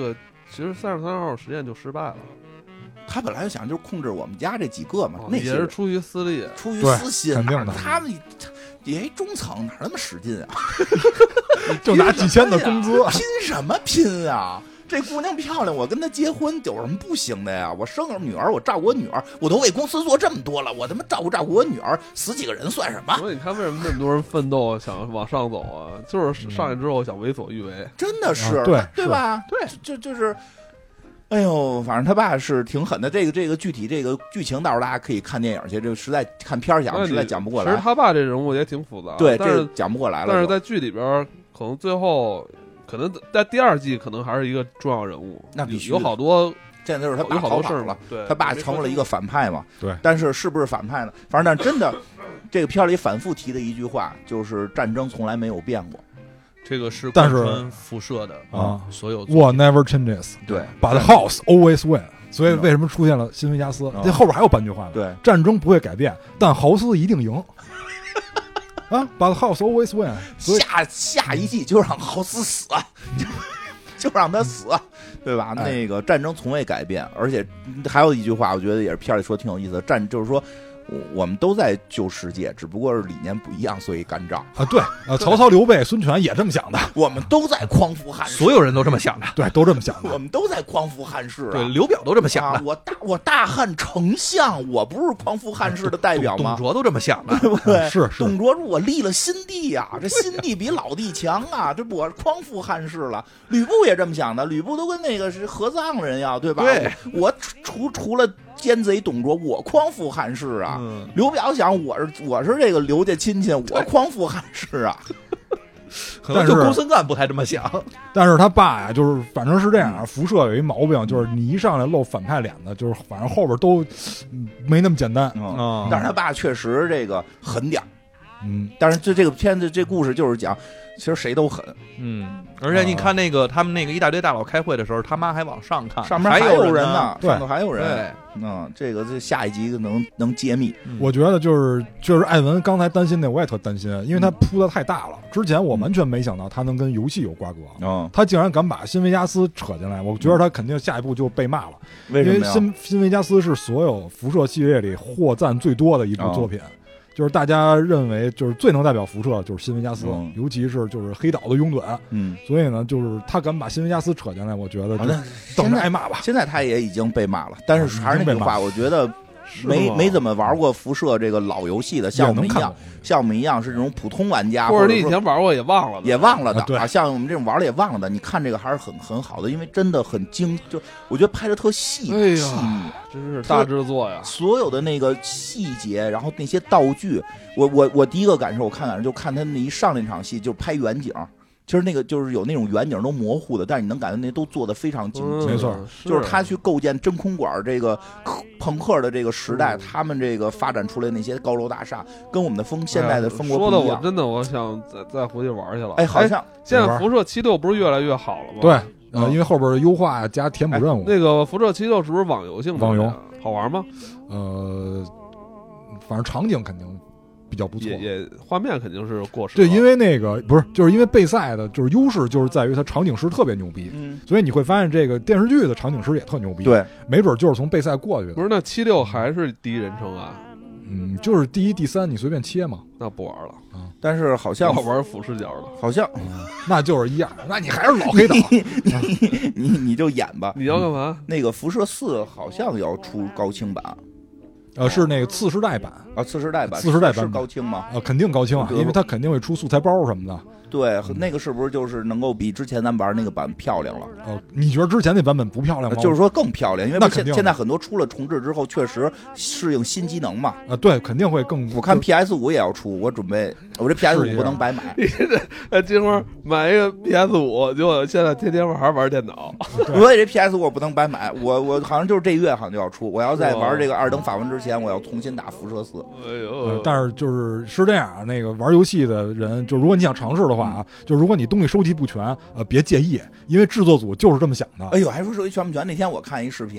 其实三十三号实验就失败了。 他本来就想就是控制我们家这几个嘛， 哦那些也是出于私利， 出于对私心， 肯定的他们也一中层哪那么使劲啊？ 就拿几千的工资， 拼什么拼啊？这姑娘漂亮，我跟她结婚有什么不行的呀？我生个女儿，我照顾我女儿，我都为公司做这么多了，我他妈照顾照顾我女儿，死几个人算什么？ 所以你看为什么那么多人奋斗想往上走啊？就是上去之后想为所欲为。 真的是， 啊对对吧？对，就就是。哎呦，反正他爸是挺狠的。这个这个具体这个剧情，到时候大家可以看电影去。这个实在看片儿讲，实在讲不过来。 其实他爸这人物也挺复杂， 对， 但是讲不过来了。 但是在剧里边，可能最后，可能在第二季，可能还是一个重要人物。 那必须有好多， 现在就是他爸有好多事儿了， 对， 他爸成了一个反派嘛。 对， 但是是不是反派呢？反正但真的，这个片里反复提的一句话就是战争从来没有变过。 这个是但是贯穿辐射的啊， 所有 War never changes， 对 ，But house always win。所以为什么出现了新维加斯？这后边还有半句话呢。 对， 战争不会改变，但豪斯一定赢。啊 ，But house always win。 下下一季就让豪斯死，就让他死，对吧？ 哎、 那个战争从未改变，而且还有一句话，我觉得也是片里说挺有意思的，战就是说。我们都在救世界，只不过是理念不一样，所以干仗啊。对，呃，曹操、刘备、孙权也这么想的。 我们都在匡扶汉室， 所有人都这么想的。 对，都这么想的。 我们都在匡扶汉室、啊。 对，刘表都这么想的。 啊、我大我大汉丞相，我不是匡扶汉室的代表吗？ 董卓都这么想的， 对不对？ 是是。 董卓说：“我立了新帝呀、啊，这新帝比老帝强啊，这我匡扶汉室了。”吕布也这么想的，吕布都跟那个是合葬人呀，对吧？ 对， 我除除了。奸贼董卓，我匡扶汉室啊！ 嗯、 刘表想，我是我是这个刘家亲戚，我匡扶汉室啊。 可能就公孙瓒不太这么想。 但是他爸呀，就是反正是这样，辐射有一毛病，就是你一上来露反派脸的，就是反正后边都没那么简单。 嗯， 嗯但是他爸确实这个狠点。 嗯， 但是这这个片子这故事就是讲，其实谁都狠。 嗯，而且你看那个、啊、他们那个一大堆大佬开会的时候，他妈还往上看， 上面还有人呢，上头还有人。 对， 嗯，这个这下一集能能揭秘。 我觉得就是就是艾文刚才担心那，我也特担心，因为他铺的太大了。之前我完全没想到他能跟游戏有瓜葛。 嗯， 他竟然敢把新维加斯扯进来，我觉得他肯定下一步就被骂了。 为什么呀？ 因为新新维加斯是所有辐射系列里获赞最多的一部作品。哦，就是大家认为就是最能代表辐射就是新维加斯，嗯、尤其是就是黑岛的拥趸， 嗯， 所以呢，就是他敢把新维加斯扯进来，我觉得就等着挨骂吧。 现在他也已经被骂了，但是还是那句话，我觉得没没怎么玩过辐射这个老游戏的，像我们一样，像我们一样是这种普通玩家， 或者你以前玩过也忘了， 也忘了的啊， 啊，像我们这种玩了也忘了的，你看这个还是很很好的，因为真的很精，就我觉得拍的特细， 哎细腻， 真是大制作呀！ 所有的那个细节，然后那些道具，我我我第一个感受，我看感受就看他那一上那场戏就拍远景。其实那个就是有那种远景都模糊的，但是你能感觉那都做得非常精致， 没错， 就是他去构建真空管这个朋克的这个时代，他们这个发展出来那些高楼大厦，跟我们的风现在的风格不一样。 说的我真的我想再再回去玩去了。 哎，好像现在辐射七六不是越来越好了吗？ 对，呃，因为后边优化加填补任务。 那个辐射七六是不是网游性的？ 网游好玩吗？ 呃，反正场景肯定比较不错， 也也画面肯定是过时。 对，因为那个不是，就是因为贝赛的，就是优势就是在于它场景师特别牛逼， 嗯， 所以你会发现这个电视剧的场景师也特牛逼， 对， 没准就是从贝赛过去的。 不是，那七六还是第一人称啊？ 嗯，就是第一、第三你随便切嘛。 那不玩了啊，但是好像我玩俯视角的， 好像、 嗯、那就是一样。那你还是老黑岛， 你你你你就演吧。 你要干嘛？ 那个辐射四好像要出高清版。 呃，是那个次世代版啊，次世代版， 次世代版是高清吗？ 呃，肯定高清啊，因为它肯定会出素材包什么的。 对，那个是不是就是能够比之前咱玩那个版漂亮了？ 哦，你觉得之前那版本不漂亮吗？ 就是说更漂亮，因为现现在很多出了重置之后，确实适应新机能嘛。 啊，对，肯定会更。 我看 P S 五也要出，我准备，我这 P S 五不能白买。 你这金花买一个 P S 五，结果现在天天还玩电脑。 我这 P S 五我不能白买，我我好像就是这月好像就要出，我要在玩这个二等法文之前，我要重新打辐射四。 哎呦、 呃，但是就是是这样，那个玩游戏的人，就如果你想尝试的话啊，嗯、就如果你东西收集不全，呃，别介意，因为制作组就是这么想的。 哎呦，还说收集全不全？那天我看一视频，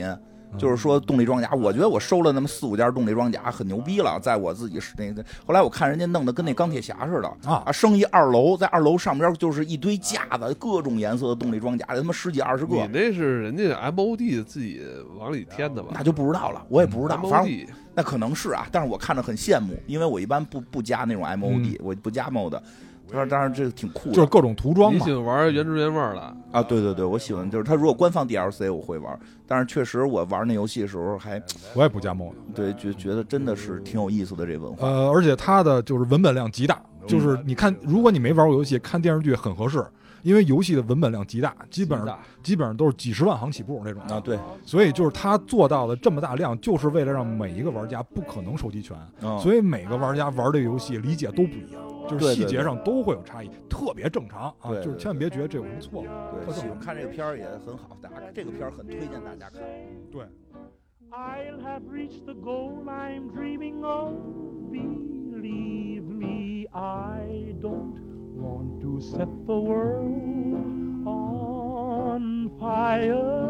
就是说动力装甲，我觉得我收了那么四五件动力装甲很牛逼了，在我自己是那个，后来我看人家弄得跟那钢铁侠似的啊啊，升一二楼，在二楼上边就是一堆架子，各种颜色的动力装甲，他妈十几二十个。 你那是人家 M O D 自己往里添的吧？ 那就不知道了，我也不知道， 嗯、 反正那可能是啊，但是我看着很羡慕，因为我一般不不加那种 M O D，、嗯、我不加 mod。当然这个挺酷的， 就是各种涂装嘛。 你喜欢玩原汁原味的啊？对对对，我喜欢，就是他如果官方 D L C 我会玩，但是确实我玩那游戏的时候还我也不加 mod， 对，觉觉得真的是挺有意思的这文化。 呃，而且它的就是文本量极大，就是你看，如果你没玩过游戏，看电视剧很合适。因为游戏的文本量极大，基本上基本上都是几十万行起步那种啊，对， 所以就是他做到了这么大量，就是为了让每一个玩家不可能收集全， 哦、 所以每个玩家玩这个游戏理解都不一样，就是细节上都会有差异， 对对对特别正常啊， 对对对就是千万别觉得这有什么错误。 对，喜欢看这个片儿也很好，大家这个片儿很推荐大家看。 对。 I'll have reached the goal I'm dreaming of. Believe me, I don't.Want to set the world on fire.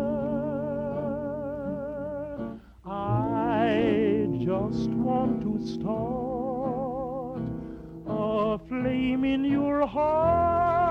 I just want to start a flame in your heart.